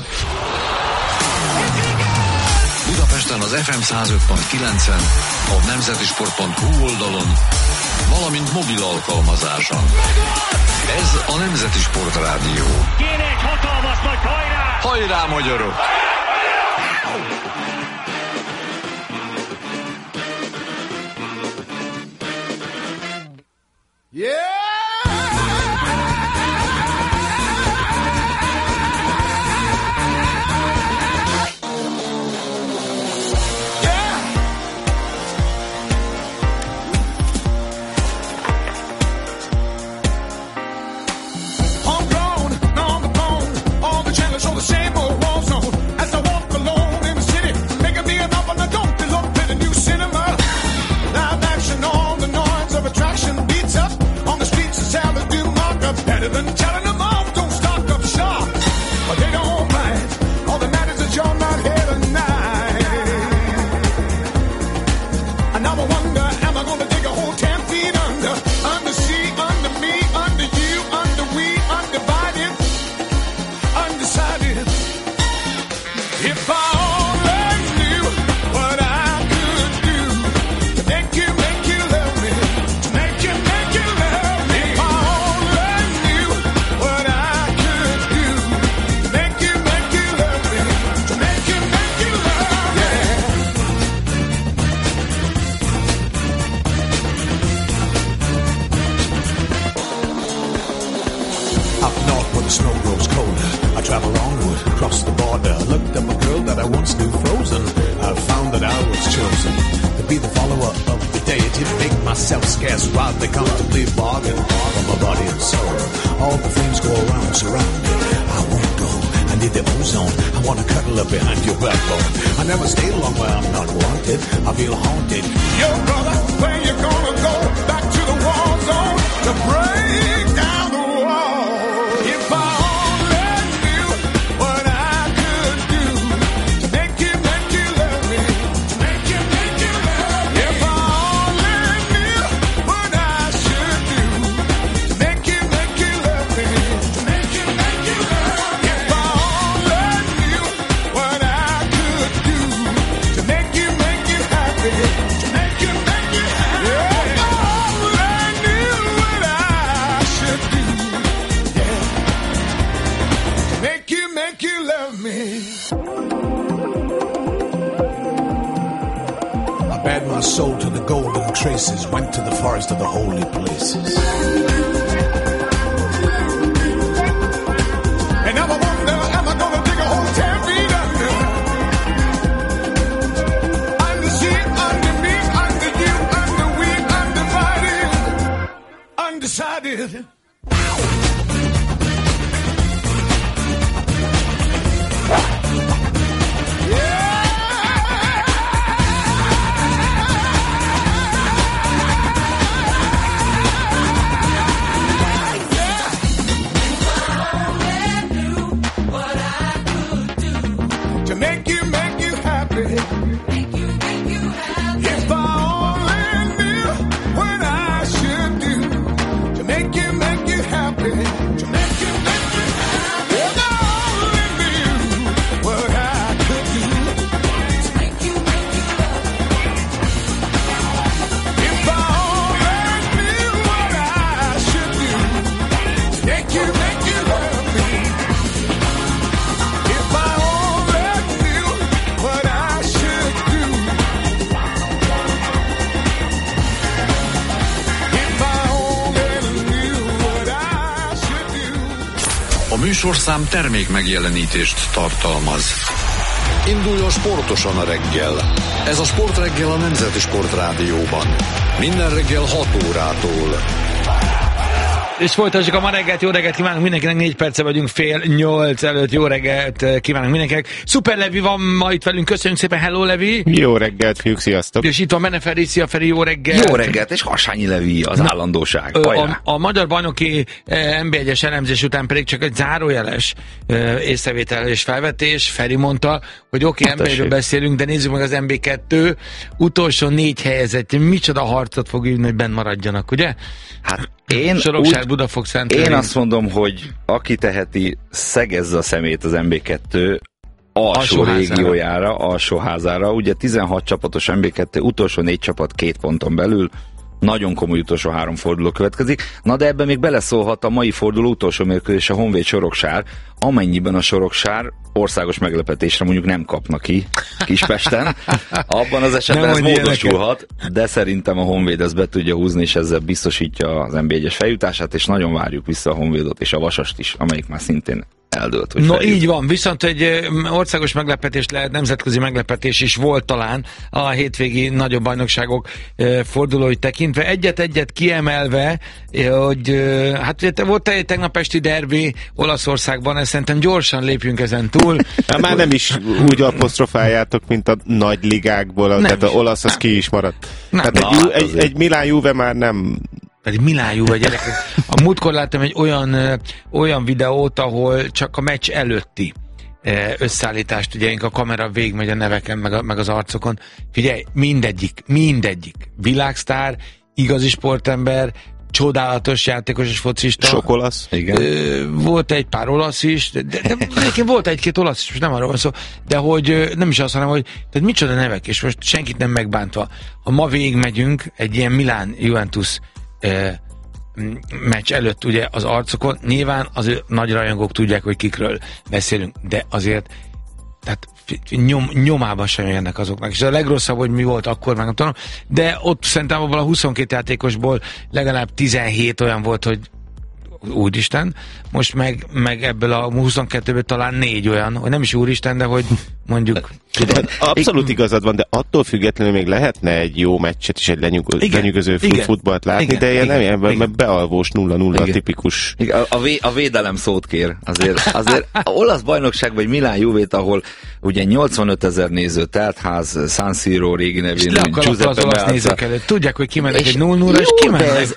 Budapesten az ef em száz öt pont kilencen, a nemzetisport pont hu oldalon, valamint mobil alkalmazáson. Ez a Nemzeti Sport Rádió. Kéne egy hatalmas nagy hajrá! Hajrá, magyarok! Yeah! Better than telling them off, don't stock up shop. But they don't mind. All that matters is you're not here tonight. And now I wonder, am I gonna dig a hole ten feet under? Under sea, under me, under you, under we, undivided, undecided. If I only knew what I could do to make you, make you love me, to make you, make you love me. If I the snow grows colder, I travel onward, across the border. Looked at my girl that I once knew frozen. I found that I was chosen to be the follower of the deity, to make myself scarce while they comfortably bargain for my body and soul. All the flames go around, surround me. I won't go, I need the ozone. I wanna cuddle up behind your backbone. I never stay long where I'm not wanted. I feel haunted. Yo, brother, where you gonna go? Back to the war zone to break down the wall. If I only knew what I could do to make you, make you love me, to make you, make you love me. If I only knew what I should do to make you, make you love me, to make you, make you love me. If I only knew what I could do to make you, make you happy, to make you, make you happy. If I only knew what I should do, yeah, to make you, make you love me. I bared my soul to the golden traces, went to the forest of the holy places. And now I wonder, am I gonna dig a hole ten feet under? Under sea, under me, under you, under we, undivided, undecided. To make you, make you happy. Make you, make you happy. If I only knew what I should do to make you, make you happy. To make you, make you happy. If I only knew what I could do to make you, make you happy. If I only knew what I should do to make you, make you love me. If I only knew what I should do. If I only knew what I should do. A műsorszám termék megjelenítést tartalmaz. Induljon sportosan a reggel. Ez a Sportreggel a Nemzeti Sportrádióban. Minden reggel hat órától. És folytassuk a ma reggelt, jó reggelt kívánunk mindenkinek, négy perce vagyunk fél nyolc előtt, jó reggelt kívánunk mindenkinek. Szuper Levi van ma itt velünk, köszönjük szépen, hello Levi! Jó reggelt, fiúk, sziasztok! És itt van Benne Feri, szia Feri, jó reggelt! Jó reggelt, és Harsányi Levi, az Na, állandóság. A, a magyar bajnoki en bé egyes elemzés után pedig csak egy zárójeles észrevétel és felvetés. Feri mondta, hogy oké, okay, en bé egyről beszélünk, de nézzük meg az en bé kettő utolsó négy helyezett, micsoda harcot fog írni, hogy benn maradjanak, ugye? Hát én, Sorokság, Budafok, én azt mondom, hogy aki teheti, szegezze a szemét az en bé kettő alsó régiójára, alsóházára. Ugye tizenhat csapatos en bé kettő, utolsó négy csapat két ponton belül, nagyon komoly utolsó három forduló következik. Na de ebben még beleszólhat a mai forduló utolsó mérkőzés, a Honvéd Soroksár, amennyiben a Soroksár országos meglepetésre mondjuk nem kapna ki Kispesten. Abban az esetben ez módosulhat, de szerintem a Honvéd ezt be tudja húzni, és ezzel biztosítja az en bé egyes feljutását, és nagyon várjuk vissza a Honvédot és a Vasast is, amelyik már szintén eldőlt, hogy No feljut. Így van, viszont egy országos meglepetés lehet, nemzetközi meglepetés is volt talán a hétvégi nagyobb bajnokságok fordulói tekintve. Egyet-egyet kiemelve, hogy hát ugye volt egy tegnap esti derbi Olaszországban, ezt szerintem gyorsan lépjünk ezen túl. Hát már nem is úgy apostrofáljátok, mint a nagy ligákból, nem tehát is. Az olasz az ki is maradt. Nem. Hát Na, egy, egy, egy Milán Juve már nem... Pedig Milán Juve, gyerekek. A múltkor láttam egy olyan, olyan videót, ahol csak a meccs előtti összeállítást, ugye a kamera végigmegy a neveken, meg, a, meg az arcokon. Figyelj, mindegyik, mindegyik világsztár, igazi sportember, csodálatos játékos és focista. Sok olasz. Igen. Volt egy pár olasz is, de, de, de volt egy-két olasz is, most nem arról van szó, de hogy nem is azt, hanem, hogy tehát micsoda nevek, és most senkit nem megbántva. Ha ma végigmegyünk egy ilyen Milán-Juventus meccs előtt ugye az arcokon, nyilván az nagy rajongók tudják, hogy kikről beszélünk, de azért tehát nyom, nyomában sem jönnek azoknak. És a legrosszabb, hogy mi volt akkor, meg nem tudom, de ott szerintem abban a huszonkét játékosból legalább tizenhét olyan volt, hogy úristen, most meg, meg ebből a huszonkettőből talán négy olyan, hogy nem is úristen, de hogy mondjuk... Abszolút igazad van, de attól függetlenül még lehetne egy jó meccset és egy lenyug, igen, lenyűgöző igen, futballt látni, igen, de ilyen igen, nem ilyen bealvós nulla nulla tipikus. Igen, a, vé, a védelem szót kér. Azért, azért a olasz bajnokság vagy Milán Juvét, ahol ugye nyolcvanötezer néző, teltház, San Siro régi nevén, Giuseppe az olasz nézők előtt. Tudják, hogy kimennek egy nulla nulla, és kimennek. De ez,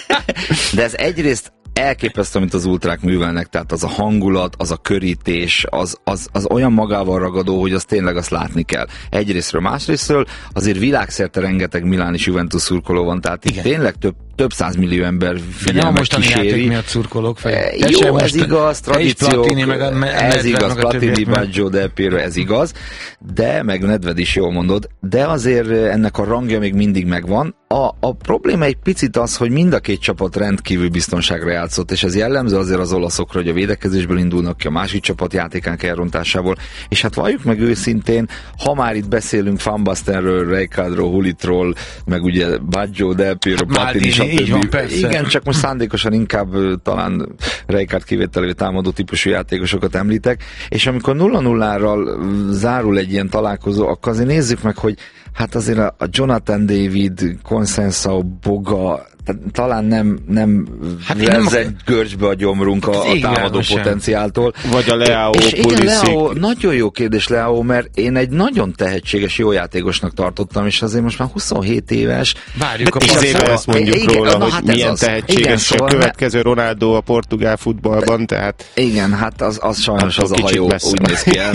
de ez egyrészt elképesztő, amit az ultrák művelnek, tehát az a hangulat, az a körítés, az, az, az olyan magával ragadó, hogy az tényleg azt látni kell. Egyrésztről, másrésztről azért világszerte rengeteg Milán és Juventus szurkoló van, tehát itt tényleg több, több százmillió ember figyelmet kíséri. játék miatt szurkolók fel. E, jó, ez igaz, tradíciók, ez igaz, Platini, Baggio, Del Piero, ez igaz, de meg Nedved is jól mondod, de azért ennek a rangja még mindig megvan. A, a probléma egy picit az, hogy mind a két csapat rendkívül biztonságra játszott, és ez jellemző azért az olaszokra, hogy a védekezésből indulnak ki, a másik csapat játékánk elrontásából, és hát valljuk meg őszintén, ha már itt beszélünk Van Bastenről, Rijkaardról, Hulitról, meg ugye Baggio, Del Piero, Platini, stb. Igen, csak most szándékosan inkább talán Rijkaard kivételével támadó típusú játékosokat említek, és amikor nulla nulláról zárul egy ilyen találkozó, akkor azért nézzük meg, hogy hát azért a Jonathan David, Consenso, Boga, talán nem, nem hát vezet nem görcsbe a gyomrunk a, a támadó potenciáltól. Vagy a Leao, és igen, Leao, nagyon jó kérdés Leao, mert én egy nagyon tehetséges, jó játékosnak tartottam, és azért most már huszonhét éves. Várjuk a tíz éve ezt mondjuk igen, róla, na, hogy hát milyen az, tehetséges, igen, szóval a következő Ronaldo a portugál futballban, tehát... Igen, hát az, az sajnos az a hajó messze. Úgy néz ki el.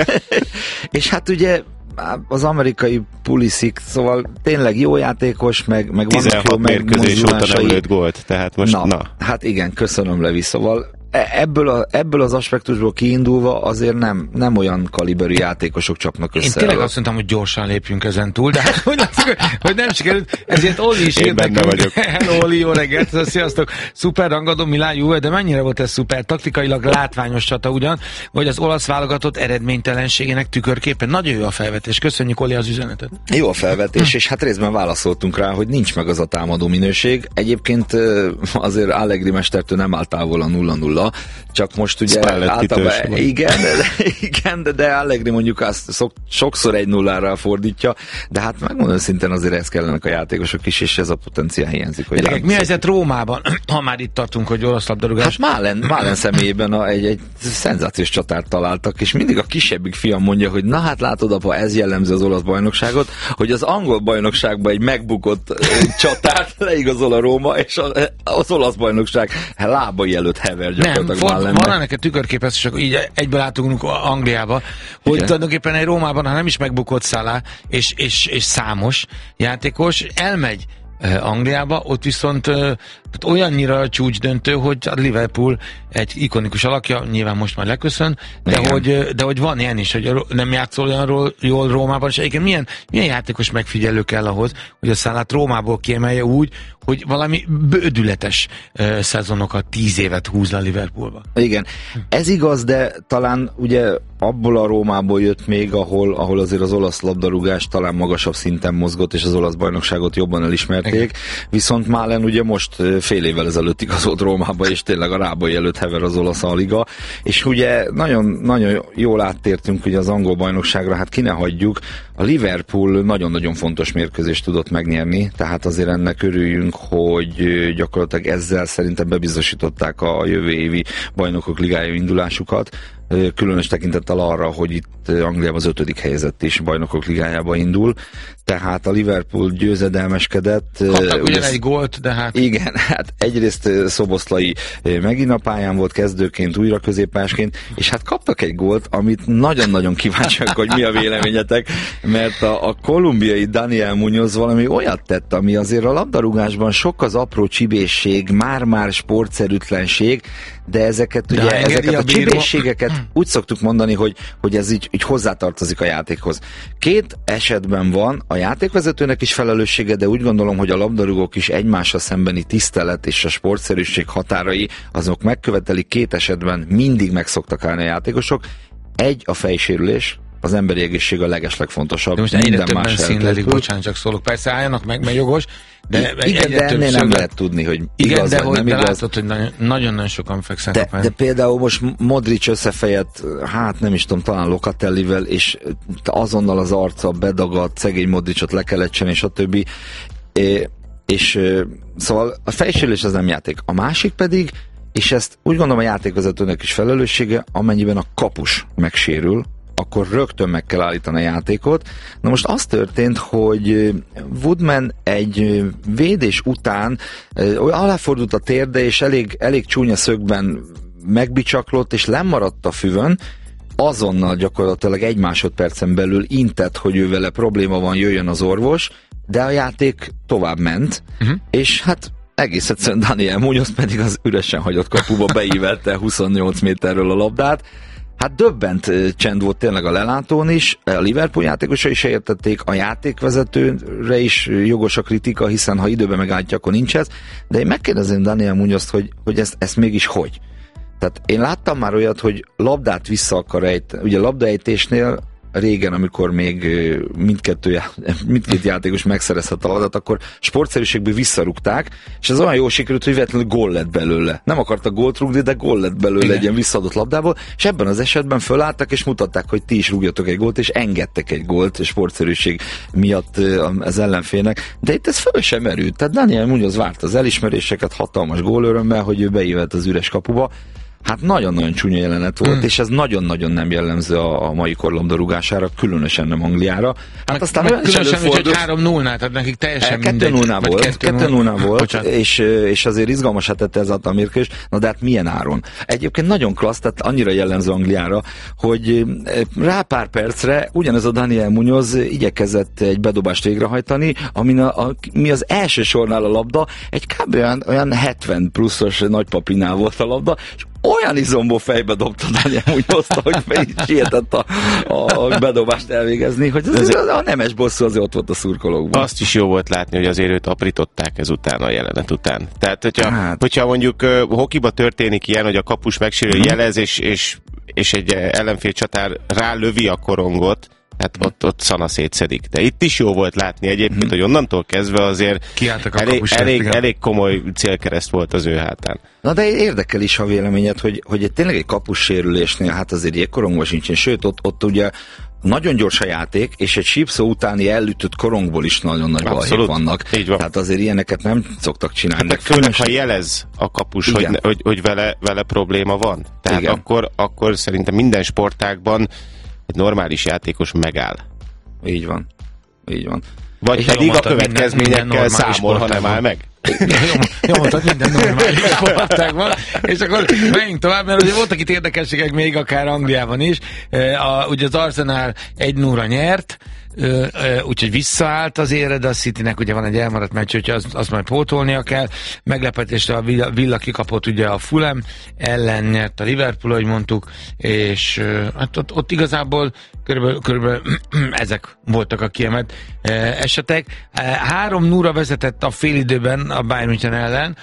És hát ugye az amerikai Pulisic, szóval tényleg jó játékos, meg, meg vannak jó mérkőzés óta nem lőtt gólt, tehát most na, na. Hát igen, köszönöm Levi, szóval ebből, a, ebből az aspektusból kiindulva azért nem, nem olyan kaliberű játékosok csapnak össze. Én tényleg azt mondtam, hogy gyorsan lépjünk ezen túl, de hát, hogy, látszik, hogy nem sikerült, ezért Oli is írt nekünk. Hello, Oli, jó reggelt, sziasztok, szuper rangadó Milán Juve, de mennyire volt ez szuper, taktikailag látványos csata ugyan, vagy az olasz válogatott eredménytelenségének tükörképpen. Nagyon jó a felvetés, köszönjük Oli az üzenetet. Jó a felvetés, és hát részben válaszoltunk rá, hogy nincs meg az a támadó minőség. Egyébként azért Allegri mestertől nem áll távol a nulla nulla, nulla, csak most ugye általában, igen, de, igen, de, de Allegri mondjuk azt szok, sokszor egy nullára fordítja, de hát megmondom szintén azért ezt kellenek a játékosok is, és ez a potenciál hiányzik. Hogy de mi helyzet Rómában, ha már itt tartunk, hogy orosz labdarúgás? Hát Málen, Málen személyében a, egy, egy szenzációs csatárt találtak, és mindig a kisebbik fiam mondja, hogy na hát látod, apa, ez jellemzi az olasz bajnokságot, hogy az angol bajnokságban egy megbukott csatárt leigazol a Róma, és az olasz bajnokság lábai előtt hever gyakorlatilag. Nem, van ennek egy tükörképet, és akkor így egyből átugrunk Angliába, hogy igen, tulajdonképpen egy Rómában, ha nem is megbukott Salah, és, és, és számos játékos, elmegy Angliába, ott viszont olyannyira csúcsdöntő, hogy a Liverpool egy ikonikus alakja, nyilván most már leköszön, de hogy, de hogy van ilyen is, hogy nem játszol olyanról jól Rómában, és egyébként milyen, milyen játékos megfigyelő kell ahhoz, hogy a Salahot Rómából kiemelje úgy, hogy valami bődületes uh, szezonokat, tíz évet húz a Liverpoolba. Igen, ez igaz, de talán ugye abból a Rómából jött még, ahol, ahol azért az olasz labdarúgás talán magasabb szinten mozgott, és az olasz bajnokságot jobban elismerték. Igen. Viszont Málen ugye most fél évvel ezelőtt igazolt Rómába, és tényleg a rábai előtt hever az olasz liga, és ugye nagyon, nagyon jól áttértünk ugye az angol bajnokságra, hát ki ne hagyjuk, a Liverpool nagyon-nagyon fontos mérkőzést tudott megnyerni, tehát azért ennek örüljünk, hogy gyakorlatilag ezzel szerintem bebiztosították a jövő évi bajnokok ligája indulásukat, különös tekintettel arra, hogy itt Angliában az ötödik helyezett is bajnokok ligájába indul, tehát a Liverpool győzedelmeskedett. Kaptak ugyan egy gólt, de hát... Igen, hát egyrészt Szoboszlai megint a pályán volt kezdőként, újra középpásként, és hát kaptak egy gólt, amit nagyon-nagyon kíváncsiak, hogy mi a véleményetek, mert a, a kolumbiai Daniel Muñoz valami olyat tett, ami azért a labdarúgásban sok az apró csibészség, már-már sportszerűtlenség, de ezeket ugye, de ezeket a, a csibészségeket úgy szoktuk mondani, hogy, hogy ez így, így hozzátartozik a játékhoz. Két esetben van a játékvezetőnek is felelőssége, de úgy gondolom, hogy a labdarúgók is egymással szembeni tisztelet és a sportszerűség határai, azok megkövetelik, két esetben mindig meg szoktak állni a játékosok. Egy a fejsérülés, az emberi egészség a legeslegfontosabb. De most egyre többen színlelik, bocsánat, csak szólok. Persze álljanak meg, mert jogos, de igen, de ennél nem lehet tudni, hogy igen, igaz de vagy hogy nem de igaz. Látod, hogy nagyon-nagyon sokan fekszenek. De, de például most Modric összefejedt, hát nem is tudom, talán Locatellivel, és azonnal az arca bedagadt, szegény Modricot le kellett csenni, és a többi. É, és szóval a fejsérülés az nem játék. A másik pedig, és ezt úgy gondolom a játékvezetőnek is felelőssége, amennyiben a kapus megsérül, akkor rögtön meg kell állítani a játékot. Na most az történt, hogy Woodman egy védés után aláfordult a térde, és elég, elég csúnya szögben megbicsaklott, és lemaradt a füvön, azonnal gyakorlatilag egy másodpercen belül intett, hogy ő vele probléma van, jöjjön az orvos, de a játék tovább ment, uh-huh. és hát egész egyszerűen Daniel Muñoz pedig az üresen hagyott kapuba beívette huszonnyolc méterről a labdát. Hát döbbent csend volt tényleg a lelátón is, a Liverpool játékosai is értették, a játékvezetőre is jogos a kritika, hiszen ha időben megállítja, akkor nincs ez, de én megkérdezem Daniel Muñozt, hogy, hogy ezt, ezt mégis hogy? Tehát én láttam már olyat, hogy labdát vissza akar ejteni, ugye labdaejtésnél régen, amikor még mindkettő, mindkét játékos megszerezhet a labdát, akkor sportszerűségből visszarúgták, és ez olyan jól sikerült, hogy véletlenül gól lett belőle. Nem akartak gólt rúgni, de gól lett belőle. Igen. Egy ilyen visszaadott labdából, és ebben az esetben fölálltak, és mutatták, hogy ti is rúgjatok egy gólt, és engedtek egy gólt sportszerűség miatt az ellenfélnek. De itt ez föl sem merült. Tehát Daniel Muñoz várta az elismeréseket hatalmas gólörömmel, hogy ő beívett az üres kapuba. Hát nagyon-nagyon csúnya jelenet volt, hmm. és ez nagyon-nagyon nem jellemző a, a mai korlabdarúgására, különösen nem Angliára. Hát meg, aztán meg különösen, hogy három nullnál, tehát nekik teljesen kettő nullnál volt, kettő nullnál volt, és, és azért izgalmasá tette ez a mérkőzés, na de hát milyen áron? Egyébként nagyon klassz, tehát annyira jellemző Angliára, hogy rá pár percre ugyanez a Daniel Muñoz igyekezett egy bedobást végrehajtani, amin a, a, mi az első sornál a labda, egy kb. olyan, olyan hetven pluszos nagypapinál volt a labda, és olyan izomból fejbe dobta Daniel Muñozt, hogy meg sietett a, a bedobást elvégezni, hogy az, az, a nemes bosszú azért ott volt a szurkolókban. Azt is jó volt látni, hogy azért őt aprították ezután a jelenet után. Tehát, hogyha, hát. hogyha mondjuk uh, hokiba történik ilyen, hogy a kapus megsérül, uh-huh. jelez, és, és, és egy ellenfél csatár rálövi a korongot, Hát ott, ott szana szétszedik. De itt is jó volt látni egyébként, hmm. hogy onnantól kezdve azért elég, elég, elég komoly célkereszt volt az ő hátán. Na de érdekel is a véleményed, hogy, hogy tényleg egy kapussérülésnél, hát azért jégkorongban sincsen, sőt ott, ott ugye nagyon gyors a játék, és egy sípszó utáni elütött korongból is nagyon nagy balhék vannak. Így van. Tehát azért ilyeneket nem szoktak csinálni. Hát főleg, ha jelez a kapus, hogy, hogy, hogy vele, vele probléma van. Tehát akkor, akkor szerintem minden sportágban egy normális játékos megáll. Így van. Így van. Vagy és pedig a következményekkel számol, ha nem áll meg. Jó mondtad, minden normális sportágban. És akkor menjünk tovább, mert ugye voltak itt érdekességek még akár Angliában is. A, ugye az Arsenal egy nulla nyert, úgyhogy visszaállt az ére, de a Citynek ugye van egy elmaradt meccs, hogy azt, azt majd pótolnia kell. Meglepetésre a Villa, Villa kikapott ugye a Fulham ellen, nyert a Liverpool, ahogy mondtuk, és hát ott, ott igazából körülbelül, körülbelül ezek voltak a kiemelt esetek. három nulla vezetett a félidőben a Bayern München ellen,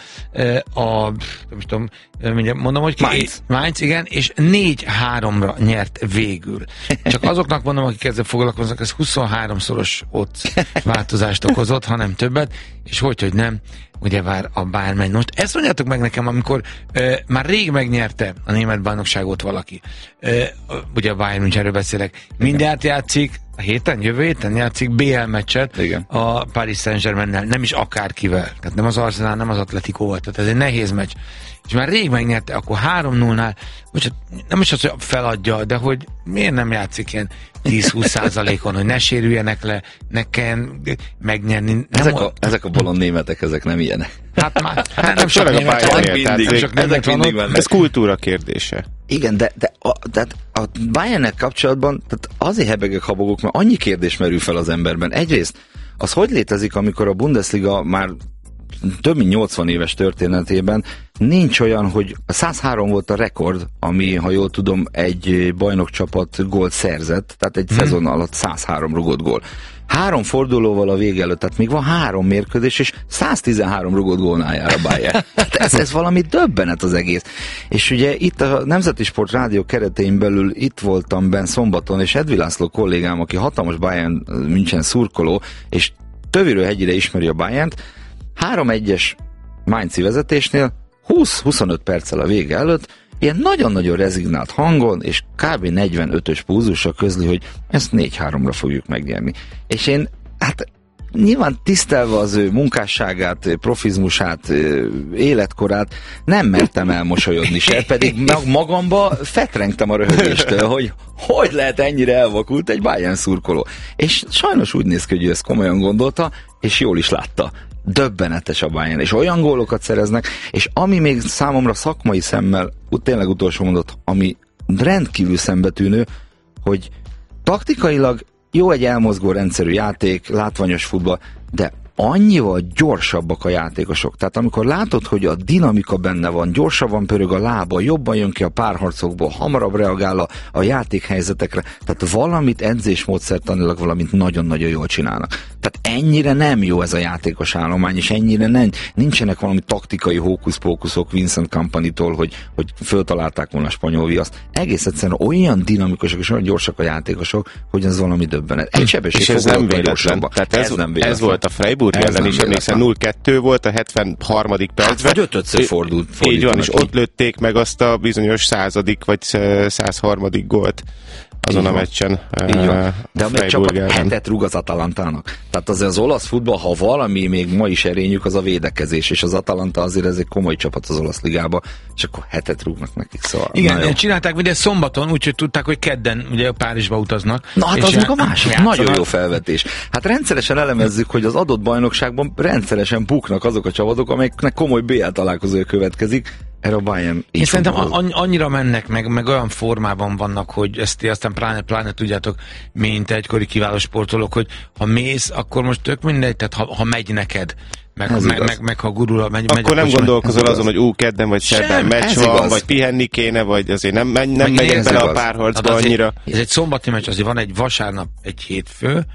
a, nem tudom, mondom, hogy ki? Mainz. Mainz, igen, és négy háromra nyert végül. Csak azoknak mondom, akik ezzel foglalkoznak, ez huszonháromszoros ott változást okozott, hanem többet, és hogy, hogy nem, ugye vár a Bayern megy. Most ezt mondjátok meg nekem, amikor uh, már rég megnyerte a német bajnokságot valaki. Uh, ugye a Bayern Münchenről beszélek. Mindjárt játszik, a héten, jövő héten játszik bé el meccset. Igen. A Paris Saint-Germainnel, nem is akárkivel. Tehát nem az Arsenal, nem az Atletico volt. Tehát ez egy nehéz meccs. És már rég megnyerte, akkor három nullnál, nem is az, hogy feladja, de hogy miért nem játszik ilyen tíz-húsz százalékon, hogy ne sérüljenek le, ne kelljen megnyerni. Nem ezek, a, ezek a bolond németek, ezek nem ilyenek. Hát már hát nem csak német van, mindig, nem csak német van. Ez kultúra kérdése. Igen, de, de a, de a Bayernnek kapcsolatban tehát azért hebegek, habogok, mert annyi kérdés merül fel az emberben. Egyrészt, az hogy létezik, amikor a Bundesliga már több mint nyolcvan éves történetében nincs olyan, hogy száz három volt a rekord, ami, ha jól tudom, egy bajnokcsapat gólt szerzett, tehát egy hmm. szezon alatt száz három rugott gól. Három fordulóval a vége előtt, tehát még van három mérkőzés, és száztizenhárom rugott gólnál jár a Bayern. ez, ez valami döbbenet az egész. És ugye itt a Nemzeti Sport Rádió keretein belül itt voltam benn szombaton, és Edvi László kollégám, aki hatalmas Bayern München szurkoló, és töviről hegyire ismeri a Bayernt, három egyes Mainzi vezetésnél húsz-huszonöt perccel a vége előtt ilyen nagyon-nagyon rezignált hangon és kb. negyvenötös pulzussal közli, hogy ezt négy háromra fogjuk megnyerni. És én, hát nyilván tisztelve az ő munkásságát, profizmusát, életkorát nem mertem elmosolyodni se, pedig magamba fetrengtem a röhögéstől, hogy hogy lehet ennyire elvakult egy Bayern szurkoló. És sajnos úgy néz ki, hogy ő ezt komolyan gondolta, és jól is látta. Döbbenetes a Bayern, és olyan gólokat szereznek, és ami még számomra szakmai szemmel, tényleg utolsó mondat, ami rendkívül szembetűnő, hogy taktikailag jó egy elmozgó rendszerű játék, látványos futball, de annyival gyorsabbak a játékosok. Tehát amikor látod, hogy a dinamika benne van, gyorsabban pörög a lába, jobban jön ki a párharcokból, hamarabb reagál a, a játékhelyzetekre, tehát valamit edzésmódszertanilag valamit nagyon-nagyon jól csinálnak. Tehát ennyire nem jó ez a játékos állomány, és ennyire nem, nincsenek valami taktikai hókusz-pókuszok Vincent Kompanytól, hogy, hogy föltalálták volna a spanyol viaszt. Egész egyszerűen olyan dinamikusak és olyan gyorsak a játékosok, hogy ez valami döbbenet. Egy sebesség és ez nem véletlen. Tehát ez, ez, nem véletlen. Ez volt a Freiburg ellen is, emlékszem, nulla kettő volt a hetvenharmadik percben. Hát, vagy ötötször fordult. Így van, és így. Ott lőtték meg azt a bizonyos századik vagy százharmadik gólt azon a meccsen. De a meccs csapat hetet rúg az Atalantának. Tehát azért az olasz futball, ha valami még ma is erényük, az a védekezés, és az Atalanta azért ez egy komoly csapat az olasz ligába, és akkor hetet rúgnak nekik, szóval. Igen, csinálták ugye szombaton, úgyhogy tudták, hogy kedden ugye Párizsba utaznak. Na hát az meg a másik, nagyon jó felvetés. Hát rendszeresen elemezzük, hogy az adott bajnokságban rendszeresen buknak azok a csapatok, amelyeknek komoly bé el találkozója következik. Erre a Bayern Én szerintem annyira mennek, meg, meg olyan formában vannak, hogy ezt ti aztán pláne, pláne tudjátok, mint egykori kiváló sportolók, hogy ha mész, akkor most tök mindegy, tehát ha, ha megy neked, meg, meg, meg, meg ha gurul, megy, akkor megy, nem gondolkozol azon, hogy ú, kedden vagy szerdán meccs van, igaz. Vagy pihenni kéne, vagy azért nem, nem, nem megyek bele a párharcba annyira. Ez egy szombati meccs, azért van egy vasárnap, egy hétfő,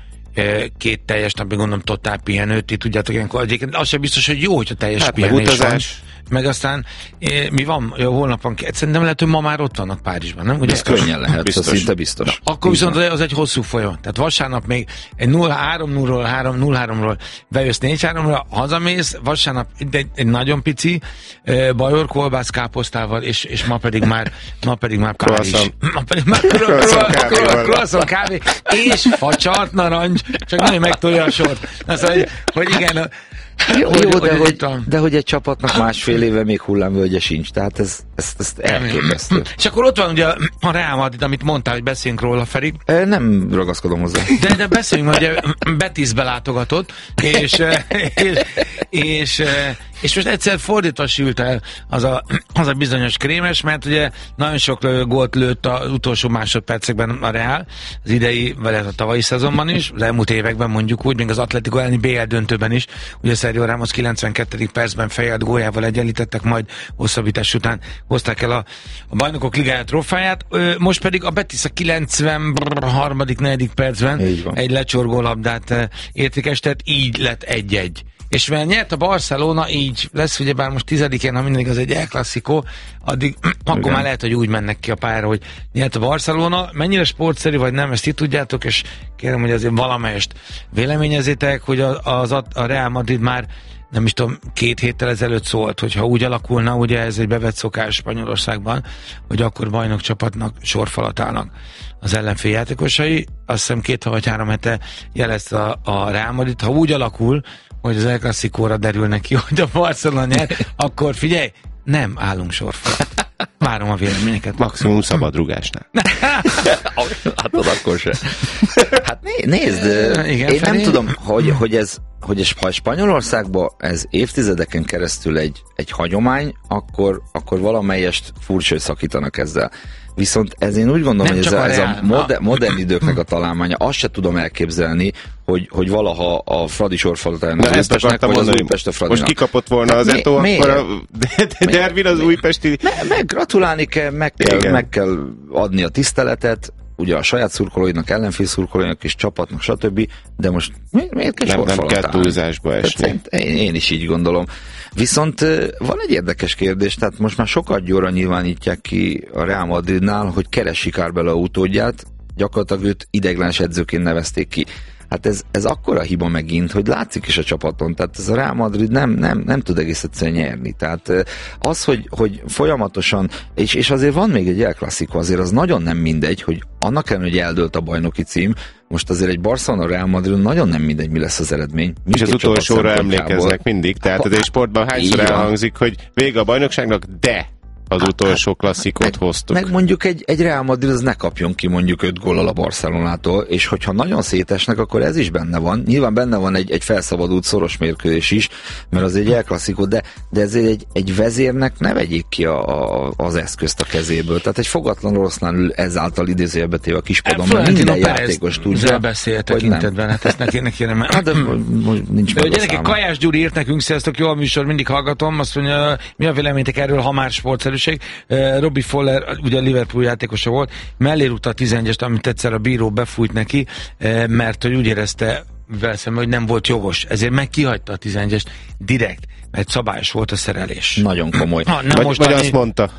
két teljes napig gondolom totál pihenőt, ti tudjátok ilyenkor, egyébként az sem biztos, hogy jó, hogyha teljes hát pihenés utazás. meg aztán é, mi van, jó, holnap van, szerintem lehet, hogy ma már ott vannak Párizsban, nem? Ugye? Ez könnyen lehet, biztos. Ez szinte biztos. Na, akkor viszont az egy hosszú folyamat. Tehát vasárnap még egy nulla három nullról nulla háromról bejössz négy háromra, hazamész, vasárnap egy, egy nagyon pici uh, bajor kolbász káposztával, és, és ma pedig már ma pedig már Párizs. Ma pedig már croissant kávé, és facsart narancs, csak nagyon megtolja a sort. Azt mondja, hogy igen, Jó, hogy, jó de, hogy, hogy, de hogy egy csapatnak másfél éve még hullámvölgye sincs, tehát ez, ez, ez elképesztő. És akkor ott van ugye a Real Madrid, amit mondtál, hogy beszéljünk róla, Feri. Nem ragaszkodom hozzá. De, de beszéljünk, hogy Betisbe látogatott, és, és, és, és most egyszer fordítva sült el az a, az a bizonyos krémes, mert ugye nagyon sok gólt lőtt az utolsó másodpercekben a Real, az idei, vagy a tavalyi szezonban is, az elmúlt években mondjuk úgy, még az Atletico elleni bé el döntőben is, ugye Sergio Ramos kilencvenkettedik percben fejelt góljával egyenlítettek, majd hosszabbítás után hozták el a, a bajnokok ligája trófáját. Most pedig a Betis a kilencvenharmadik negyedik percben egy lecsorgó labdát értékesített, így lett egy-egy. És mivel nyert a Barcelona, így lesz ugyebár most tizedikén, ha mindig az egy El Clásico, addig akkor igen. Már lehet, hogy úgy mennek ki a pályára, hogy nyert a Barcelona. Mennyire sportszerű vagy nem, ezt itt tudjátok, és kérem, hogy azért valamelyest véleményezzétek, hogy az, a Real Madrid már nem is tudom, két héttel ezelőtt szólt, hogyha úgy alakulna, ugye ez egy bevett szokás Spanyolországban, hogy akkor bajnok csapatnak sorfalat állnak az ellenfél játékosai. Azt hiszem két vagy három hete jelezte a, a Real Madrid. Ha úgy alakul, hogy az El Clásico-ra derül neki, hogy a Barcelona nyer, akkor figyelj, nem állunk sorfalat. Várom a véleményeket. Maximum szabadrugásnál. Hát az akkor se. Hát né, nézd, igen, én Feri? Nem tudom, hogy, hogy ez, hogy ez, ha Spanyolországban ez évtizedeken keresztül egy, egy hagyomány, akkor, akkor valamelyest furcsa, hogy szakítanak ezzel. Viszont ez én úgy gondolom, nem hogy ez a, ez a moder, modern időknek a találmánya. Azt se tudom elképzelni, hogy, hogy valaha a Fradi sorfalatáján az Újpestnek, vagy az Újpest a Fradinak. Most kikapott volna az Eto, akkor a derbin az újpesti... Meg, meg gratulálni kell, meg kell, meg kell adni a tiszteletet, ugye a saját szurkolóidnak, ellenfél szurkolóinak és csapatnak, stb. De most miért, miért kell nem, nem kell túlzásba esni. Én, én is így gondolom. Viszont van egy érdekes kérdés, tehát most már sokat gyóra nyilvánítják ki a Real Madridnál, hogy keresi Carvalho utódját, gyakorlatilag őt ideiglenes edzőként nevezték ki. Hát ez, ez akkora hiba megint, hogy látszik is a csapaton, tehát ez a Real Madrid nem, nem, nem tud egész egyszerűen nyerni. Tehát az, hogy, hogy folyamatosan, és, és azért van még egy El Clásico, azért az nagyon nem mindegy, hogy annak ellenére, hogy eldőlt a bajnoki cím, most azért egy Barcelona Real Madrid nagyon nem mindegy, mi lesz az eredmény. És az utolsóra emlékeznek mindig, tehát az egy sportban hányszor elhangzik, hogy vége a bajnokságnak, de az utolsó klasszikot hoztuk. Meg mondjuk egy, egy Real Madrid az ne kapjon ki mondjuk öt góllal a Barcelonától, és hogyha nagyon szétesnek, akkor ez is benne van. Nyilván benne van egy, egy felszabadult szoros mérkőzés is, mert az egy El Clásico, de, de ezért egy, egy vezérnek ne vegyék ki a, a, az eszközt a kezéből. Tehát egy fogatlan orosznál ül ezáltal idézőjelbe téve a kispadon, mert minden játékos tudja, beszél tekintetben, hát ezt neki, neki nem... Hát de nincs meg a gyerekek, Kajás Gyuri írt nekünk, sziasztok, jó a műsor, mindig hallgatom, azt mondja, mi a véleményetek erről, ha már sportszerű. Uh, Robbie Fowler, ugye a Liverpool játékosa volt, mellé rúgta a tizenegyest, amit egyszer a bíró befújt neki, uh, mert hogy úgy érezte velszem, hogy nem volt jogos. Ezért meg kihagyta a tizenegyest direkt, mert szabályos volt a szerelés. Nagyon komoly. Ha, vagy most vagy annyi... azt mondta.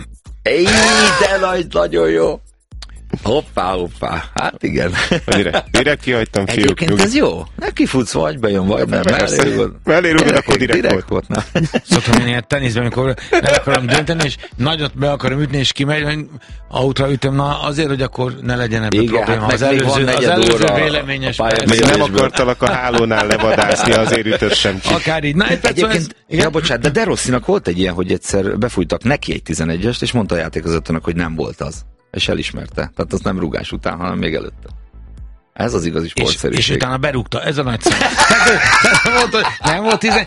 Éj, de nagy, nagyon jó. Hoppá, hoppá. Hát igen. Direkt, direkt kihagytam, fiúk. Egyébként ez jó. Neki futsz, vagy bejön, vagy nem. Mellé rúgod, akkor direkt, direkt volt. volt Szoktam én ilyet teniszben, amikor el akarom dönteni, és nagyot be akarom ütni, és kimegy, hogy autra ütöm, na azért, hogy akkor ne legyen ebben probléma. Hát az előző, az előző véleményes persze. Nem akartalak a hálónál levadászni, azért ütöttem ki. Akár így. Na, egyébként, ja, bocsánat, de De Rossinak volt egy ilyen, hogy egyszer befújtak neki egy tizenegyest, és mondta a játékozatnak, hogy nem volt az. És elismerte. Tehát az nem rúgás után, hanem még előtte. Ez az igazi sportszerűség. És, és utána berúgta. Ez a nagy szám. Nem volt tizen...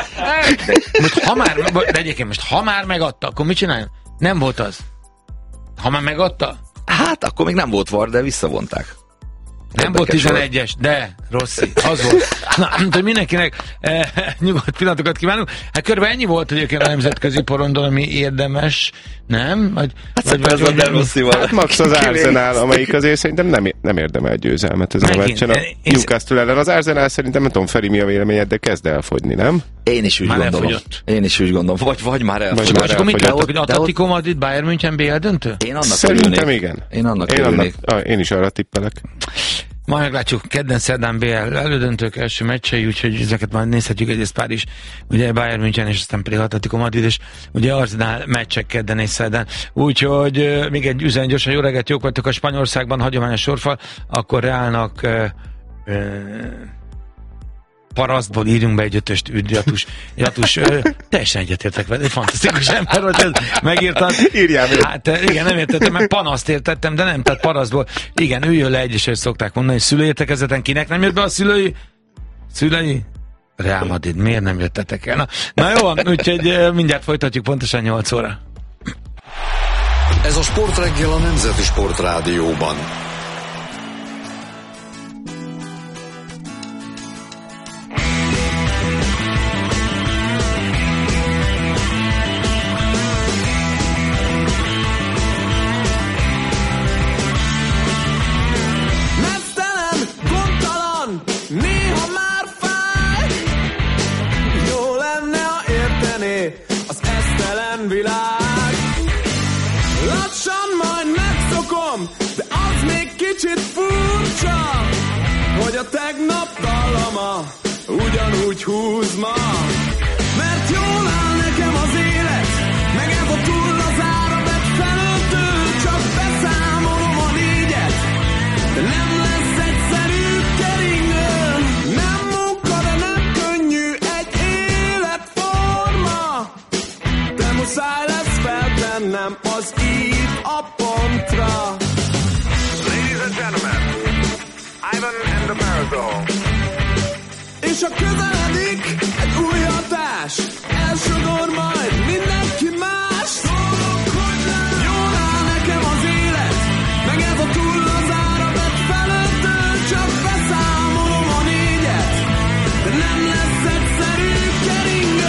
Most ha már, de egyébként most ha már megadta, akkor mit csináljon? Nem volt az. Ha már megadta? Hát akkor még nem volt var, de visszavonták. Nem volt tizenegyes, de Rossi, az volt. Na, hogy mindenkinek eh, nyugodt pillanatokat kívánunk. Hát körülbelül ennyi volt egyébként a nemzetközi porondon, ami érdemes, nem? Vagy, hát vagy, vagy, vagy, vagy Rosszival. Hát max az Arsenal, amelyik azért szerintem nem, nem érdemel győzelmet ezen a meccsen. A Newcastle ellen az Arsenal szerintem, nem tudom, Feri, mi a véleményed, de kezd elfogyni, nem? Én is úgy már gondolom. Elfogyott. Én is úgy gondolom. Vagy, vagy már elfogyott. Vagy akkor mit kell, hogy Atletico Madrid, Bayern München bé el döntő? Én annak szerintem igen. Én annak én, annak, ah, én is arra tippelek. Majd meglátjuk, kedden szerdán bé el elődöntők első meccsei, úgyhogy ezeket majd nézhetjük, egyrészt Párizs, ugye Bayern München, és aztán pedig Atletico Madrid, és ugye Arsenal meccsek kedden és szerdán. Úgyhogy uh, még egy üzen gyorsan, jó reggelt, jók vagytok a Spanyolországban, hagyományos sorfal, akkor Reálnak uh, uh, parasztból írjunk be egy ötöst, üdjatus, jatus, ö, teljesen egyetértek vele, egy fantasztikus ember, hogy ez megírtad. Írjál még. Hát igen, nem értettem, mert panaszt értettem, de nem, tehát parasztból. Igen, üljön le egy, és ezt szokták mondani, hogy szülőértekezeten kinek nem jött be a szülői? Szülei? Real Madrid, miért nem jöttetek el? Na, na jó van, úgyhogy mindjárt folytatjuk pontosan nyolc óra. Ez a Sportreggel a Nemzeti Sportrádióban. Világ. Lassan majd megszokom, de az még kicsit furcsa, hogy a tegnap dallama ugyanúgy húz ma. Mert jól áll nekem az élet, meg ez a túl az áramet felöltő, csak beszámolom a négyet, de nem lesz egyszerű keringő. Nem munka, de nem könnyű egy életforma, de muszáj lesz feltennem az írt a pontra. Ladies and gentlemen, Ivan and the Marathon. És a közeledik egy új hatás, elsodor majd mindenki más. Jól áll nekem az élet, meg ez a túl az áramet felöltő, csak beszámolom a négyet, de nem lesz egyszerű keringő.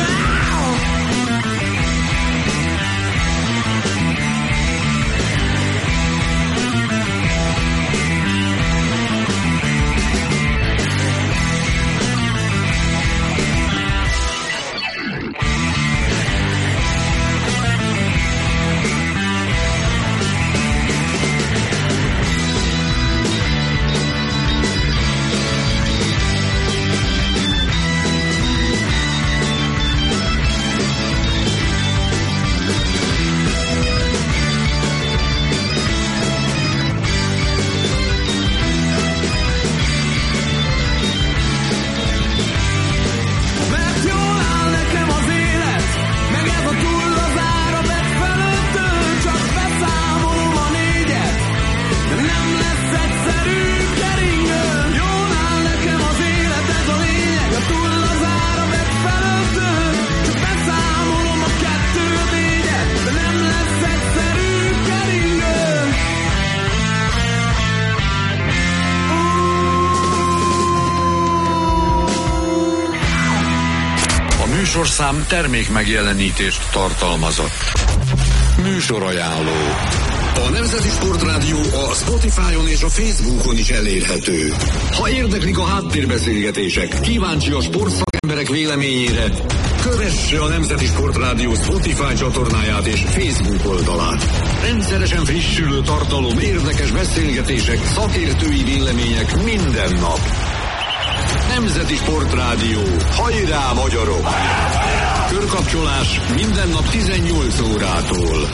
Műsorszám termék megjelenítést tartalmazott. Műsorajánló. A Nemzeti Sportrádió a Spotify-on és a Facebookon is elérhető. Ha érdeklik a háttérbeszélgetések, kíváncsi a sportszakemberek véleményére, kövesse a Nemzeti Sportrádió Spotify csatornáját és Facebook oldalát. Rendszeresen frissülő tartalom, érdekes beszélgetések, szakértői vélemények minden nap. Nemzeti Sportrádió. Hajrá, magyarok! Körkapcsolás minden nap tizennyolc órától.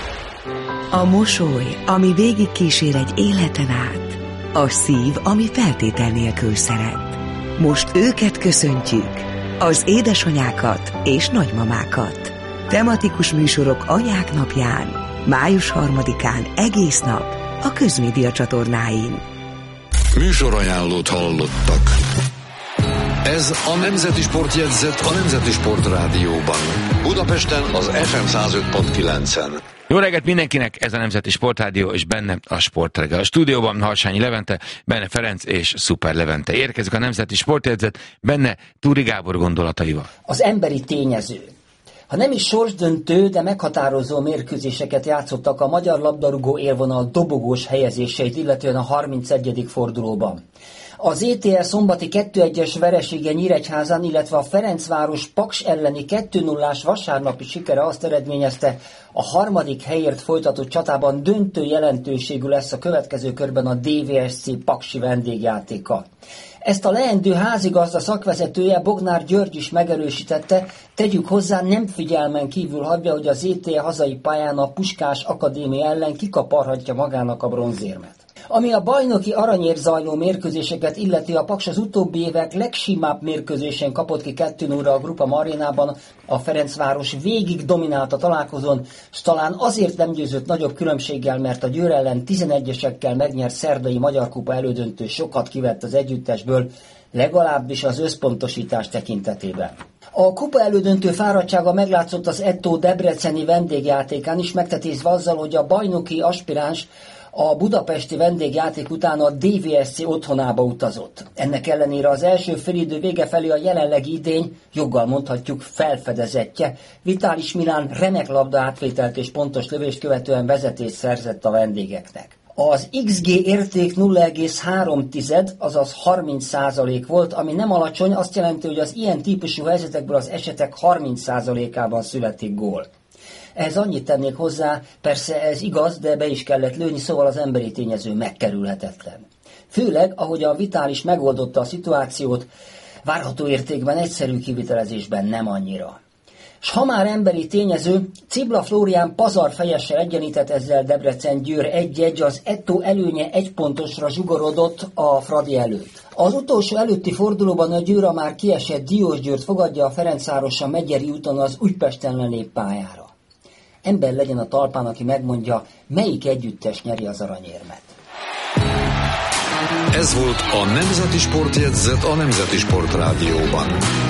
A mosoly, ami végig kísér egy életen át. A szív, ami feltétel nélkül szeret. Most őket köszöntjük, az édesanyákat és nagymamákat. Tematikus műsorok anyák napján, május harmadikán egész nap a Közmédia csatornáin. Műsorajánlót hallottak. Ez a Nemzeti Sportjegyzet a Nemzeti Sportrádióban. Budapesten az ef em száz öt pont kilencen. Jó reggelt mindenkinek, ez a Nemzeti Sportrádió, és benne a Sportreggel. A stúdióban Harsányi Levente, benne Ferenc és Szuper Levente. Érkezik a Nemzeti Sportjegyzet, benne Túri Gábor gondolataival. Az emberi tényező. Ha nem is sorsdöntő, de meghatározó mérkőzéseket játszottak a magyar labdarúgó élvonal dobogós helyezéseit, illetően a harmincegyedik fordulóban. Az é té el szombati kettő egyes veresége Nyíregyházán, illetve a Ferencváros Paks elleni kettő nullás vasárnapi sikere azt eredményezte, a harmadik helyért folytatott csatában döntő jelentőségű lesz a következő körben a dé vé es cé paksi vendégjátéka. Ezt a leendő házigazda szakvezetője, Bognár György is megerősítette, tegyük hozzá, nem figyelmen kívül hagyja, hogy az é té el hazai pályán a Puskás Akadémia ellen kikaparhatja magának a bronzérmet. Ami a bajnoki aranyért zajló mérkőzéseket illeti, a Paks az utóbbi évek legsimább mérkőzésen kapott ki kettő nullra a Grupa Arénában, a Ferencváros végig dominált a találkozón, s talán azért nem győzött nagyobb különbséggel, mert a Győr ellen tizenegyesekkel megnyert szerdai Magyar Kupa elődöntő sokat kivett az együttesből, legalábbis az összpontosítás tekintetében. A kupa elődöntő fáradtsága meglátszott az Ettó debreceni vendégjátékán is, megtetézve azzal, hogy a bajnoki aspiráns a budapesti vendégjáték után a dé vé es cé otthonába utazott. Ennek ellenére az első félidő vége felé a jelenlegi idény, joggal mondhatjuk, felfedezettje, Vitális Milán remek labda átvételt és pontos lövést követően vezetést szerzett a vendégeknek. Az iksz gé érték nulla egész három, azaz harminc százalék volt, ami nem alacsony, azt jelenti, hogy az ilyen típusú helyzetekből az esetek harminc százalékában születik gól. Ehhez annyit tennék hozzá, persze ez igaz, de be is kellett lőni, szóval az emberi tényező megkerülhetetlen. Főleg, ahogy a Vitális megoldotta a szituációt, várható értékben, egyszerű kivitelezésben nem annyira. S ha már emberi tényező, Cibla Flórián pazarfejessel egyenített ezzel Debrecen Győr egy egy, az Ettó előnye egy pontosra zsugorodott a Fradi előtt. Az utolsó előtti fordulóban a Győr a már kiesett Diósgyőrt fogadja, a Ferencváros a Megyeri úton az Újpesten lép pályára. Ember legyen a talpán, aki megmondja, melyik együttes nyeri az aranyérmet. Ez volt a Nemzeti Sportjegyzet a Nemzeti Sportrádióban.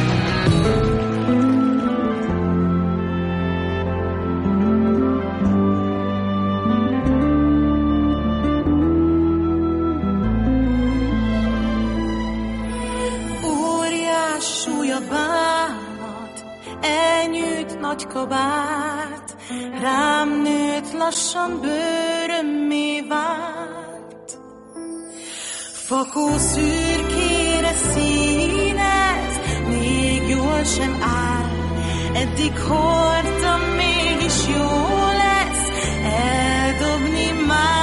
Óriás súly a bánat, elnyűjt nagy kabát, rám nőtt, lassan bőrömmé vált. Fakó szürkére színez, még jól sem áll. Eddig hordtam, mégis jó lesz eldobni már.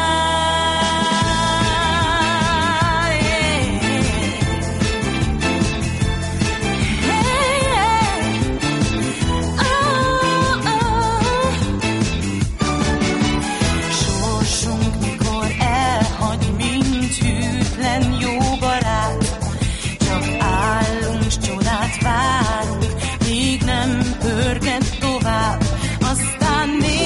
Várunk, még nem pörgett tovább, aztán még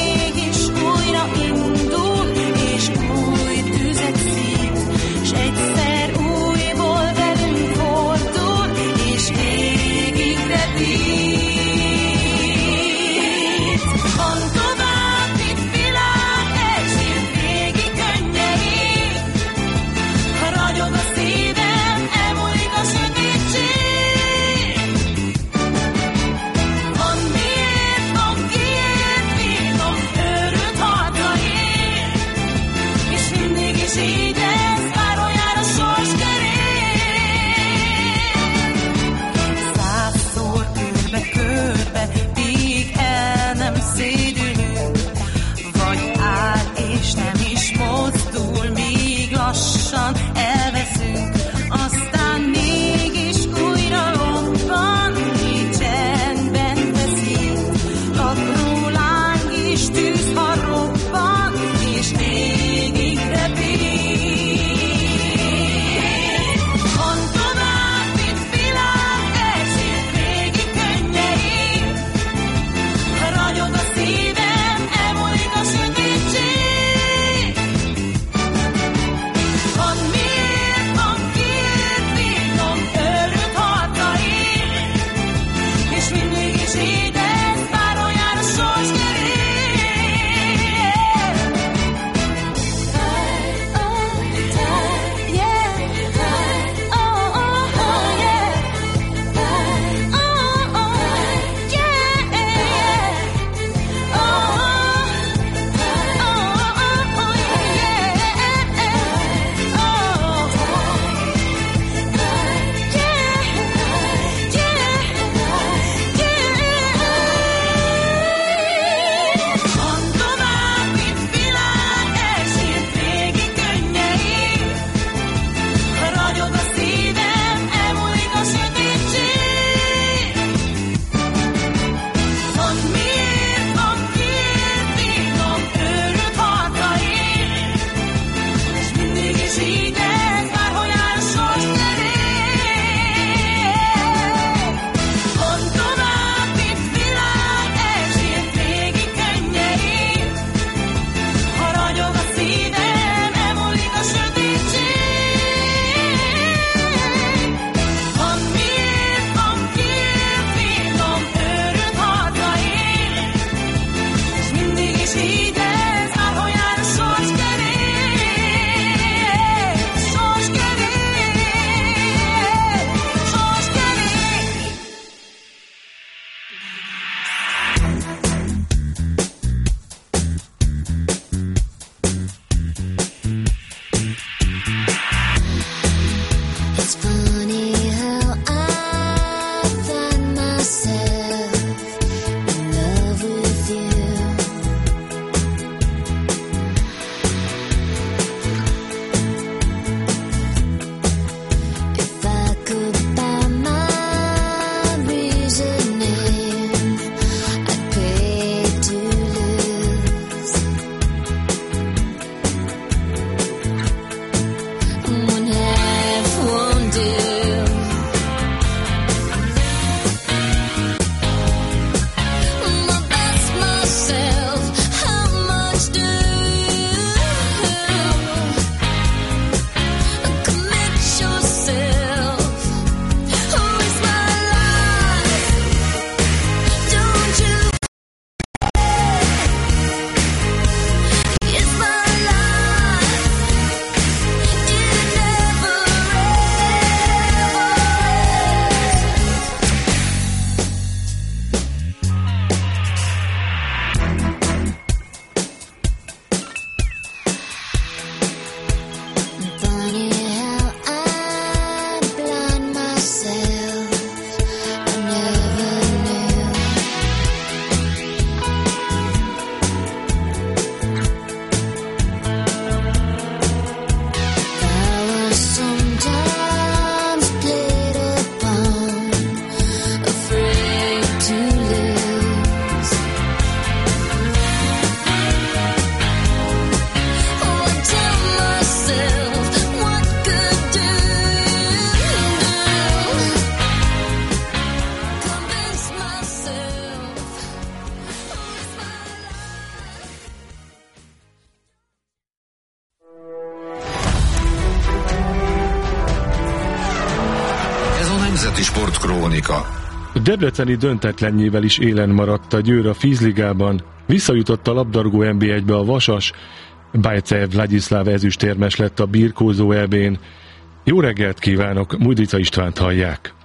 Nemzeti Sportkrónika. A debreceni döntetlenjével is élen maradt a Győr a Fízligában. Visszajutott a labdarúgó en bé egybe a Vasas. Bajcev Vladislav ezüstérmes lett a birkózó é bén. Jó reggelt kívánok, Mudrica Istvánt hallják.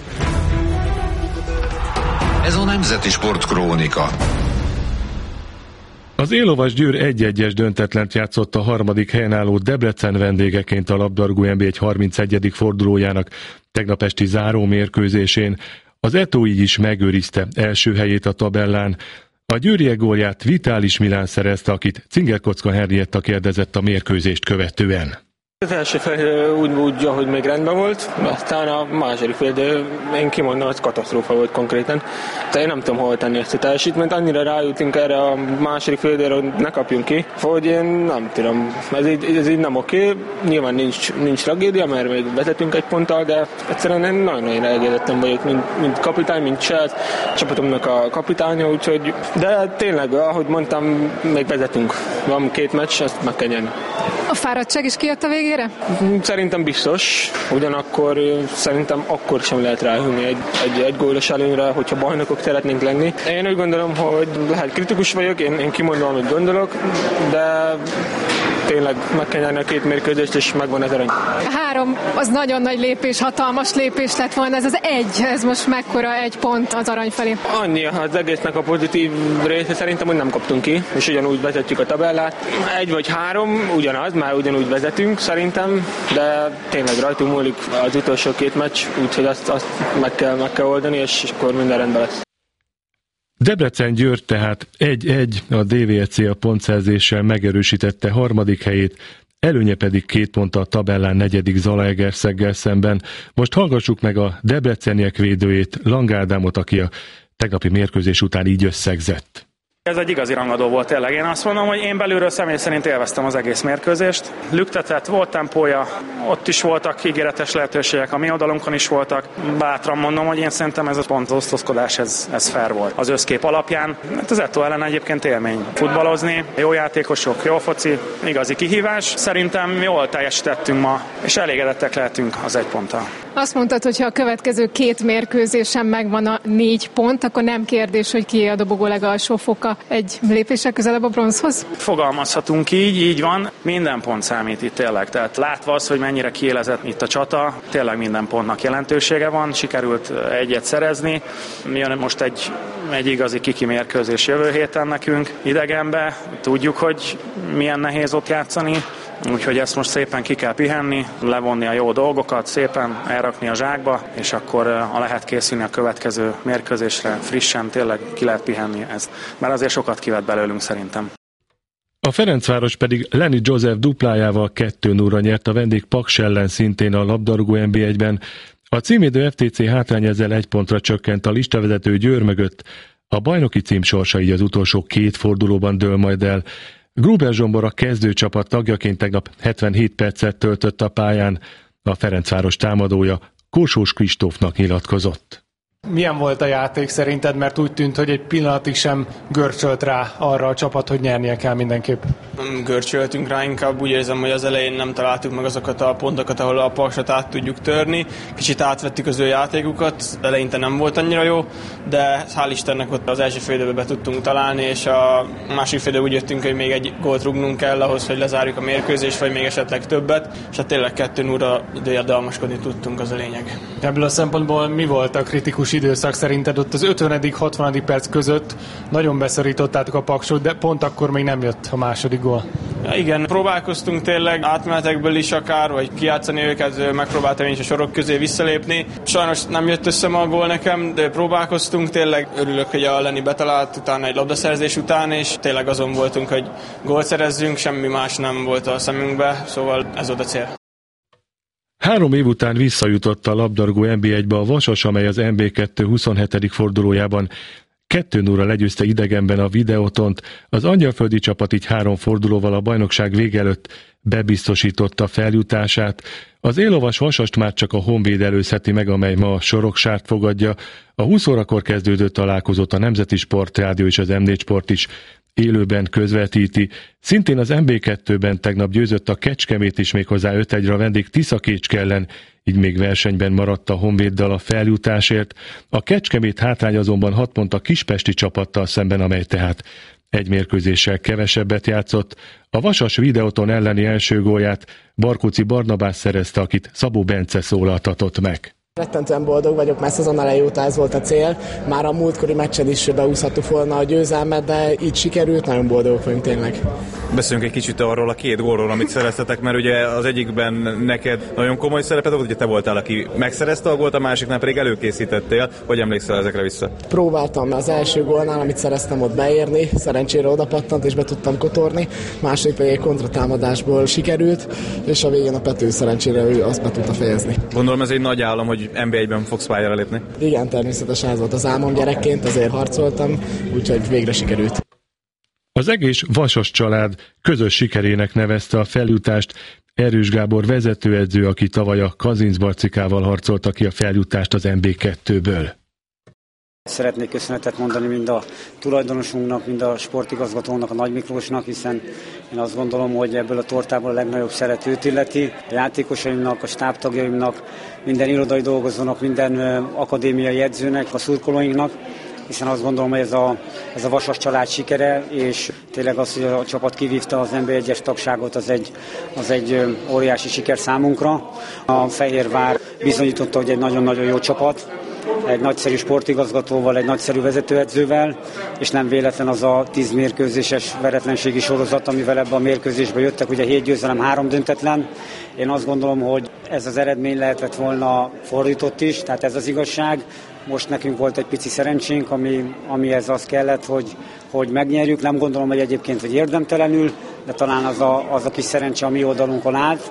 Ez a Nemzeti Sportkrónika. Az Élovas Győr egy-egyes döntetlent játszott a harmadik helyen álló Debrecen vendégeként a labdarúgó en bé egy harmincegyedik fordulójának tegnap esti záró mérkőzésén. Az Eto így is megőrizte első helyét a tabellán. A győriek gólját Vitális Milán szerezte, akit Cingerkocka Henrietta kérdezett a mérkőzést követően. Az első fél úgy, úgy, ahogy még rendben volt, aztán a második fél, de én kimondom, hogy katasztrófa volt konkrétan. Tehát én nem tudom hol tenni ezt a teljesítményt, annyira rájutunk erre a második fél, hogy ne kapjunk ki, hogy én nem tudom, ez így, ez így nem oké. Nyilván nincs, nincs tragédia, mert még vezetünk egy ponttal, de egyszerűen én nagyon-nagyon elégedettem vagyok, mint, mint kapitány, mint saját csapatomnak a kapitánya, úgyhogy, de tényleg, ahogy mondtam, még vezetünk. Van két meccs, ezt meg kell nyerni. A fáradtság is kijött a végére? Szerintem biztos, ugyanakkor szerintem akkor sem lehet ráhűlni egy, egy, egy gólos előnyre, hogyha bajnokok szeretnénk lenni. Én úgy gondolom, hogy lehet kritikus vagyok, én, én kimondom, amit gondolok, de tényleg meg kell nyerni a két mérkőzést, és megvan az arany. Három, az nagyon nagy lépés, hatalmas lépés lett volna, ez az egy, ez most mekkora egy pont az arany felé? Annyi az egésznek a pozitív része szerintem, hogy nem kaptunk ki, és ugyanúgy vezetjük a tabellát. Egy vagy három, ugyanaz, már ugyanúgy vezetünk szerintem, de tényleg rajtunk múlik az utolsó két meccs, úgyhogy azt, azt meg, kell, meg kell oldani, és akkor minden rendben lesz. Debrecen-Győr tehát egy-egy, a dé vé e cé a pontszerzéssel megerősítette harmadik helyét, előnye pedig két pont a tabellán negyedik Zalaegerszeggel szemben. Most hallgassuk meg a debreceniek védőjét, Lang Ádámot, aki a tegnapi mérkőzés után így összegzett. Ez egy igazi rangadó volt tényleg. Én azt mondom, hogy én belülről személy szerint élveztem az egész mérkőzést. Lüktetett, volt tempója, ott is voltak ígéretes lehetőségek, a mi oldalunkon is voltak. Bátran mondom, hogy én szerintem ez a pontosztozkodás, ez, ez fair volt. Az összkép alapján, hát az Eto ellen egyébként élmény futballozni, jó játékosok, jó foci, igazi kihívás. Szerintem jól teljesítettünk ma, és elégedettek lehetünk az egy ponttal. Azt mondtad, hogy ha a következő két mérkőzésen megvan a négy pont, akkor nem kérdés, hogy kié a dobogó legalsó foka egy lépéssel közelebb a bronzhoz? Fogalmazhatunk így, így van. Minden pont számít itt tényleg. Tehát látva az, hogy mennyire kiélezett itt a csata, tényleg minden pontnak jelentősége van. Sikerült egyet szerezni. Jön most egy, egy igazi kiki mérkőzés jövő héten nekünk idegenbe. Tudjuk, hogy milyen nehéz ott játszani. Úgyhogy ezt most szépen ki kell pihenni, levonni a jó dolgokat, szépen elrakni a zsákba, és akkor a lehet készülni a következő mérkőzésre frissen, tényleg ki lehet pihenni ezt. Mert azért sokat kivett belőlünk szerintem. A Ferencváros pedig Lenny Joseph duplájával kettő nullra nyert a vendég Paks ellen szintén a labdarúgó en bé egyben. A címvédő ef té cé hátrány ezzel egy pontra csökkent a listavezető Győr mögött. A bajnoki cím sorsa így az utolsó két fordulóban dől majd el. Gruber Zsombor a kezdőcsapat tagjaként tegnap hetvenhét percet töltött a pályán. A Ferencváros támadója Kósós Kristófnak nyilatkozott. Milyen volt a játék szerinted, mert úgy tűnt, hogy egy pillanatig sem görcsölt rá arra a csapat, hogy nyernie kell mindenképp? Nem görcsöltünk rá, inkább úgy érzem, hogy az elején nem találtuk meg azokat a pontokat, ahol a Paksot át tudjuk törni. Kicsit átvettük az ő játékukat, eleinte nem volt annyira jó, de hál' Istennek ott az első fél időben be tudtunk találni, és a másik fél időben úgy jöttünk, hogy még egy gólt rúgnunk kell ahhoz, hogy lezárjuk a mérkőzést, vagy még esetleg többet, és hát tényleg kettő nullra időjardalmaskodni tudtunk, az a lényeg. Ebből a szempontból mi volt a kritikus időszak szerinted? Ott az ötvenedik hatvanadik perc között nagyon beszorítottátok a Paksot, de pont akkor még nem jött a második gól. Ja, igen, próbálkoztunk tényleg átmenetekből is akár, vagy kijátszani őket, megpróbáltam én is a sorok közé visszalépni. Sajnos nem jött össze ma a gól nekem, de próbálkoztunk, tényleg örülök, hogy a Lenny betalált utána egy labdaszerzés után, és tényleg azon voltunk, hogy gólt szerezzünk, semmi más nem volt a szemünkbe, szóval ez volt a cél. Három év után visszajutott a labdarúgó en bé egybe a Vasas, amely az en bé kettő huszonhetedik fordulójában kettő nullra legyőzte idegenben a Videótont. Az angyalföldi csapat így három fordulóval a bajnokság vége előtt bebiztosította feljutását. Az élovas Vasast már csak a Honvéd előzheti meg, amely ma a Soroksárt fogadja. A húsz órakor kezdődő találkozót a Nemzeti Sportrádió és az em négy Sport is élőben közvetíti. Szintén az em bé kettőben tegnap győzött a Kecskemét is, méghozzá öt egyre a vendég Tiszakécske ellen, így még versenyben maradt a Honvéddal a feljutásért. A Kecskemét hátrány azonban hat pont a kispesti csapattal szemben, amely tehát egy mérkőzéssel kevesebbet játszott. A Vasas Videoton elleni első gólját Barkóci Barnabás szerezte, akit Szabó Bence szólaltatott meg. Rettentően boldog vagyok, mert szezon elejé óta ez volt a cél. Már a múltkori meccsen is beúszhattuk volna a győzelmet, de így sikerült, nagyon boldogok vagyunk tényleg. Beszéljünk egy kicsit arról a két gólról, amit szereztetek, mert ugye az egyikben neked nagyon komoly szerepet volt, ugye te voltál, aki megszerezte a gólt, a másiknál pedig előkészítettél. Hogy emlékszel ezekre vissza? Próbáltam az első gólnál, amit szereztem, ott beérni, szerencsére oda pattant és be tudtam kotorni. Második pedig egy kontratámadásból sikerült, és a végén a Pető szerencsére ő azt be tudta fejezni. Gondolom ez egy nagy álom, hogy en bé egyben fogsz pályára lépni. Igen, természetesen ez volt az álmom gyerekként, ezért harcoltam, úgyhogy végre sikerült. Az egész Vasas család közös sikerének nevezte a feljutást. Erős Gábor vezetőedző, aki tavaly a Kazinc Barcikával harcolta ki a feljutást az em bé kettőből. Szeretnék köszönetet mondani mind a tulajdonosunknak, mind a sportigazgatónak, a Nagy Miklósnak, hiszen én azt gondolom, hogy ebből a tortából a legnagyobb szeret őt illeti. A játékosaimnak, a stábtagjaimnak, minden irodai dolgozónak, minden akadémiai edzőnek, a szurkolóinknak, hiszen azt gondolom, hogy ez a, ez a Vasas család sikere, és tényleg az, hogy a csapat kivívta az en bé egyes tagságot, az egy, az egy óriási siker számunkra. A Fehérvár bizonyította, hogy egy nagyon-nagyon jó csapat, egy nagyszerű sportigazgatóval, egy nagyszerű vezetőedzővel, és nem véletlen az a tíz mérkőzéses veretlenségi sorozat, amivel ebbe a mérkőzésbe jöttek, ugye hét győzelem, három döntetlen. Én azt gondolom, hogy ez az eredmény lehetett volna fordított is, tehát ez az igazság. Most nekünk volt egy pici szerencsénk, ami, amihez az kellett, hogy, hogy megnyerjük. Nem gondolom, hogy egyébként, hogy érdemtelenül, de talán az a, az a kis szerencse a mi oldalunkon állt,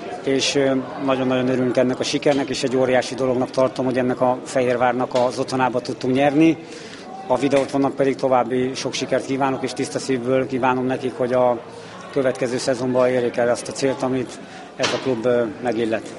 és nagyon-nagyon örülünk ennek a sikernek, és egy óriási dolognak tartom, hogy ennek a Fehérvárnak az otthonába tudtunk nyerni. A Videótonnak pedig további sok sikert kívánok, és tiszta szívből kívánom nekik, hogy a következő szezonban érjék el azt a célt, amit ez a klub megillet.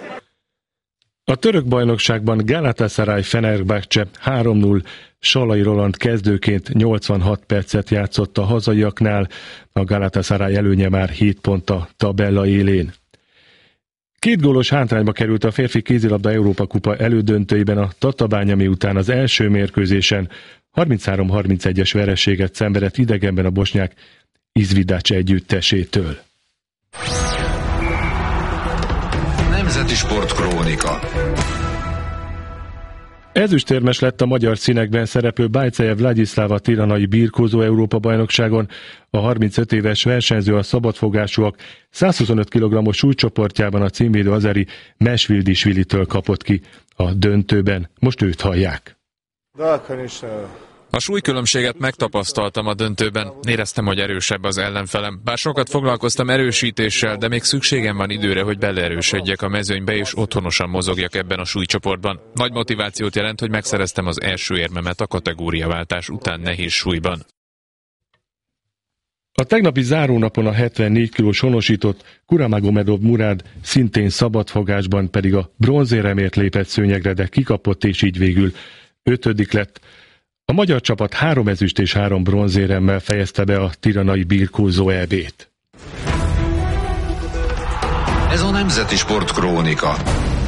A török bajnokságban Galatasaray Fenerbahce három null, Salai Roland kezdőként nyolcvanhat percet játszott a hazaiaknál, a Galatasaray előnye már hét pont a tabella élén. Két gólos hátrányba került a férfi kézilabda Európa kupa elődöntőiben a Tatabánya, miután az első mérkőzésen harminchárom harmincegyes vereséget szenvedett idegenben a bosnyák Izvidac együttesétől. Nemzeti Sportkrónika. Ezüstérmes lett a magyar színekben szereplő Bajcejev Vladislava tiranai birkózó Európa-bajnokságon. A harmincöt éves versenyző a szabadfogásúak százhuszonöt kilogrammos súlycsoportjában a címvédő azeri Mesvildisvilitől kapott ki a döntőben. Most őt hallják. A súlykülönbséget megtapasztaltam a döntőben. Éreztem, hogy erősebb az ellenfelem. Bár sokat foglalkoztam erősítéssel, de még szükségem van időre, hogy beleerősödjek a mezőnybe, és otthonosan mozogjak ebben a súlycsoportban. Nagy motivációt jelent, hogy megszereztem az első érmemet a kategóriaváltás után nehéz súlyban. A tegnapi zárónapon a hetvennégy kilós honosított Kuramagomedov Murad szintén szabadfogásban pedig a bronzéremért lépett szőnyegre, de kikapott, és így végül ötödik lett. A magyar csapat három ezüst és három bronzéremmel fejezte be a tiranai birkózó é bét. Ez a Nemzeti Sportkrónika.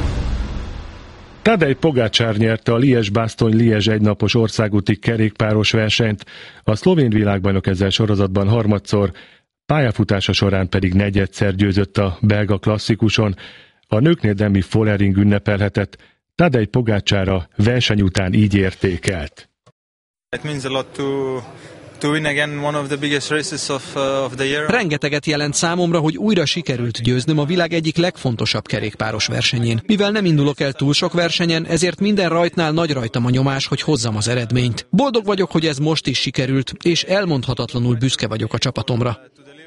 Tadej Pogačar nyerte a Liège-Bastogne-Liège egynapos országúti kerékpáros versenyt, a szlovén világbajnok ezzel sorozatban harmadszor, pályafutása során pedig negyedszer győzött a belga klasszikuson. A nőknél Demi Follering ünnepelhetett, Tadej Pogačar a verseny után így értékelt. It means a lot to to win again one of the biggest races of uh, of the year. Rengeteget jelent számomra, hogy újra sikerült győznöm a világ egyik legfontosabb kerékpáros versenyén. Mivel nem indulok el túl sok versenyen, ezért minden rajtnál nagy rajtam a nyomás, hogy hozzam az eredményt. Boldog vagyok, hogy ez most is sikerült, és elmondhatatlanul büszke vagyok a csapatomra.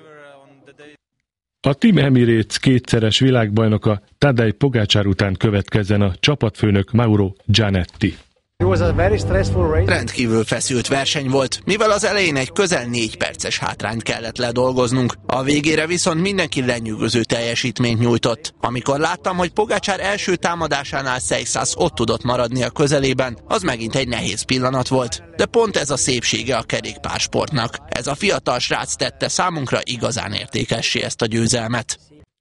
A Team Emirates kétszeres világbajnoka Tadej Pogačar után következzen a csapatfőnök Mauro Gianetti. Rendkívül feszült verseny volt, mivel az elején egy közel négy perces hátrányt kellett ledolgoznunk. A végére viszont mindenki lenyűgöző teljesítményt nyújtott. Amikor láttam, hogy Pogačar első támadásánál Seixas ott tudott maradni a közelében, az megint egy nehéz pillanat volt. De pont ez a szépsége a kerékpársportnak. Ez a fiatal srác tette számunkra igazán értékessé ezt a győzelmet.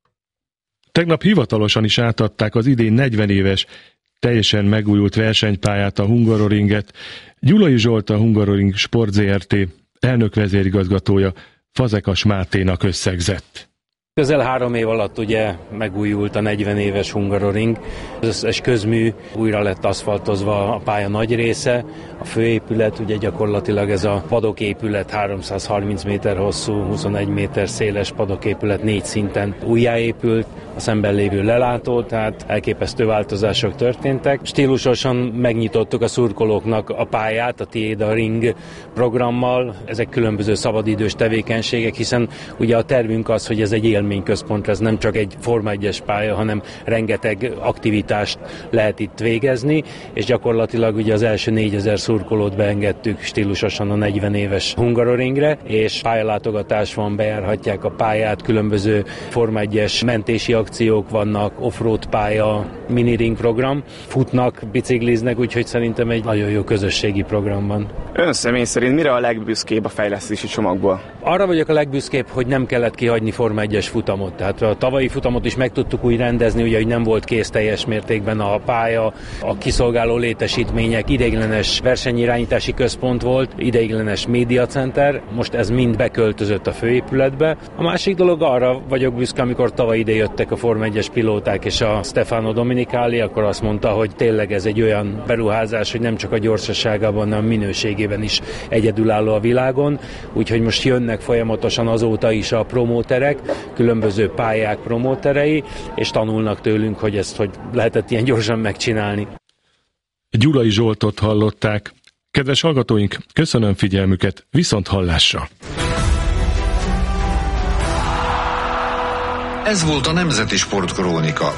Tegnap hivatalosan is átadták az idén negyven éves, teljesen megújult versenypályát, a Hungaroringet. Gyulai Zsolt, a Hungaroring Sport zé er té elnök vezérigazgatója Fazekas Máténak összegzett. Közel három év alatt ugye megújult a negyven éves Hungaroring. Az összes közmű újra lett aszfaltozva, a pálya nagy része, a főépület, ugye gyakorlatilag ez a padoképület háromszázharminc méter hosszú, huszonegy méter széles padoképület négy szinten újjáépült, a szemben lévő lelátó, tehát elképesztő változások történtek. Stílusosan megnyitottuk a szurkolóknak a pályát, a Tiéd a Ring programmal, ezek különböző szabadidős tevékenységek, hiszen ugye a tervünk az, hogy ez egy élményközpont, ez nem csak egy Forma egyes pálya, hanem rengeteg aktivitást lehet itt végezni, és gyakorlatilag ugye az első négyezer szurkolót beengedtük stílusosan a negyven éves Hungaroringre, és pályalátogatás van, bejárhatják a pályát, különböző Forma egyes mentési akciók vannak, offroad pálya, miniring program, futnak, bicikliznek, úgyhogy szerintem egy nagyon jó közösségi program van. Ön személy szerint mire a legbüszkébb a fejlesztési csomagból? Arra vagyok a legbüszkébb, hogy nem kellett kihagyni Forma egyes futamot. Tehát a tavalyi futamot is meg tudtuk úgy rendezni, ugye, hogy nem volt kész teljes mértékben a pálya, a kiszolgáló létesítmények, ideiglenes versenyirányítási központ volt, ideiglenes médiacenter, most ez mind beköltözött a főépületbe. A másik dolog, arra vagyok büszke, amikor tavaly ide jöttek a Forma egyes pilóták és a Stefano Domenicali, akkor azt mondta, hogy tényleg ez egy olyan beruházás, hogy nem csak a gyorsaságában, hanem a minőségében is egyedülálló a világon, úgyhogy most jönnek folyamatosan azóta is a promóterek, különböző pályák promóterei, és tanulnak tőlünk, hogy ezt hogy lehetett ilyen gyorsan megcsinálni. Gyulai Zsoltot hallották. Kedves hallgatóink, köszönöm figyelmüket, viszont hallásra! Ez volt a Nemzeti Sportkrónika.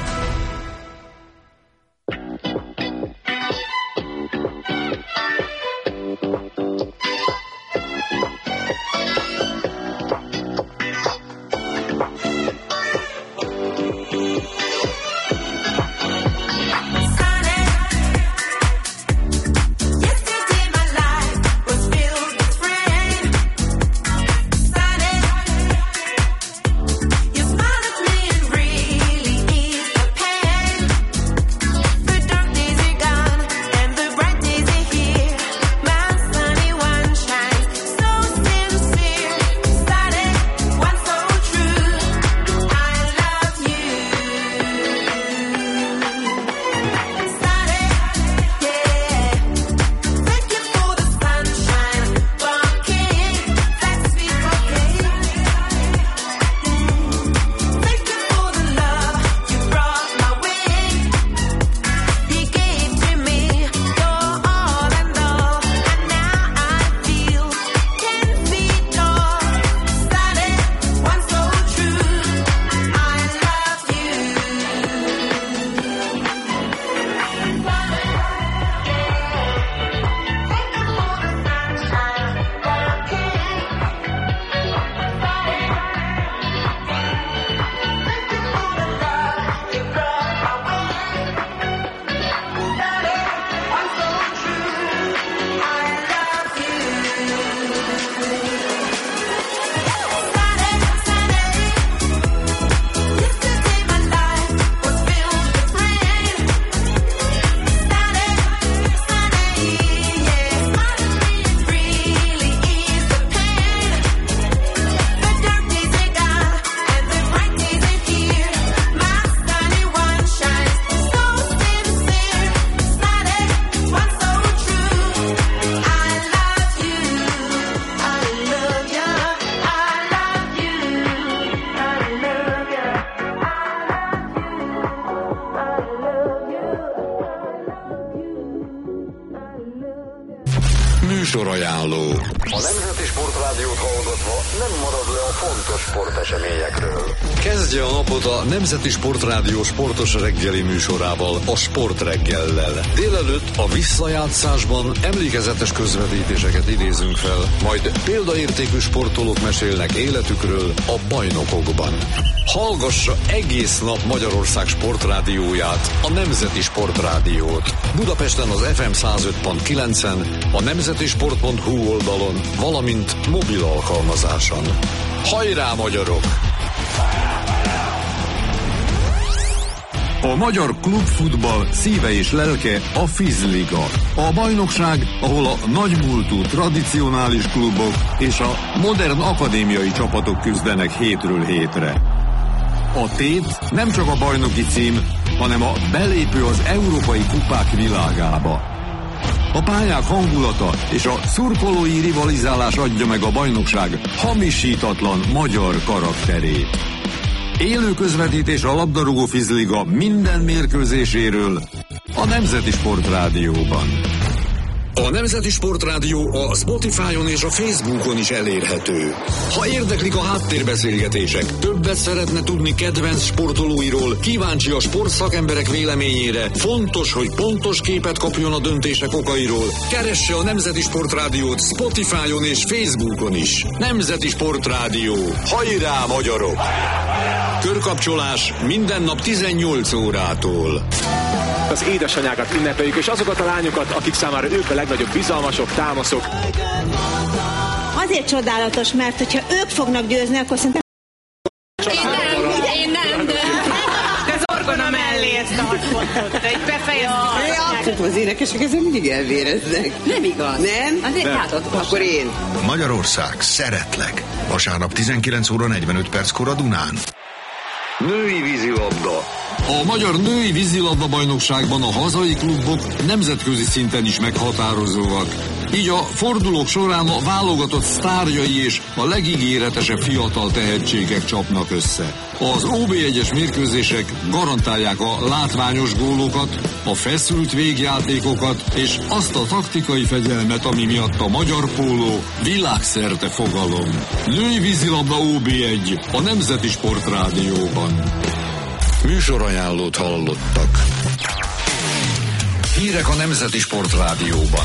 Műsorajánló. A Nemzeti Sportrádiót hallgatva nem marad le a fontos sporteseményekről. Kezdj Kezdje a napot a Nemzeti Sportrádió sportos reggeli műsorával, a Sport reggellel. Délelőtt a visszajátszásban emlékezetes közvetítéseket idézünk fel, majd példaértékű sportolók mesélnek életükről a bajnokokban. Hallgassa egész nap Magyarország sportrádióját, a Nemzeti Sportrádiót. Budapesten az ef em száz öt pont kilencen, a nemzetisport pont hu oldalon, valamint mobil alkalmazáson. Hajrá, magyarok! A magyar klubfutball szíve és lelke a Fizliga. A bajnokság, ahol a nagymúltú tradicionális klubok és a modern akadémiai csapatok küzdenek hétről hétre. A tét nem csak a bajnoki cím, hanem a belépő az európai kupák világába. A pályák hangulata és a szurkolói rivalizálás adja meg a bajnokság hamisítatlan magyar karakterét. Élő közvetítés a labdarúgó Fizliga minden mérkőzéséről a Nemzeti Sportrádióban. A Nemzeti Sportrádió a Spotify-on és a Facebookon is elérhető. Ha érdeklik a háttérbeszélgetések, többet szeretne tudni kedvenc sportolóiról, kíváncsi a sportszakemberek véleményére, fontos, hogy pontos képet kapjon a döntések okairól, keresse a Nemzeti Sportrádiót Spotify-on és Facebookon is. Nemzeti Sportrádió. Hajrá, magyarok! Körkapcsolás minden nap tizennyolc órától. Az édesanyákat ünnepeljük, és azokat a lányokat, akik számára ők a legnagyobb bizalmasok, támaszok. Azért csodálatos, mert hogyha ők fognak győzni, akkor szerintem... Én nem, én nem, de... Az orgona mellé ezt tartott. De itt befejezni. Az énekesek ezen mindig elvéreznek. Nem igaz. Nem? Azért látod. Akkor én. Magyarország, szeretlek. Vasárnap tizenkilenc óra negyvenöt perckor a Dunán. Női vízilabda. A magyar női vízilabda bajnokságban a hazai klubok nemzetközi szinten is meghatározóak. Így a fordulók során a válogatott sztárjai és a legígéretesebb fiatal tehetségek csapnak össze. Az ó bé egyes mérkőzések garantálják a látványos gólokat, a feszült végjátékokat és azt a taktikai fegyelmet, ami miatt a magyar póló világszerte fogalom. Női vízilabda ó bé egy a Nemzeti Sportrádióban. Műsorajánlót hallottak. Hírek a Nemzeti Sportrádióban.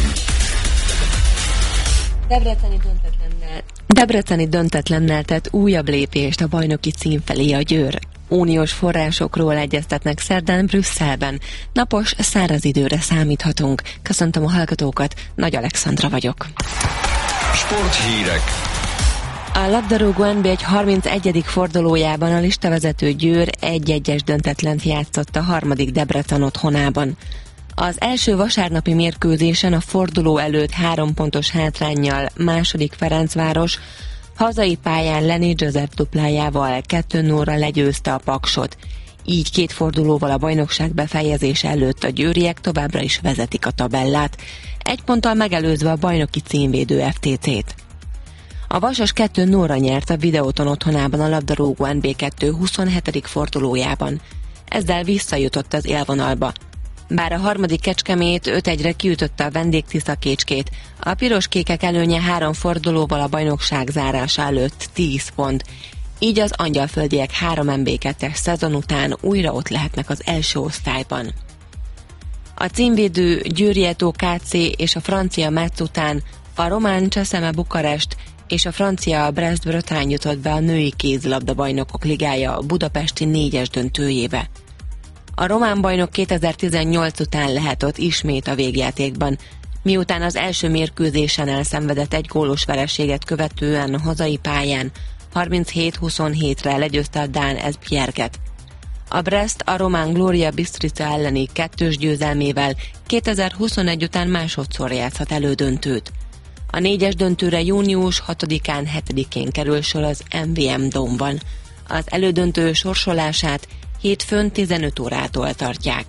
Debreceni döntetlennel, Debreceni döntetlennel tett újabb lépést a bajnoki cím felé a Győr. Uniós forrásokról egyeztetnek szerdán Brüsszelben. Napos, száraz időre számíthatunk. Köszöntöm a hallgatókat, Nagy Alexandra vagyok. Sporthírek. A labdarúgó en bé egy harmincegyedik fordulójában a listavezető Győr egy-egyes döntetlent játszott a harmadik Debrecen otthonában. Az első vasárnapi mérkőzésen a forduló előtt három pontos hátránnyal második Ferencváros hazai pályán Lenny Joseph duplájával kettő nullra legyőzte a Paksot. Így két fordulóval a bajnokság befejezése előtt a győriek továbbra is vezetik a tabellát, egy ponttal megelőzve a bajnoki címvédő ef té cét. A Vasas kettő nullra nyert a Videóton otthonában a labdarúgó en bé kettő huszonhetedik fordulójában. Ezzel visszajutott az élvonalba. Bár a harmadik Kecskemét öt egyre kiütötte a vendégtiszakécskét, a piros-kékek előnye három fordulóval a bajnokság zárása előtt tíz pont. Így az angyalföldiek három en bé kettes szezon után újra ott lehetnek az első osztályban. A címvédő Győrieto ká cé és a francia Metz után a román Cseszeme Bukarest és a francia Brest-Bretagne jutott be a női kézilabda bajnokok ligája budapesti négyes döntőjébe. A román bajnok kétezer-tizennyolc után lehet ott ismét a végjátékban, miután az első mérkőzésen elszenvedett egy gólos vereséget követően a hazai pályán harminchét huszonhétre legyőzte a dán Esbjerget. A Brest a román Gloria Bistrica elleni kettős győzelmével kétezer-huszonegy után másodszor játszhat elődöntőt. A négyes döntőre június hatodikán, hetedikén kerül sor az em vé em Dome-ban. Az elődöntő sorsolását hétfőn tizenöt órától tartják.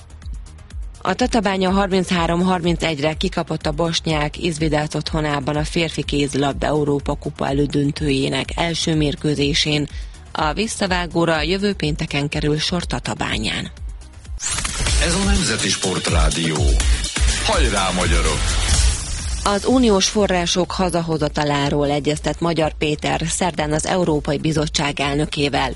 A Tatabánya harminchárom harmincegyre kikapott a bosnyák Izvidác otthonában a férfi kézilabda Európa kupa elődöntőjének első mérkőzésén. A visszavágóra jövő pénteken kerül sor Tatabányán. Ez a Nemzeti Sportrádió. Hajrá, magyarok! Az uniós források hazahozataláról egyeztet Magyar Péter szerdán az Európai Bizottság elnökével.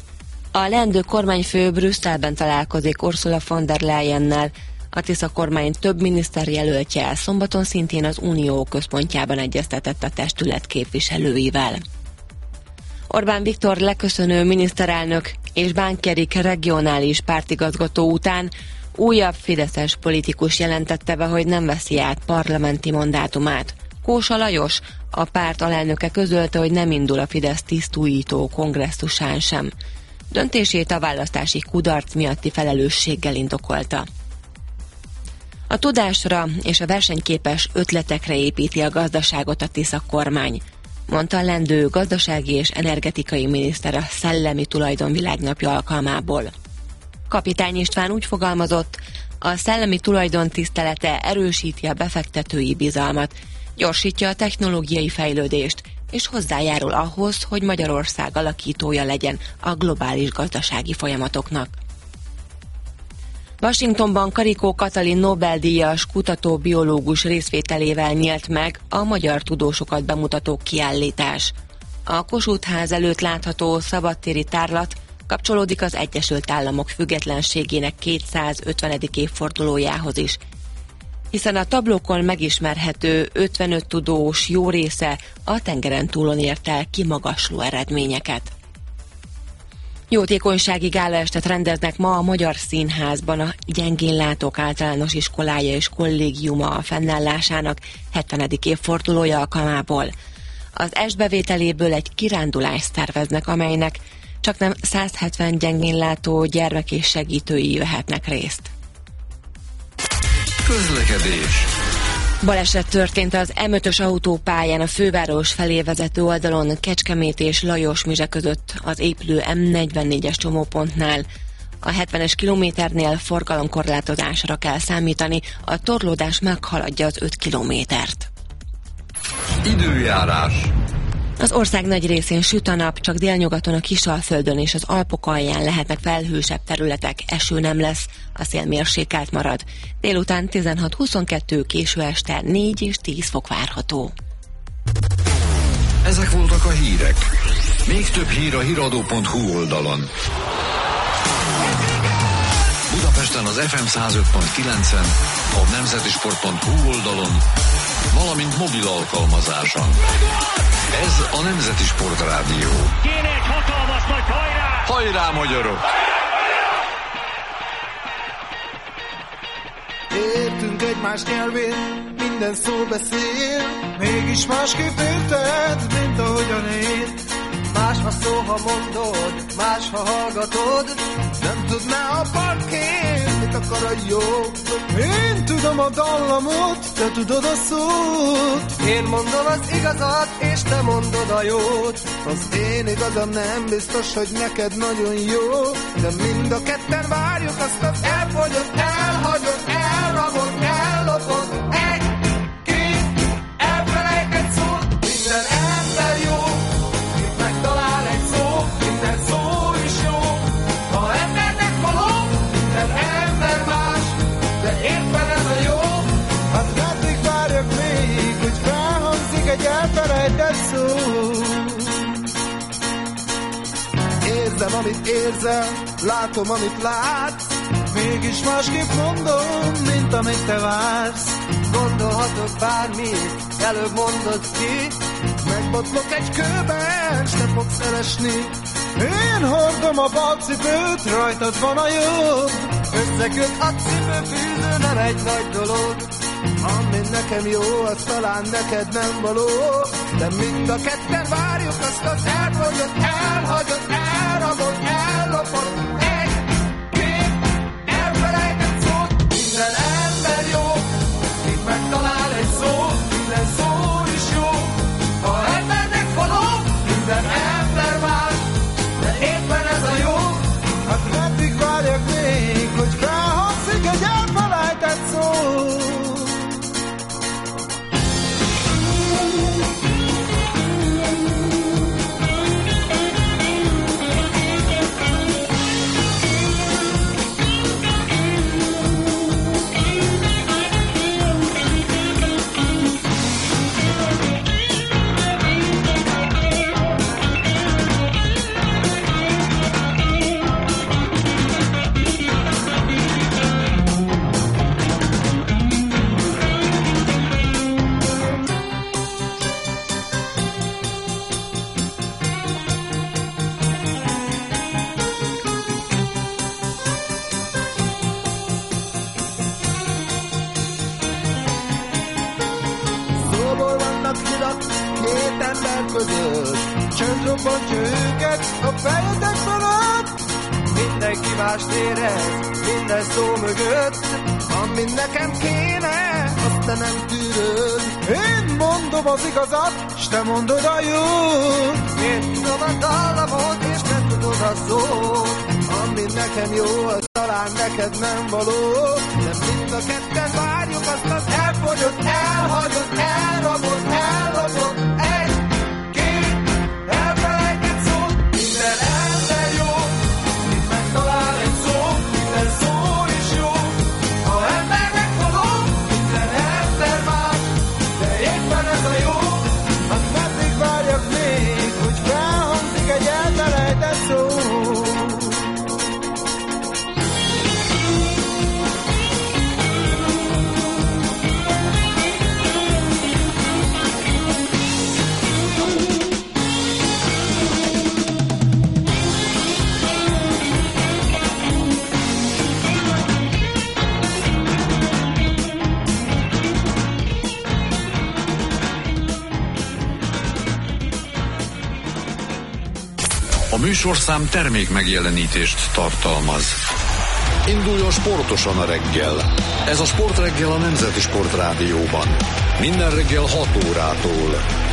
A leendő kormányfő Brüsszelben találkozik Ursula von der Leyennel. A Tisza kormány több miniszterjelöltje szombaton szintén az Unió központjában egyeztetett a testület képviselőivel. Orbán Viktor leköszönő miniszterelnök és Bánkerik regionális pártigazgató után újabb fideszes politikus jelentette be, hogy nem veszi át parlamenti mandátumát. Kósa Lajos, a párt alelnöke közölte, hogy nem indul a Fidesz tisztújító kongresszusán sem. Döntését a választási kudarc miatti felelősséggel indokolta. A tudásra és a versenyképes ötletekre építi a gazdaságot a Tisza kormány, mondta a lendő gazdasági és energetikai miniszter a Szellemi Tulajdon Világnapja alkalmából. Kapitány István úgy fogalmazott, a szellemi tulajdon tisztelete erősíti a befektetői bizalmat, gyorsítja a technológiai fejlődést, és hozzájárul ahhoz, hogy Magyarország alakítója legyen a globális gazdasági folyamatoknak. Washingtonban Karikó Katalin Nobel-díjas kutató-biológus részvételével nyílt meg a magyar tudósokat bemutató kiállítás. A Kossuth-ház előtt látható szabadtéri tárlat kapcsolódik az Egyesült Államok függetlenségének kétszázötvenedik évfordulójához is, hiszen a tablókon megismerhető ötvenöt tudós jó része a tengeren túlon ért el kimagasló eredményeket. Jótékonysági gálaestet rendeznek ma a Magyar Színházban a Gyengénlátók Általános Iskolája és Kollégiuma a fennállásának hetvenedik évfordulója alkalmából. Az est bevételéből egy kirándulást szerveznek, amelynek csak nem száz hetven gyengénlátó gyermek és segítői jöhetnek részt. Közlekedés. Baleset történt az em ötös autópályán a főváros felé vezető oldalon Kecskemét és Lajosmizse között az épülő em negyvennégyes csomópontnál. A hetvenes kilométernél forgalomkorlátozásra kell számítani, a torlódás meghaladja az öt kilométert. Időjárás. Az ország nagy részén süt a nap, csak délnyugaton a Kisalföldön és az Alpok alján lehetnek felhősebb területek, eső nem lesz, a szél mérsékelt marad. Délután tizenhat huszonkettő, késő este négy és tíz fok várható. Ezek voltak a hírek. Még több hír a híradó pont hu oldalon. Budapesten az ef em száz öt pont kilencen, a nemzetisport pont hu oldalon, valamint mobil alkalmazáson. Ez a Nemzeti Sport Rádió. Kéne egy hatalmas nagy hajrá! Hajrá, magyarok! Értünk egymás nyelvén, minden szó beszél, mégis másképp érted, mint ahogyan én. Más a szó, ha mondod, más, ha hallgatod, nem tudná a parkén, mit akar a jó. Én tudom a dallamot, te tudod a szót. Én mondom az igazat, és te mondod a jót. Az én igazam nem biztos, hogy neked nagyon jó, de mind a ketten várjuk azt az elfogyott, elhagyott, elragott, ellopott, egy, két, elfelejtett szót. Minden ember jó, talál egy szó, minden szó is jó. Ha embernek való, minden ember más, de éppen ez a jó. Hát meddig várjak még, hogy felhangzik egy elfelejtett szó. Érzem, amit érzel, látom, amit látsz, mégis másképp mondom, mint amit te vársz. Gondolhatok bármit, előbb mondod ki, megbotlok egy kőben, s te fogsz elesni. Én hordom a balcipőt, rajtad van a jobb. Összeköt a cipőfűző, nem egy nagy dolog. Ami nekem jó, az talán neked nem való, de mind a ketten várjuk azt az elfogyott, elhagyott, elragott, ellopott, egy, két, elfelejtett szót. Minden ember jó, itt megtalál egy szót, minden szó is jó. Ha embernek való, minden ember más, de éppen ez a jó. Hát meddig várjak még, hogy felhangzik egy elfelejtett szó. két ember között. Csönd robbantja őket a fejetek fölött. Mindenki mást érez, minden szó mögött. Ami nekem kéne, azt te nem tűröd. Én mondom az igazat, s te mondod a jót. Én tudom a dallamot, és te tudod a szót. Ami nekem jó, az talán neked nem való. De mind a ketten várjuk azt az elfogyott, elhagyott, elrabott, ellopott. Egy, két, elfelejtett szót. Minden ember jó, megtalál egy szó. Minden szó is jó. Ha ember meghaló, minden ember más. De éppen ez a jó. Hát meddig várjak még, hogy felhangzik egy elfelejtett szó. A műsorszám termék megjelenítést tartalmaz. Induljon sportosan a reggel. Ez a Sportreggel a Nemzeti Sportrádióban. Minden reggel hat órától.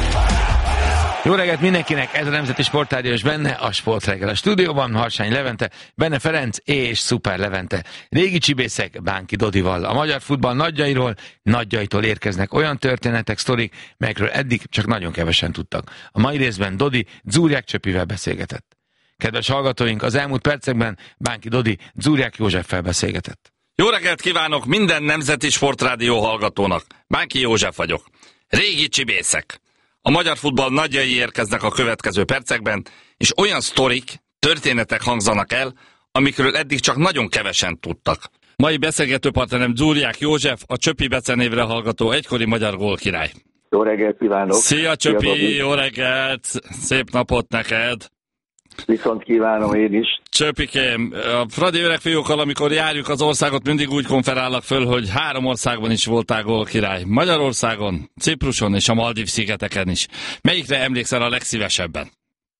Jó reggelt mindenkinek, ez a Nemzeti Sportrádió, és benne a Sportreggel. A stúdióban Harsány Levente, Benne Ferenc és Szuper Levente. Régi csibészek Bánki Dodival. A magyar futball nagyjairól, nagyjaitól érkeznek olyan történetek, sztorik, melyekről eddig csak nagyon kevesen tudtak. A mai részben Dodi Dzúrják Csöpivel beszélgetett. Kedves hallgatóink, az elmúlt percekben Bánki Dodi Dzúrják Józseffel beszélgetett. Jó reggelt kívánok minden Nemzeti Sportrádió hallgatónak. Bánki József vagyok. Régi csibészek. A magyar futball nagyjai érkeznek a következő percekben, és olyan sztorik, történetek hangzanak el, amikről eddig csak nagyon kevesen tudtak. Mai beszélgető partnerem Dzúrják József, a Csöpi becenévre hallgató egykori magyar gólkirály. Jó reggelt kívánok! Szia Csöpi, jó reggelt! Szép napot neked! Viszont kívánom én is. Csöpikém, a Fradi öregfiúkkal, amikor járjuk az országot, mindig úgy konferálnak föl, hogy három országban is voltál gólkirály. Magyarországon, Cipruson és a Maldív-szigeteken is. Melyikre emlékszel a legszívesebben?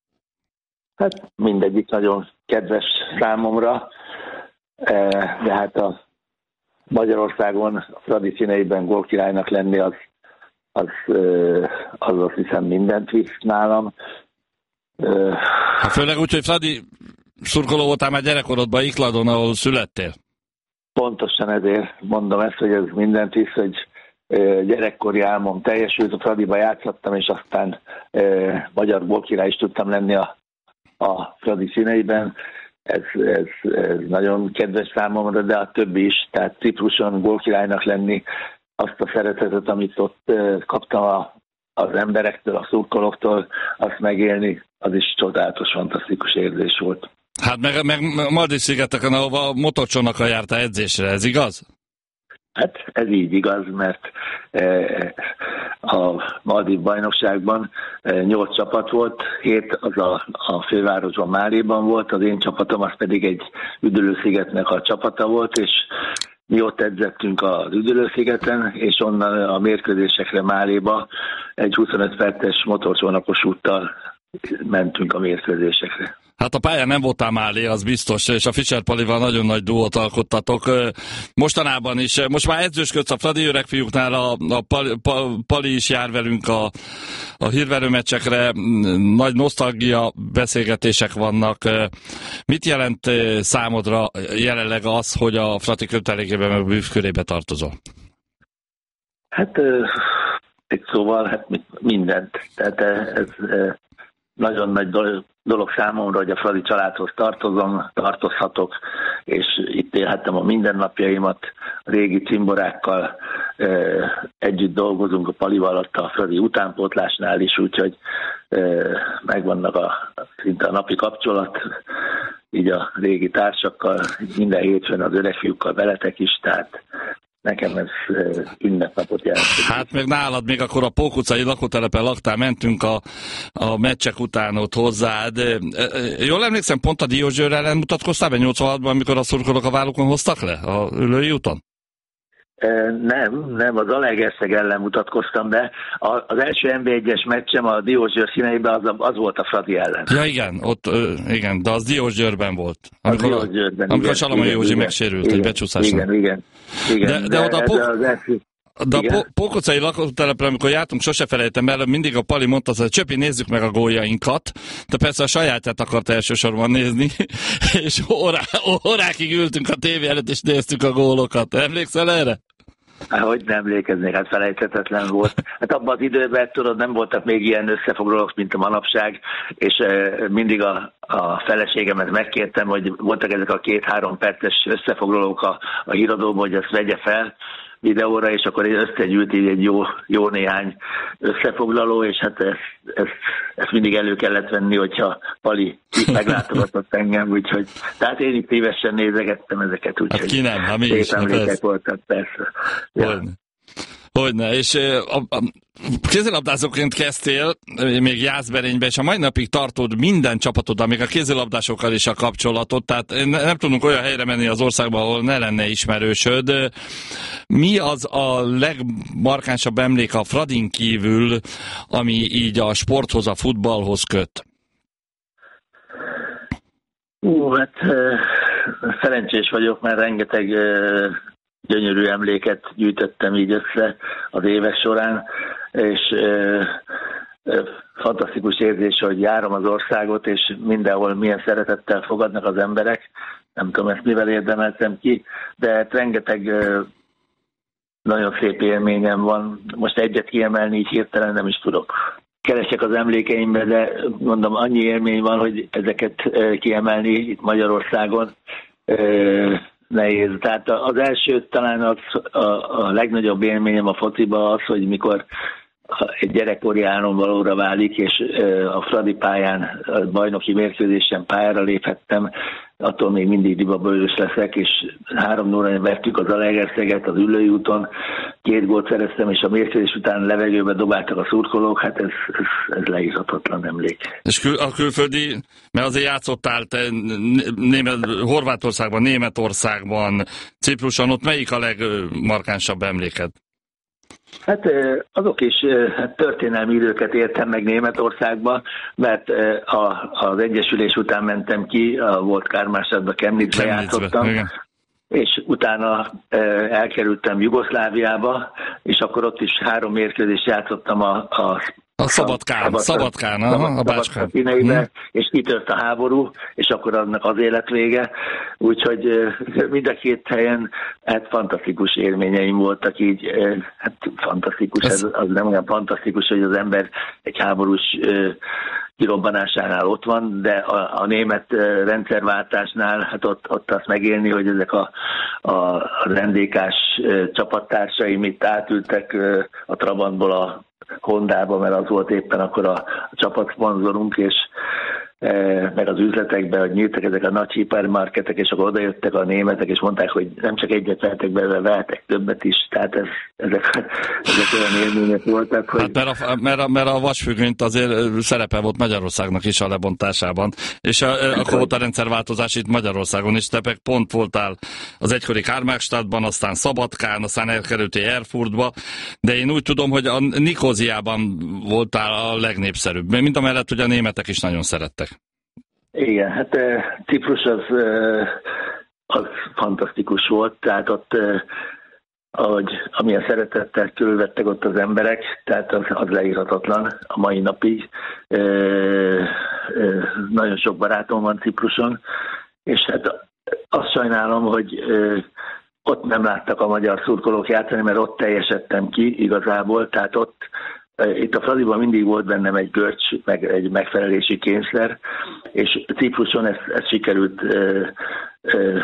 Hát mindegyik nagyon kedves számomra, de hát a Magyarországon a Fradi színeiben gólkirálynak lenni, az, az, az azt hiszem mindent visz nálam. Hát főleg úgy, hogy Fradi szurkoló voltál már gyerekkorodban Ikladon, ahol születtél. Pontosan ezért mondom ezt, hogy ez mindent visz, hogy gyerekkori álmom teljesült, a Fradiba játszottam, és aztán magyar gólkirály is tudtam lenni a, a Fradi színeiben. Ez, ez, ez nagyon kedves számomra, de a többi is, tehát Cipruson gólkirálynak lenni, azt a szeretetet, amit ott kaptam a az emberektől, a szurkolóktól, azt megélni, az is csodálatos, fantasztikus érzés volt. Hát meg, meg Maldív-szigeteken, ahova motorcsónakkal jártál edzésre, ez igaz? Hát ez így igaz, mert eh, a Maldív bajnokságban eh, nyolc csapat volt, hét az a, a fővárosban Máléban volt, az én csapatom az pedig egy Üdülő-szigetnek a csapata volt, és mi ott edzettünk az Üdülő-szigeten, és onnan a mérkőzésekre Máléba egy huszonöt perces motorcsónakos úttal mentünk a mérkőzésekre. Hát a pályán nem voltál Málé, az biztos, és a Fischer Palival nagyon nagy duót alkottatok. Mostanában is, most már edzősködsz a Fradi öregfiúknál, a, a Pali, Pali is jár velünk a, a hírverőmeccsekre, nagy nosztalgia beszélgetések vannak. Mit jelent számodra jelenleg az, hogy a Fradi kötelékében meg a bűvkörébe tartozol? Hát egy szóval hát mindent. Tehát ez nagyon nagy dolog számomra, hogy a Fradi családhoz tartozom, tartozhatok, és itt élhettem a mindennapjaimat, a régi cimborákkal e, együtt dolgozunk a Palival alatt a Fradi utánpótlásnál is, úgyhogy e, megvannak a, szinte a napi kapcsolat, így a régi társakkal, minden hétfőn az öregfiúkkal veletek is, tehát nekem ez ünnepnapot jelent. Hát meg nálad még akkor a Pók utcai lakótelepen laktál, mentünk a, a meccsek után ott hozzád. Jól emlékszem, pont a Diózsőr ellen mutatkoztál be nyolcvanhatban, amikor a szurkolók a vállukon hoztak le a Ülői úton? Nem, nem, a Zalaegerszeg ellen mutatkoztam be. Az első en bé egyes meccsem a Diósgyőr színeiben az, az volt a Fradi ellen. Ja igen, ott, igen, de az Diósgyőrben volt. Amikor, a Diósgyőrben, amikor Salamai Józsi igen, megsérült igen, egy becsúszásra. Igen, igen. igen de, de, de oda a pok... az első... De igen? a Pókocai lakótelepre, amikor jártunk, sose felejtem el, mindig a Pali mondta, hogy Csöpi, nézzük meg a góljainkat, de persze a sajátját akart elsősorban nézni, és órá, órákig ültünk a tévé előtt, és néztük a gólokat. Emlékszel erre? Hát, hogy nem emlékeznék, hát felejthetetlen volt. Hát abban az időben, tudod, nem voltak még ilyen összefoglalók, mint a manapság, és uh, mindig a, a feleségemet megkértem, hogy voltak ezek a két-három perces összefoglalók a, a híradóban, hogy ezt vegye fel videóra, és akkor összegyűlt így egy jó, jó néhány összefoglaló, és hát ezt, ezt, ezt mindig elő kellett venni, hogyha Pali itt meglátogatott engem, úgyhogy, tehát én itt szívesen nézegettem ezeket, úgyhogy hát ki nem, ha mi is, emlékek voltak, persze. Ja. Hogyne, és a, a kézilabdázóként kezdtél még Jászberényben, és a mai napig tartod minden csapatod, amíg a kézilabdásokkal is a kapcsolatot, tehát nem tudunk olyan helyre menni az országban, ahol ne lenne ismerősöd. Mi az a legmarkánsabb emlék a Fradin kívül, ami így a sporthoz, a futballhoz köt? Ú, hát szerencsés vagyok, mert rengeteg gyönyörű emléket gyűjtöttem így össze az évek során, és ö, ö, fantasztikus érzés, hogy járom az országot, és mindenhol milyen szeretettel fogadnak az emberek. Nem tudom, ezt mivel érdemeltem ki, de rengeteg ö, nagyon szép élményem van. Most egyet kiemelni így hirtelen nem is tudok. Keresek az emlékeimbe, de mondom, annyi élmény van, hogy ezeket ö, kiemelni itt Magyarországon ö, nehéz. Tehát az első talán az, a, a legnagyobb élményem a fociba az, hogy mikor egy gyerekkori álom valóra válik, és a Fradi pályán, a bajnoki mérkőzésen pályára léphettem, attól még mindig dibabőrös leszek, és három nulla vertük az Zalaegerszeget az Üllői úton, két gólt szereztem, és a mérkőzés után levegőbe dobáltak a szurkolók, hát ez, ez, ez leírhatatlan emlék. És kül, a külföldi, mert azért játszottál te Német, Horvátországban, Németországban, Cipruson, ott melyik a legmarkánsabb emléked? Hát azok is hát történelmi időket értem meg Németországba, mert a, az egyesülés után mentem ki, a volt Kármásádba, Chemnitzbe játszottam, igen. És utána elkerültem Jugoszláviába, és akkor ott is három mérkőzést játszottam a, a A Szabadkán, a Szabadkán, a Bácskán. Hmm. És kitört a háború, és akkor annak az élet vége. Úgyhogy mind a két helyen hát fantasztikus élményeim voltak így. Hát fantasztikus, ez, az nem olyan fantasztikus, hogy az ember egy háborús kirobbanásánál ott van, de a, a német rendszerváltásnál, hát ott, ott azt megélni, hogy ezek a, a, az en dé ká-s csapattársaim itt átültek a Trabantból a Hondába, mert az volt éppen akkor a, a csapatszponzorunk, és e, meg az üzletekben, hogy nyíltak ezek a nagy hipermarketek, és akkor odajöttek a németek, és mondták, hogy nem csak egyet vehetek belőle, vehetek többet is, tehát ez, ezek, ezek olyan élmények voltak, hogy... Hát mert a, mert a, mert a vasfüggönyt azért szerepe volt Magyarországnak is a lebontásában, és a, hát, akkor volt a rendszerváltozás itt Magyarországon is, te meg pont voltál az egykori Kármánstadtban, aztán Szabadkán, aztán elkerültél Erfurtba, de én úgy tudom, hogy a Nikóziában voltál a legnépszerűbb, mint amellett, hogy a németek is nagyon szerettek. Igen, hát Ciprus az, az fantasztikus volt, tehát ott ahogy, amilyen szeretettel körülvettek ott az emberek, tehát az, az leírhatatlan a mai napig. E, e, nagyon sok barátom van Cipruson, és hát azt sajnálom, hogy e, ott nem láttak a magyar szurkolók játszani, mert ott teljesedtem ki igazából, tehát ott itt a Fradiban mindig volt bennem egy görcs, meg egy megfelelési kényszer, és Cipruson ezt, ezt sikerült ö, ö,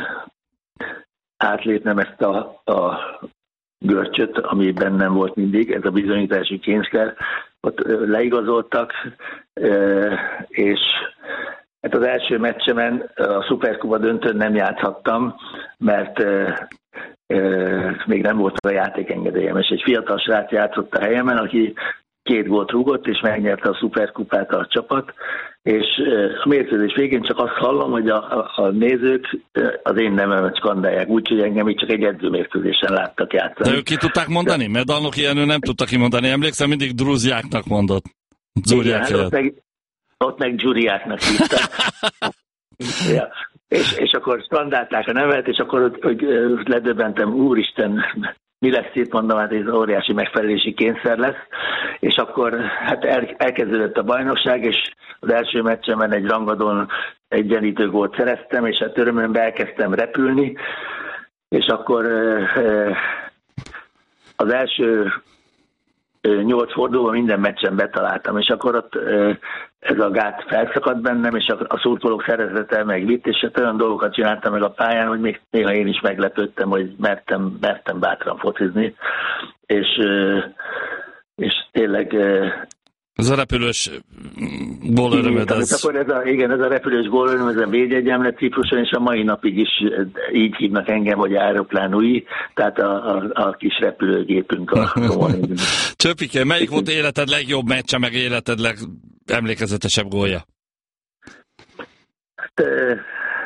átlépnem ezt a, a görcsöt, ami bennem volt mindig, ez a bizonyítási kényszer. Ott ö, leigazoltak, ö, és hát az első meccsemen a Szuperkupa döntőn nem játszhattam, mert ö, ö, még nem volt a játékengedélyem, és egy fiatal srác játszott a helyemen, aki két gólt rúgott, és megnyerte a szuperkupát a csapat, és a mérkőzés végén csak azt hallom, hogy a, a, a nézők az én nevemet skandálják, úgyhogy engem itt csak egy edzőmérkőzésen láttak játszani. De ők ki tudták mondani? Mert Dalnoki Jenő nem tudta kimondani. Emlékszem, mindig drúziáknak mondott. Igen, ott meg, ott meg dzsuriáknak hívtak. Ja. És, és akkor skandálták a nevet, és akkor hogy, hogy ledöbbentem, úristen, mi lesz itt, mondom, hát ez óriási megfelelési kényszer lesz, és akkor hát el, elkezdődött a bajnokság, és az első meccsemen egy rangadón egyenlítő gólt szereztem, és hát örömömben elkezdtem repülni, és akkor az első nyolc fordulóban minden meccsen betaláltam, és akkor ott ez a gát felszakadt bennem, és a szurkolók szerezete megvitt, és hát olyan dolgokat csináltam meg a pályán, hogy még néha én is meglepődtem, hogy mertem, mertem bátran focizni, és, és tényleg... Ez a repülős gólörömöd, ez... Akkor ez a, igen, ez a repülős gólöröm, ez a végy egyem lett Cipruson, és a mai napig is így hívnak engem, hogy Aeroplan Ui, tehát a, a, a kis repülőgépünk. A Csöpike, melyik volt életed legjobb meccse, meg életed legemlékezetesebb gólja? Hát, euh,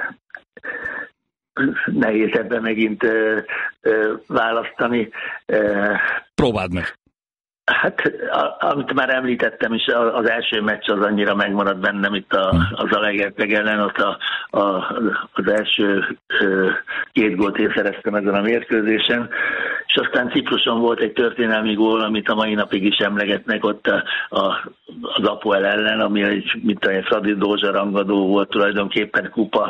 nehéz ebben megint euh, euh, választani. Euh, Próbáld meg. Hát, amit már említettem is, az első meccs az annyira megmaradt bennem itt a, az Zalaegerszeg ellen, ott a, a, az első két gólt én szereztem ezen a mérkőzésen, és aztán Cipruson volt egy történelmi gól, amit a mai napig is emlegetnek ott a, a, az Apoel ellen, ami egy, mint egy Fradi Dózsa rangadó volt tulajdonképpen kupa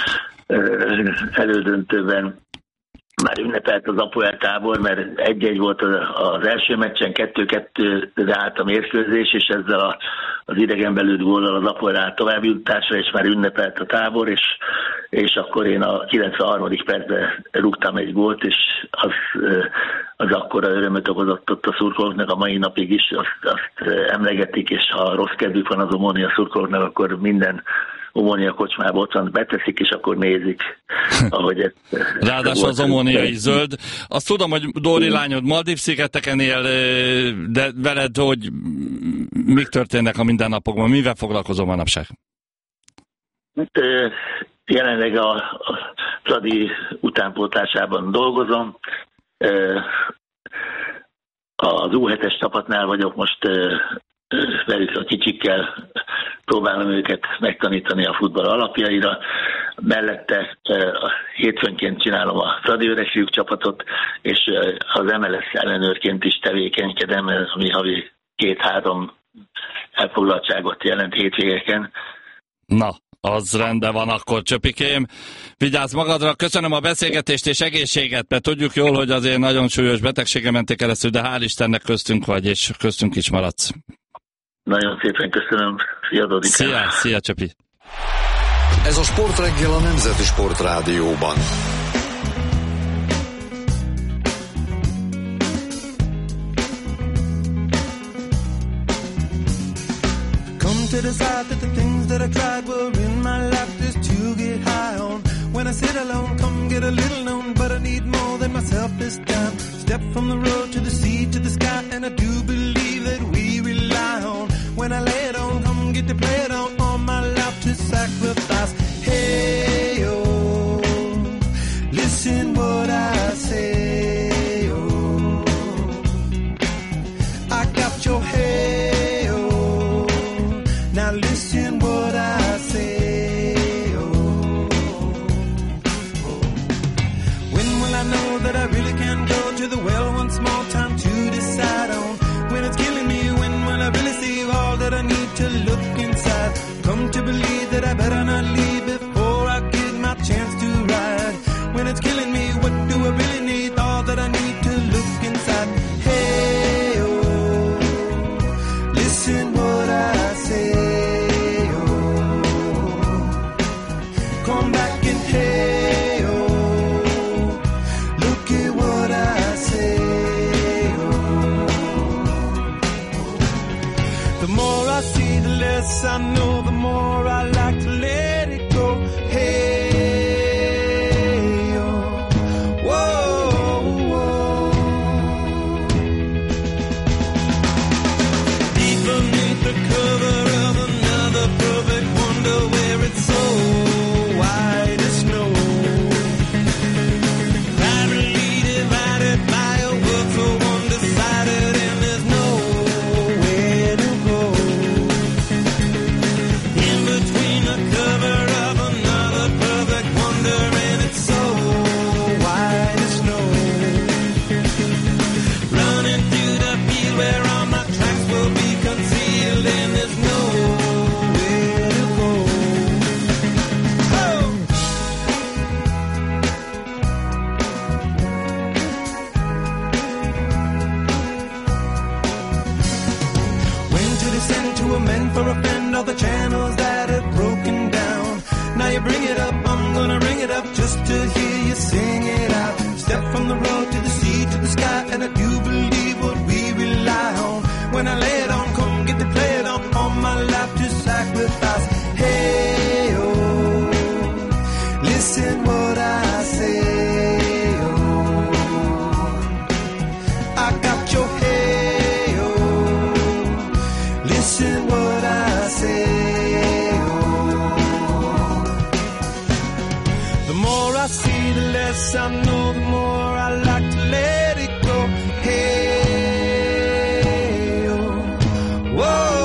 elődöntőben. Már ünnepelt az Apoel tábor, mert egy-egy volt az első meccsen, kettő-kettőre állt a mérkőzés, és ezzel a, az idegenbelült góllal az Apoel állt továbbjutásra, és már ünnepelt a tábor, és, és akkor én a kilencvenharmadik percben rúgtam egy gólt, és az, az akkora örömöt okozott ott a szurkolóknak, a mai napig is azt, azt emlegetik, és ha rossz kedvük van az Omonia szurkolóknak, akkor minden Omonia kocsmába ott beteszik, és akkor nézik, ahogy ez... Ráadásul az omóniai zöld. Azt tudom, hogy Dóri lányod Maldív-szigeteken él, de veled, hogy mik történnek a mindennapokban? Mivel foglalkozom manapság? Hát, jelenleg a, a Fradi utánpótlásában dolgozom. Az U hetes csapatnál vagyok most, velük a kicsikkel próbálom őket megtanítani a futball alapjaira. Mellette hétfőnként csinálom a Fradi Öregfiúk csapatot, és az em el es ellenőrként is tevékenykedem, ami havi két-három elfoglaltságot jelent hétvégeken. Na, az rendben van akkor, Csöpikém. Vigyázz magadra, köszönöm a beszélgetést és egészséget, mert tudjuk jól, hogy azért nagyon súlyos betegsége mentél keresztül, de hál' Istennek köztünk vagy, és köztünk is maradsz. Nagyon szépen köszönöm. Szia, Dodikám. Szia, szia, Csöpi. Ez a Sportreggel a Nemzeti Sportrádióban. Come to decide that the things that I tried were in my life just to get high on. When I sit alone, come get a little known, but I need more than myself this time. Step from the road to the sea to the sky, and I do believe that we rely on. When I lay it on, come get to play it on, all my life to sacrifice. Hey, oh, listen what I say, oh, I got your hey, oh, now listen what I say, oh, oh. When will I know that I really can go to the well once more, time to decide on when it's killing me, when will I really see all that I need to look inside, come to believe that I better not leave before I get my chance to ride, when it's killing me, what do I really need, all that I need to look inside, hey, oh, listen what I say, oh, come back and hey, oh, look at what I say, oh, the more I see, the less I know, the more I like to let it go. Hey, oh, up just to hear you sing it out. Step from the road to the sea to the sky, and I do believe what we rely on. When I lay it on, come get the play it on. All my life to sacrifice. Hey, oh, listen what I say, oh. I got your hey, oh, listen what I say, oh. The more I see, the less I know, the more I like to let it go. Hey, oh, whoa.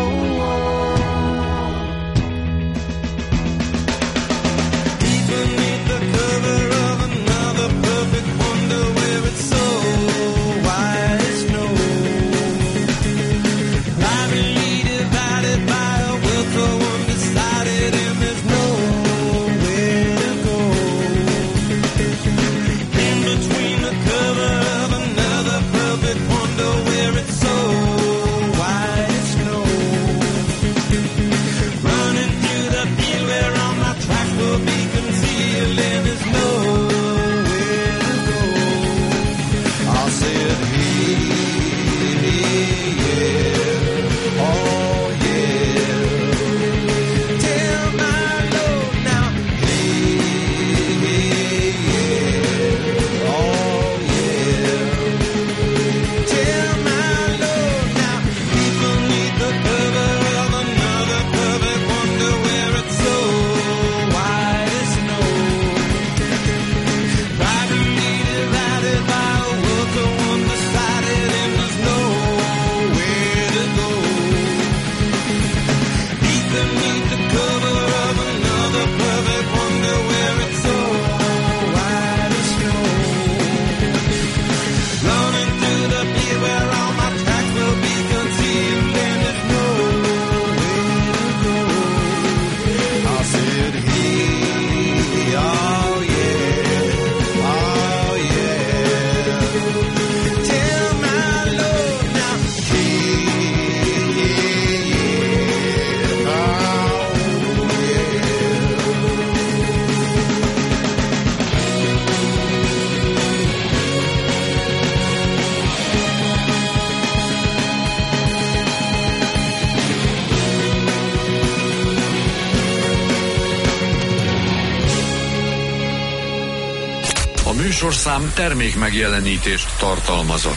Műsorszám termék megjelenítést tartalmazott.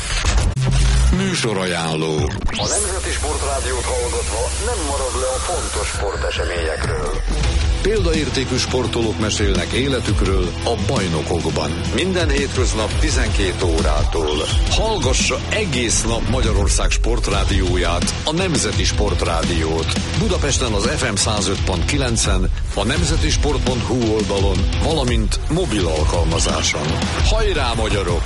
Műsorajánló. A Nemzeti Sportrádiót hallgatva nem marad le a fontos sporteseményekről. Példaértékű sportolók mesélnek életükről a bajnokokban. Minden hétköznap tizenkét órától. Hallgassa egész nap Magyarország sportrádióját, a Nemzeti Sportrádiót. Budapesten az ef em száz öt pont kilencen, a nemzetisport pont hu oldalon, valamint mobil alkalmazáson. Hajrá, magyarok!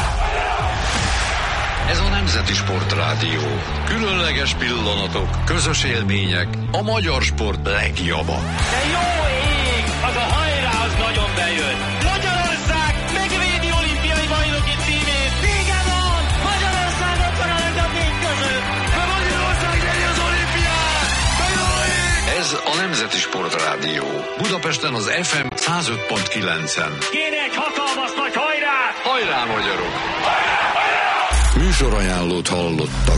Ez a Nemzeti Sportrádió. Különleges pillanatok, közös élmények, a magyar sport legjava. De jó ég! Az a hajrá, az nagyon bejön! Magyarország megvédi olimpiai bajnoki címét! Vége van! Magyarország ott van a legjobbink között! De Magyarország nyeri az olimpiát! De jó ég! Ez a Nemzeti Sportrádió. Budapesten az ef em száz öt pont kilencen. Kéne egy hatalmas nagy hajrá! Hajrá, magyarok! Hajrá, hajrá! Műsorajánlót hallottak.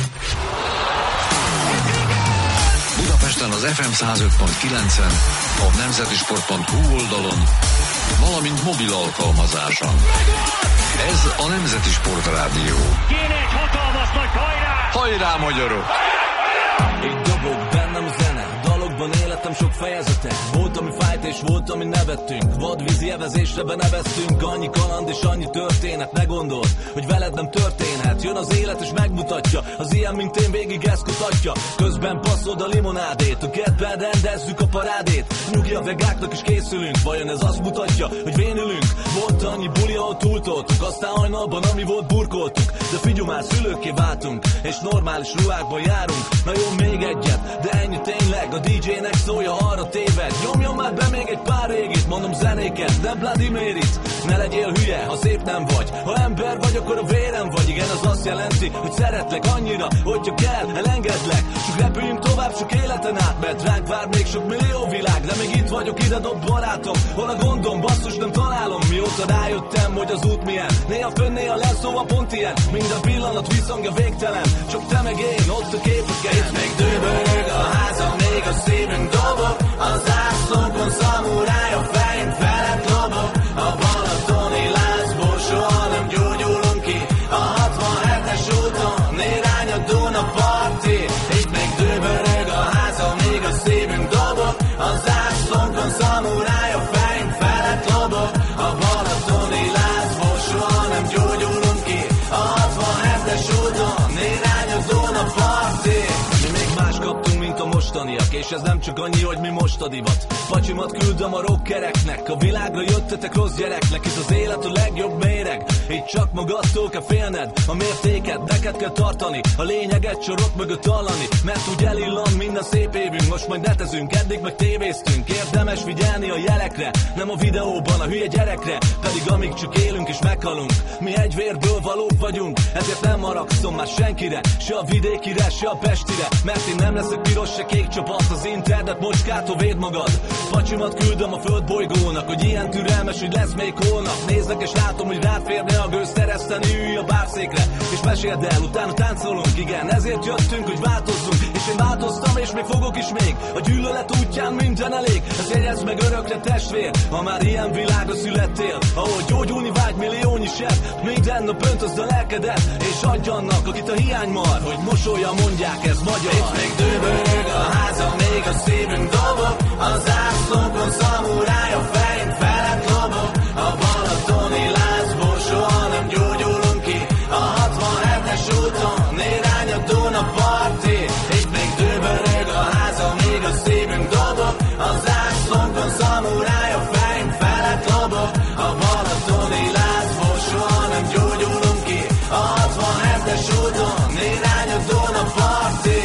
Budapesten az ef em száz öt pont kilencen, a nemzetisport pont hu oldalon, valamint mobil alkalmazáson. Ez a Nemzeti Sportrádió. Kéne egy hatalmas nagy hajrá! Hajrá, magyarok! Egy dobog bennem a zene, dalokban életem sok fejezete. Volt, ami fájt és volt, ami nevettünk. Vadvízi evezésre beneveztünk. Annyi kaland és annyi történet. Ne gondold, hogy veled nem történhet. Jön az élet és megmutatja, az ilyen, mint én, végig ezt kutatja. Közben passzod a limonádét, a kedben rendezzük a parádét. Nyugi, a vegáknak is készülünk. Vajon ez azt mutatja, hogy vénülünk? Volt annyi buli, ahol túltoltuk, aztán hajnalban ami volt burkoltuk. De figyelj már, szülőkké váltunk, és normális ruhákban járunk. Na jó, még egyet, de ennyi tényleg, a dé jének szólja arra téved. Nyomjon már be még egy pár régit, mondom zenéket, de Vladimirit. Ne legyél hülye, ha szép nem vagy, ha ember vagy, akkor a vérem vagy. Igen, az azt jelenti, hogy szeretlek annyira, hogyha kell, elengedlek. Csak repüljünk tovább, csak életen át, mert ránk vár még sok millió világ. De még itt vagyok, ide dob barátom, hol a gondom, basszus nem találom. Mióta rájöttem, hogy az út milyen, néha fönn, néha lesz, szóval pont ilyen. Minden pillanat visszhangja végtelen, csak te meg én, ott a képeken. Itt még dőbörög a házam, még a szívünk dobog, az ászlókon szamuráj a fejünk felett lobog. A balatoni lázból soha nem gyógyulunk ki, a hatvanhetes úton irány a Duna parti. Itt még dőbörög a házam, még a szívünk dobog, az ászlókon szamuráj a fejünk felett lobog. A balatoni lázból soha nem gyógyulunk ki, a hatvanhetes úton irány a Duna parti. Mi még más kaptunk, mint a mostaniak, és ez nem csak annyi, hogy mi most a divat. Pacsimat küldöm a rockereknek, a világra jöttetek rossz gyereknek. Itt az élet a legjobb méreg, itt csak magadtól kell félned. A mértéket neked kell tartani, a lényeget sorok mögött hallani. Mert úgy elillan minden szép évünk, most majd netezünk, eddig meg tévéztünk. Érdemes figyelni a jelekre, nem a videóban a hülye gyerekre. Pedig amíg csak élünk és meghalunk, mi egy vérből valók vagyunk. Ezért nem haragszom már senkire, se a vidékire, se a pestire. Mert én nem leszek piros, se kék csapat, az internet mocskától véd magad. Pacsimat küldöm a földbolygónak, hogy ilyen türelmes, hogy lesz még holnap. Nézek és látom, hogy ráférne a gőz, tereszteni ülj a bárszékre. És meséld el, utána táncolunk, igen, ezért jöttünk, hogy változzunk. És én változtam, és még fogok is még. A gyűlölet útján minden elég, ez jegyezd meg örökre testvér. Ha már ilyen világra születtél, ahol gyógyulni vágy milliónyi seb. Minden nap öntözd a lelkedet, és adj annak, akit a hiány mar, hogy mosolya mondják, ez magyar. Itt még dőbörög a házam, még a szívünk dobog, az ászlókon szamuráj a fejünk felett lobog. A balatoni lázból soha nem gyógyulunk ki, a hatvanhetes úton irány a Duna parti. Itt még dőbörög a házam, még a szívünk dobog, az ászlókon szamuráj a fejünk felett lobog. A balatoni lázból soha nem gyógyulunk ki, a hatvanhetes úton irány a Duna parti.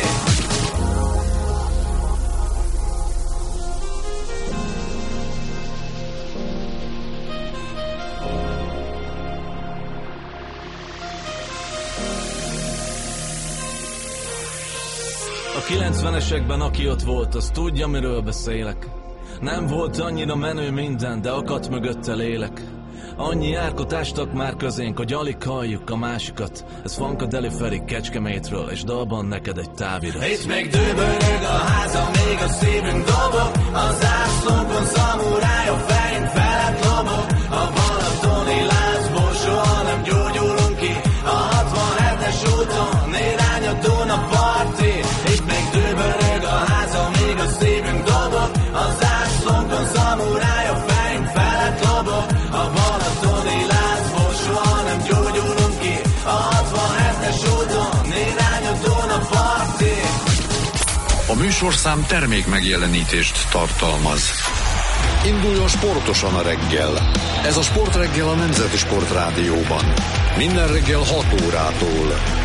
A kilencvenesekben aki ott volt, az tudja, miről beszélek. Nem volt annyira menő minden, de akadt mögötte lélek. Annyi árkot ástak már közénk, hogy alig halljuk a másikat. Ez Funkadeli Feri Kecskemétről, és dalban neked egy távirat. Itt még dőbörög a házam, még a szívünk dobog, az ászlónkon szamuráj a fejünk felett lobog. A balatoni lázból soha nem gyógyulunk ki, a hatvanhetes úton irány a Duna parti. Itt még dőbörög a házam, még a szívünk dobog, az ászlónkon szamuráj a fejünk felett lobog. A balatoni lázból soha nem gyógyulunk ki, a hatvanhetes úton irány a Duna parti. A műsorszám termék megjelenítést tartalmaz. Induljon sportosan a reggel. Ez a Sportreggel a Nemzeti Sport Rádióban. Minden reggel hat órától.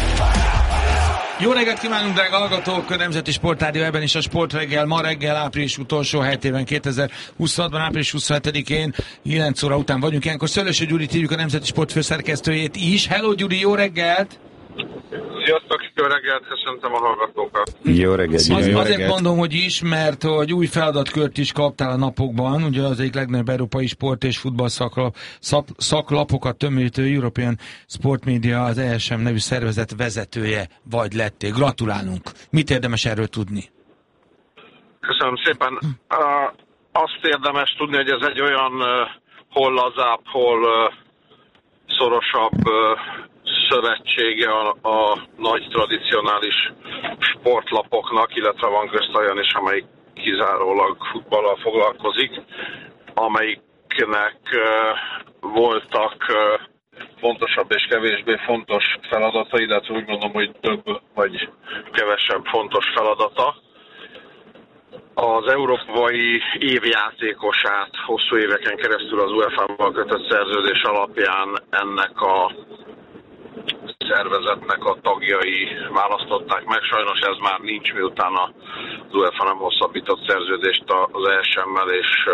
Jó reggelt kívánunk, drága hallgatók! Nemzeti Sportrádió, ebben is a Sportreggel. Ma reggel április utolsó hetében, kétezer-huszonhatban, április huszonhetedikén, kilenc óra után vagyunk. Ilyenkor Szőlőső Gyurit hívjuk, a Nemzeti Sport főszerkesztőjét is. Hello Gyuri, jó reggelt! Sziasztok, jó reggelt, köszöntöm a hallgatókat. Jó reggelt. Az, jó azért reggelt. mondom, hogy is, mert hogy új feladatkört is kaptál a napokban, ugye az egyik legnagyobb európai sport és futball szaklap, szak, szaklapokat tömörítő European Sport Media, az E S M nevű szervezet vezetője vagy lettél. Gratulálunk! Mit érdemes erről tudni? Köszönöm szépen. Uh, azt érdemes tudni, hogy ez egy olyan uh, hol lazább, hol uh, szorosabb uh, szövetsége a, a nagy tradicionális sportlapoknak, illetve van közt olyan is, amelyik kizárólag futballal foglalkozik, amelyiknek uh, voltak uh, fontosabb és kevésbé fontos feladata, illetve úgy mondom, hogy több vagy kevesebb fontos feladata. az európai évjátékosát hosszú éveken keresztül az UEFA-val kötött szerződés alapján ennek a szervezetnek a tagjai választották meg. Sajnos ez már nincs, miután az UEFA nem hosszabbított szerződést az é es em-mel, és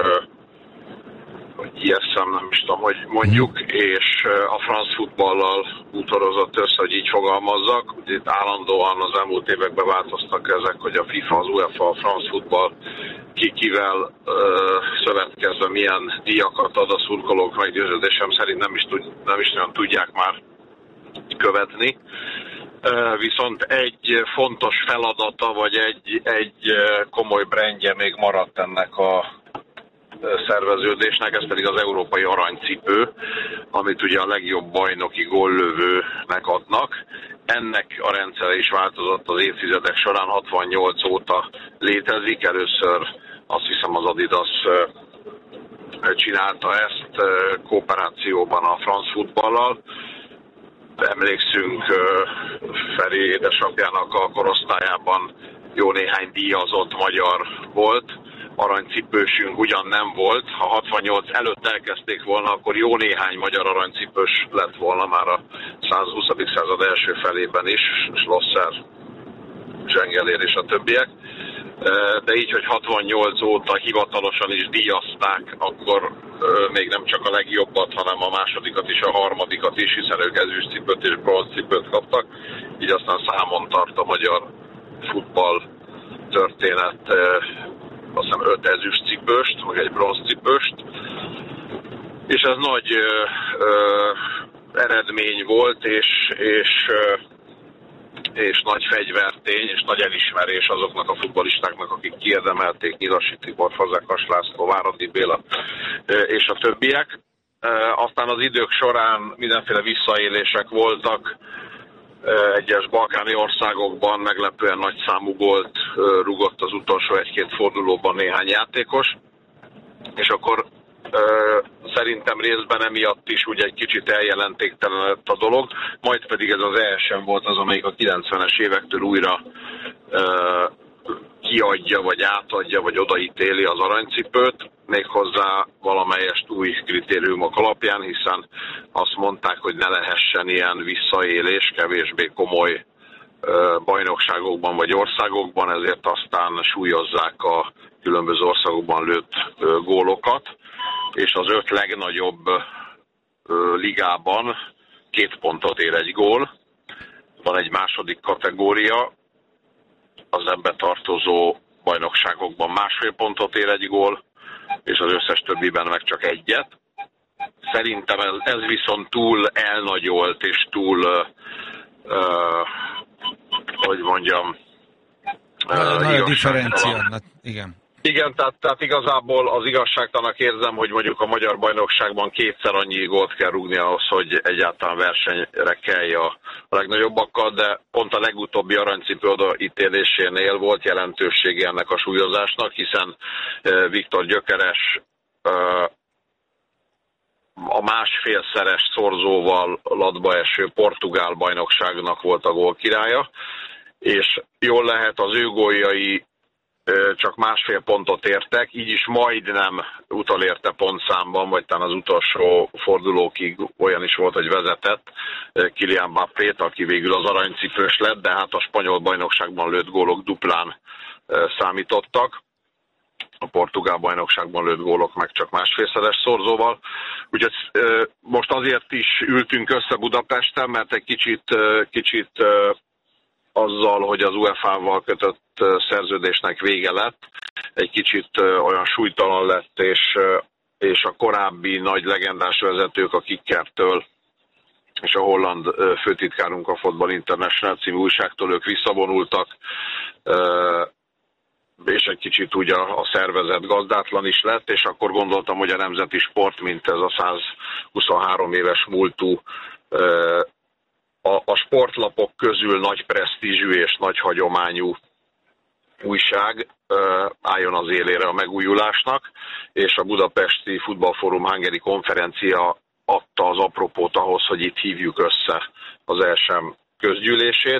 vagy i es em, nem is tudom, hogy mondjuk, és a France Football-lal útorozott össze, hogy így fogalmazzak. Ugye itt állandóan az elmúlt években változtak ezek, hogy a FIFA, az UEFA, a France Football ki kivel ö, szövetkezve milyen díjakat ad a szurkolók, meggyőződésem szerint nem is, tud, nem is nagyon tudják már követni. Ö, viszont egy fontos feladata, vagy egy, egy komoly brandje még maradt ennek a szerveződésnek, ez pedig az európai aranycipő, amit ugye a legjobb bajnoki góllövőnek adnak. Ennek a rendszere is változott az évtizedek során, hatvannyolc óta létezik. Először azt hiszem az Adidas csinálta ezt kooperációban a France Football-lal. Emlékszünk Feri édesapjának a korosztályában jó néhány díjazott magyar volt. Aranycipősünk ugyan nem volt. Ha hatvannyolc előtt elkezdték volna, akkor jó néhány magyar aranycipős lett volna már a százhuszadik század első felében is, Schlosser, Zsengelér és a többiek. De így, hogy hatvannyolc óta hivatalosan is díjazták, akkor még nem csak a legjobbat, hanem a másodikat is, a harmadikat is, hiszen ők ezüstcipőt és bronzcipőt kaptak. Így aztán számon tart a magyar futball történet, azt hiszem öt ezüstcipőst, vagy egy bronzcipőst. És ez nagy ö, ö, eredmény volt, és, és, ö, és nagy fegyvertény, és nagy elismerés azoknak a futballistáknak, akik kiérdemelték, Nyilasi Tibor, Fazekas László, Váradi Béla ö, és a többiek. Ö, aztán az idők során mindenféle visszaélések voltak, egyes balkáni országokban meglepően nagy számú gólt rúgott az utolsó egy-két fordulóban néhány játékos, és akkor ö, szerintem részben emiatt is ugye egy kicsit eljelentéktelenedett a dolog, majd pedig ez az é es em volt az, amelyik a kilencvenes évektől újra ö, kiadja, vagy átadja, vagy odaítéli az aranycipőt, méghozzá valamelyest új kritériumok alapján, hiszen azt mondták, hogy ne lehessen ilyen visszaélés kevésbé komoly ö, bajnokságokban vagy országokban, ezért aztán súlyozzák a különböző országokban lőtt ö, gólokat, és az öt legnagyobb ö, ligában két pontot ér egy gól. Van egy második kategória, az ebbe tartozó bajnokságokban másfél pontot ér egy gól, és az összes többiben meg csak egyet. Szerintem ez, ez viszont túl elnagyolt, és túl, uh, uh, hogy mondjam, uh, nagy a differencia, igen. Igen, tehát, tehát igazából az igazságtalannak érzem, hogy mondjuk a magyar bajnokságban kétszer annyi gólt kell rúgni ahhoz, hogy egyáltalán versenyre kelj a legnagyobbakkal, de pont a legutóbbi aranycipő odaítélésénél volt jelentősége ennek a súlyozásnak, hiszen Viktor Gyökeres a másfélszeres szorzóval latba eső portugál bajnokságnak volt a gólkirálya, és jól lehet az ő góljai csak másfél pontot értek, így is majdnem utolérte pontszámban, vagy talán az utolsó fordulókig olyan is volt, hogy vezetett Kylian Mbappét, aki végül az aranycipős lett, de hát a spanyol bajnokságban lőtt gólok duplán számítottak. A portugál bajnokságban lőtt gólok meg csak másfélszeres szorzóval. Úgyhogy most azért is ültünk össze Budapesten, mert egy kicsit, kicsit azzal, hogy az UEFA-val kötött szerződésnek vége lett, egy kicsit olyan súlytalan lett, és, és a korábbi nagy legendás vezetők, a Kickertől és a holland főtitkárunk a Football International című újságtól, ők visszavonultak, és egy kicsit ugye a szervezet gazdátlan is lett, és akkor gondoltam, hogy a nemzeti sport, mint ez a százhuszonhárom éves múltú A, a sportlapok közül nagy presztízsű és nagy hagyományú újság uh, álljon az élére a megújulásnak, és a Budapesti Futballforum Hungary konferencia adta az apropót ahhoz, hogy itt hívjuk össze az é es em közgyűlését.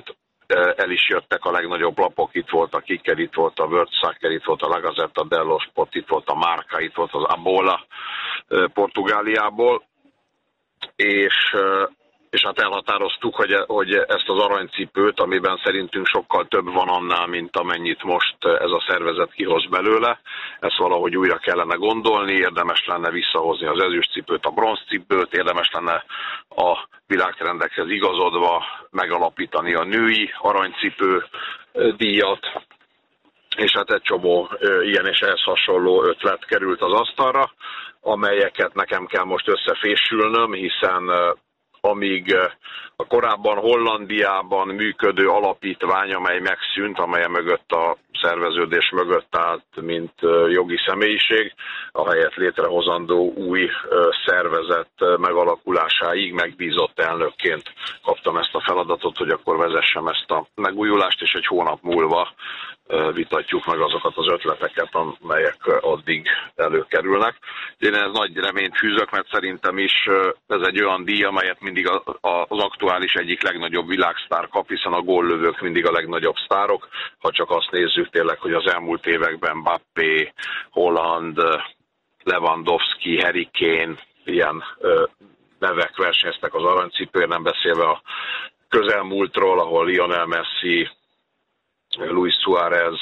el is jöttek a legnagyobb lapok, itt volt a Kicker, itt volt a World Soccer, itt volt a La Gazzetta dello Sport, itt volt a Marca, itt volt az Abola Portugáliából, és, és hát elhatároztuk, hogy, hogy ezt az aranycipőt, amiben szerintünk sokkal több van annál, mint amennyit most ez a szervezet kihoz belőle, ezt valahogy újra kellene gondolni, érdemes lenne visszahozni az ezüstcipőt, a bronzcipőt, érdemes lenne a világtrendekhez igazodva megalapítani a női aranycipő díjat, és hát egy csomó ilyen és ehhez hasonló ötlet került az asztalra, amelyeket nekem kell most összefésülnöm, hiszen amíg a korábban Hollandiában működő alapítvány, amely megszűnt, amely mögött a szerveződés mögött állt, mint jogi személyiség, ahelyett létrehozandó új szervezet megalakulásáig megbízott elnökként kaptam ezt a feladatot, hogy akkor vezessem ezt a megújulást, és egy hónap múlva vitatjuk meg azokat az ötleteket, amelyek addig előkerülnek. Én ez nagy reményt fűzök, mert szerintem is ez egy olyan díj, amelyet mindig az aktuális egyik legnagyobb világsztár kap, hiszen a góllövők mindig a legnagyobb sztárok. Ha csak azt nézzük tényleg, hogy az elmúlt években Mbappé, Holland, Lewandowski, Harry Kane, ilyen nevek versenyeztek az aranycipőért, nem beszélve a közelmúltról, ahol Lionel Messi, Luis Suárez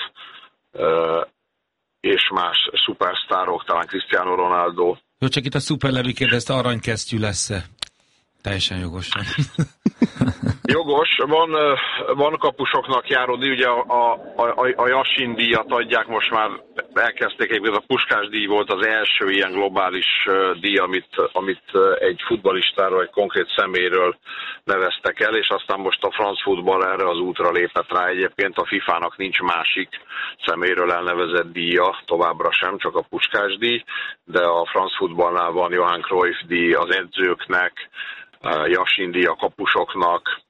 és más szupersztárok, talán Cristiano Ronaldo. Jó, csak itt a szuperlevi kérdezte, aranykesztyű lesz-e? Teljesen jogosan. Jogos, van, van kapusoknak járó díj, ugye a, a, a, a Yasin díjat adják, most már elkezdték, egyébként a Puskás díj volt az első ilyen globális díj, amit, amit egy futballistáról, egy konkrét személyről neveztek el, és aztán most a franc futball erre az útra lépett rá. Egyébként a fifának nincs másik személyről elnevezett díja, továbbra sem, csak a Puskás díj, de a franc futballnál van Johan Cruyff díj az edzőknek, Yasin díj a kapusoknak,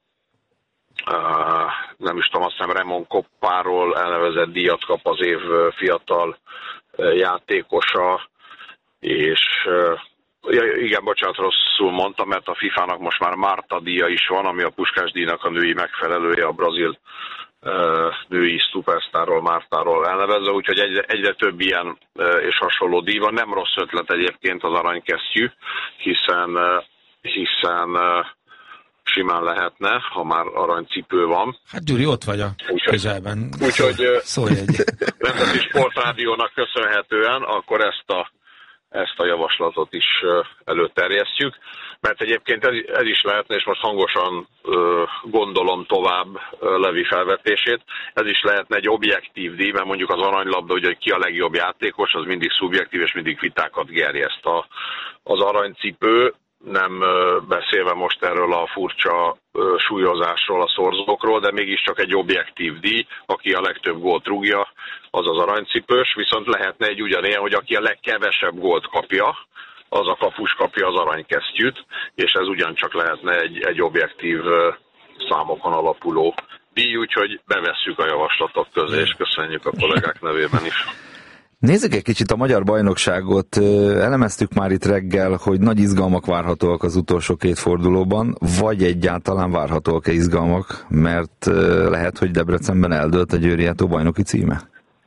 Uh, nem is tudom, azt hiszem Ramon Koppáról elnevezett díjat kap az év fiatal uh, játékosa, és uh, igen, bocsánat, rosszul mondtam, mert a fifának most már Marta díja is van, ami a Puskás díjnak a női megfelelője, a brazil uh, női szupersztárról, Mártáról elnevezve, úgyhogy egyre, egyre több ilyen uh, és hasonló díj van. Nem rossz ötlet egyébként az aranykesztyű, hiszen, uh, hiszen uh, simán lehetne, ha már aranycipő van. Hát Gyuri, ott vagy a úgyhogy, közelben. Úgyhogy szólj egy. Nemzeti Sportrádiónak köszönhetően akkor ezt a, ezt a javaslatot is előterjesztjük, mert egyébként ez, ez is lehetne, és most hangosan gondolom tovább Levi felvetését, ez is lehetne egy objektív díj, mert mondjuk az aranylabda, hogy ki a legjobb játékos, az mindig szubjektív, és mindig vitákat gerjeszt a, az aranycipő, nem beszélve most erről a furcsa súlyozásról, a szorzókról, de mégiscsak egy objektív díj, aki a legtöbb gólt rúgja, az az aranycipős, viszont lehetne egy ugyanilyen, hogy aki a legkevesebb gólt kapja, az a kapus kapja az aranykesztyűt, és ez ugyancsak lehetne egy, egy objektív számokon alapuló díj, úgyhogy bevesszük a javaslatok közé, és köszönjük a kollégák nevében is. Nézzük egy kicsit a magyar bajnokságot. Elemeztük már itt reggel, hogy nagy izgalmak várhatóak az utolsó két fordulóban, vagy egyáltalán várhatóak-e izgalmak, mert lehet, hogy Debrecenben eldőlt a Győri Eto bajnoki címe?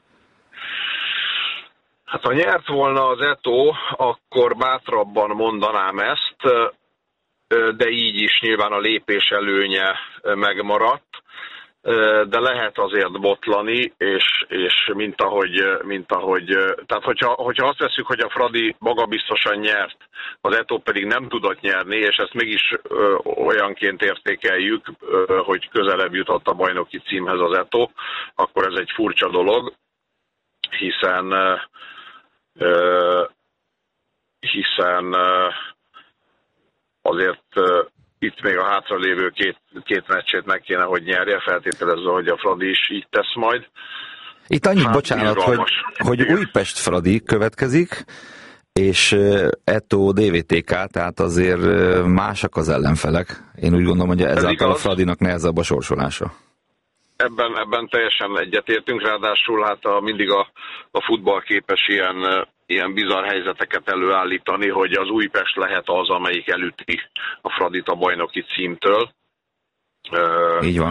Hát ha nyert volna az Eto, akkor bátrabban mondanám ezt, de így is nyilván a lépés előnye megmaradt. De lehet azért botlani, és, és mint ahogy, mint ahogy tehát hogyha, hogyha azt veszük, hogy a Fradi magabiztosan nyert, az Eto pedig nem tudott nyerni, és ezt mégis ö, olyanként értékeljük, ö, hogy közelebb jutott a bajnoki címhez az Eto, akkor ez egy furcsa dolog, hiszen ö, hiszen ö, azért ö, itt még a hátralévő két, két meccsét meg kéne, hogy nyerje, feltételezve, hogy a Fradi is így tesz majd. Itt annyit, hát, bocsánat, hogy, hogy Újpest-Fradi következik, és Eto dé vé té ká, tehát azért másak az ellenfelek. Én úgy gondolom, hogy ezáltal Ez a Fradinak nehezebb a sorsolása. Ebben, ebben teljesen egyetértünk, ráadásul hát a, mindig a, a futball képes ilyen, ilyen bizarr helyzeteket előállítani, hogy az Újpest lehet az, amelyik elüti a Fradit a bajnoki címtől. Így van.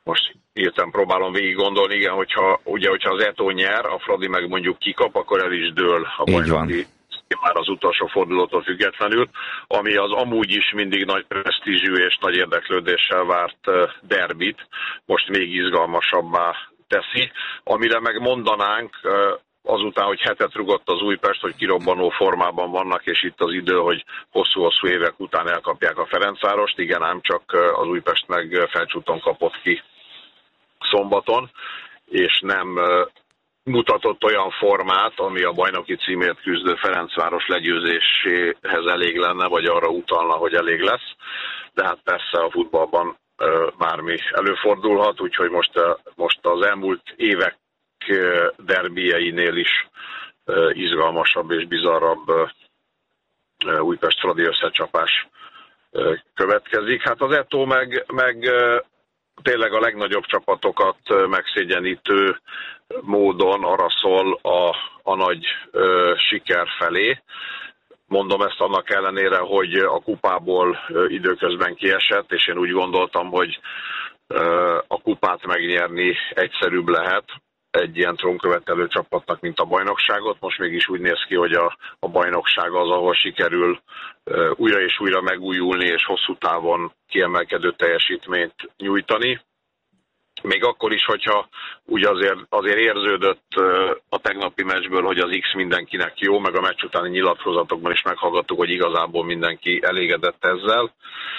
most hirtelen próbálom végig gondolni, igen, hogyha, ugye, hogyha az Eto nyer, a Fradi meg mondjuk kikap, akkor el is dől a bajnoki már az utolsó fordulótól függetlenül, ami az amúgy is mindig nagy presztízsű és nagy érdeklődéssel várt derbit most még izgalmasabbá teszi. Amire meg mondanánk, azután, hogy hetet rugott az Újpest, hogy kirobbanó formában vannak, és itt az idő, hogy hosszú-hosszú évek után elkapják a Ferencvárost, igen, ám csak az Újpest meg felcsúton kapott ki szombaton, és nem mutatott olyan formát, ami a bajnoki címért küzdő Ferencváros legyőzéséhez elég lenne, vagy arra utalna, hogy elég lesz. De hát persze a futballban bármi előfordulhat, úgyhogy most, most az elmúlt évek derbijeinél is izgalmasabb és bizarrabb Újpest-Fradi összecsapás következik. Hát az Eto meg, meg tényleg a legnagyobb csapatokat megszégyenítő módon araszol a, a nagy ö, siker felé. Mondom ezt annak ellenére, hogy a kupából ö, időközben kiesett, és én úgy gondoltam, hogy ö, a kupát megnyerni egyszerűbb lehet egy ilyen trónkövetelő csapatnak, mint a bajnokságot. Most mégis úgy néz ki, hogy a, a bajnokság az, ahol sikerül ö, újra és újra megújulni, és hosszú távon kiemelkedő teljesítményt nyújtani. Még akkor is, hogyha úgy azért, azért érződött a tegnapi meccsből, hogy az X mindenkinek jó, meg a meccs utáni nyilatkozatokban is meghallgattuk, hogy igazából mindenki elégedett ezzel.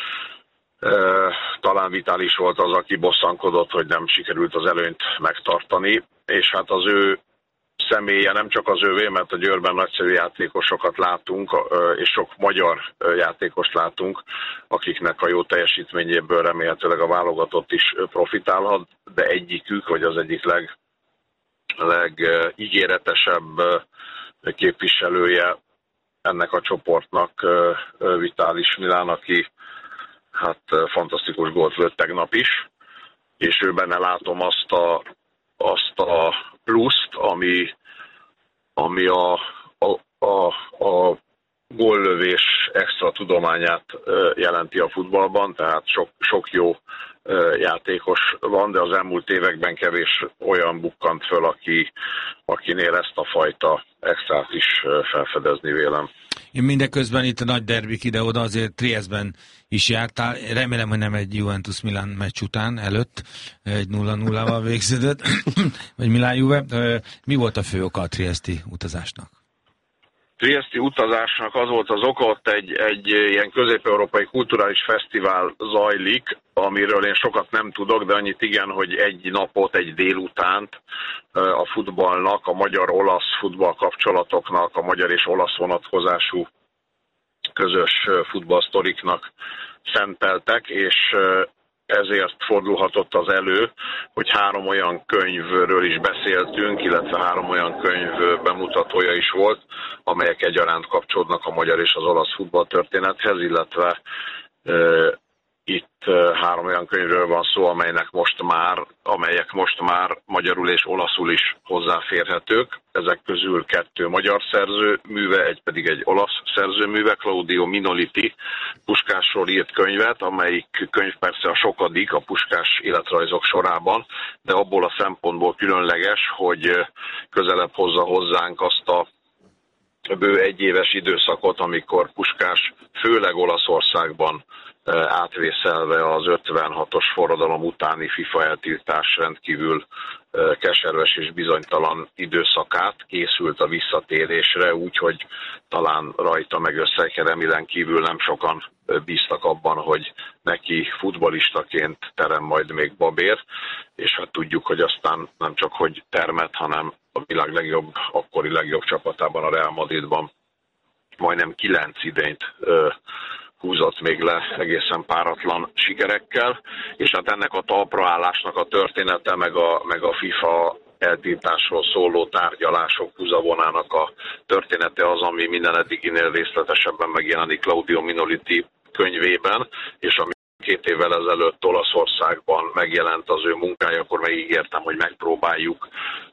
Talán Vitális volt az, aki bosszankodott, hogy nem sikerült az előnyt megtartani, és hát az ő személye nem csak az ővé, mert a Győrben nagyszerű játékosokat látunk, és sok magyar játékost látunk, akiknek a jó teljesítményéből remélhetőleg a válogatott is profitálhat, de egyikük, vagy az egyik leg, legígéretesebb képviselője ennek a csoportnak Vitális Milán, aki hát fantasztikus gólt lőtt tegnap is, és ő benne látom azt a, azt a pluszt, ami, ami a, a, a, a góllövés extra tudományát jelenti a futballban, tehát sok, sok jó játékos van, de az elmúlt években kevés olyan bukkant föl, aki, akinél ezt a fajta extrát is felfedezni vélem. Én mindeközben itt a nagy derbik ide-oda, azért Triestben is jártál. Remélem, hogy nem egy Juventus Milán meccs után, előtt, egy nulla nullával végződött, vagy Milán Juve. Mi volt a fő oka a triesti utazásnak? Triesti utazásnak az volt az oka, ott egy, egy ilyen közép-európai kulturális fesztivál zajlik, amiről én sokat nem tudok, de annyit igen, hogy egy napot, egy délutánt a futballnak, a magyar-olasz futball kapcsolatoknak, a magyar és olasz vonatkozású közös futballsztoriknak szenteltek, és ezért fordulhatott az elő, hogy három olyan könyvről is beszéltünk, illetve három olyan könyv bemutatója is volt, amelyek egyaránt kapcsolódnak a magyar és az olasz futballtörténethez, illetve e, itt három olyan könyvről van szó, amelynek most már, amelyek most már magyarul és olaszul is hozzáférhetők. Ezek közül kettő magyar szerző műve, egy pedig egy olasz szerző műve, Claudio Minoliti Puskásról írt könyvet, amelyik könyv persze a sokadik a Puskás életrajzok sorában, de abból a szempontból különleges, hogy közelebb hozza hozzánk azt a bő egyéves időszakot, amikor Puskás főleg Olaszországban átvészelve az ötvenhatos forradalom utáni FIFA eltiltás rendkívül keserves és bizonytalan időszakát készült a visszatérésre, úgyhogy talán rajta meg összekeremilen kívül nem sokan bíztak abban, hogy neki futballistaként terem majd még babér, és hát tudjuk, hogy aztán nem csak hogy termet, hanem a világ legjobb, akkori legjobb csapatában, a Real Madridban majdnem kilenc idényt húzott még le egészen páratlan sikerekkel, és hát ennek a talpraállásnak a története, meg a, meg a FIFA eltiltásról szóló tárgyalások húzavonának a története az, ami minden eddiginél részletesebben megjelenik Claudio Minoliti könyvében, és ami két évvel ezelőtt Olaszországban megjelent az ő munkája, akkor megígértem, hogy megpróbáljuk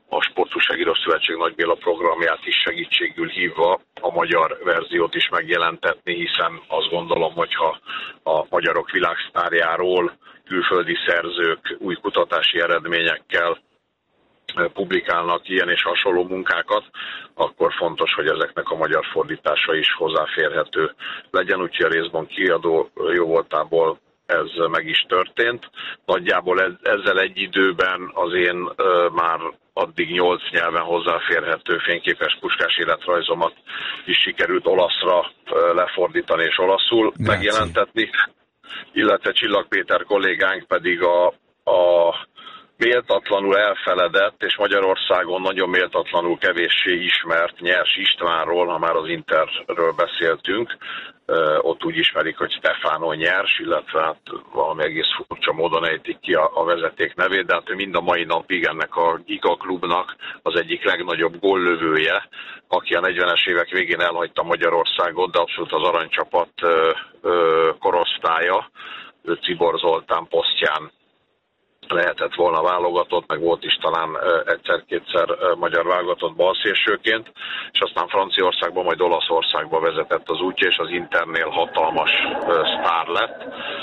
a Sportújságíró Szövetség Nagy Béla programját is segítségül hívva a magyar verziót is megjelentetni, hiszen azt gondolom, hogyha a magyarok világsztárjáról külföldi szerzők új kutatási eredményekkel publikálnak ilyen és hasonló munkákat, akkor fontos, hogy ezeknek a magyar fordítása is hozzáférhető legyen, úgyhogy a részben kiadó jóvoltából ez meg is történt. Nagyjából ezzel egy időben az én ö, már addig nyolc nyelven hozzáférhető fényképes Puskás életrajzomat is sikerült olaszra ö, lefordítani és olaszul Grazie. megjelentetni, illetve Csillag Péter kollégánk pedig a, a méltatlanul elfeledett és Magyarországon nagyon méltatlanul kevéssé ismert Nyers Istvánról, ha már az Interről beszéltünk, ott úgy ismerik, hogy Stefano Nyers, illetve hát valami egész furcsa módon ejtik ki a, a vezeték nevét, de hát ő mind a mai napig ennek a Giga klubnak az egyik legnagyobb góllövője, aki a negyvenes évek végén elhagyta Magyarországot, de abszolút az aranycsapat ö, ö, korosztálya, ő Cibor Zoltán posztján lehetett volna válogatott, meg volt is talán egyszer-kétszer magyar válogatott balszélsőként, és aztán Franciaországban, majd Olaszországba vezetett az útja, és az Internél hatalmas sztár lett.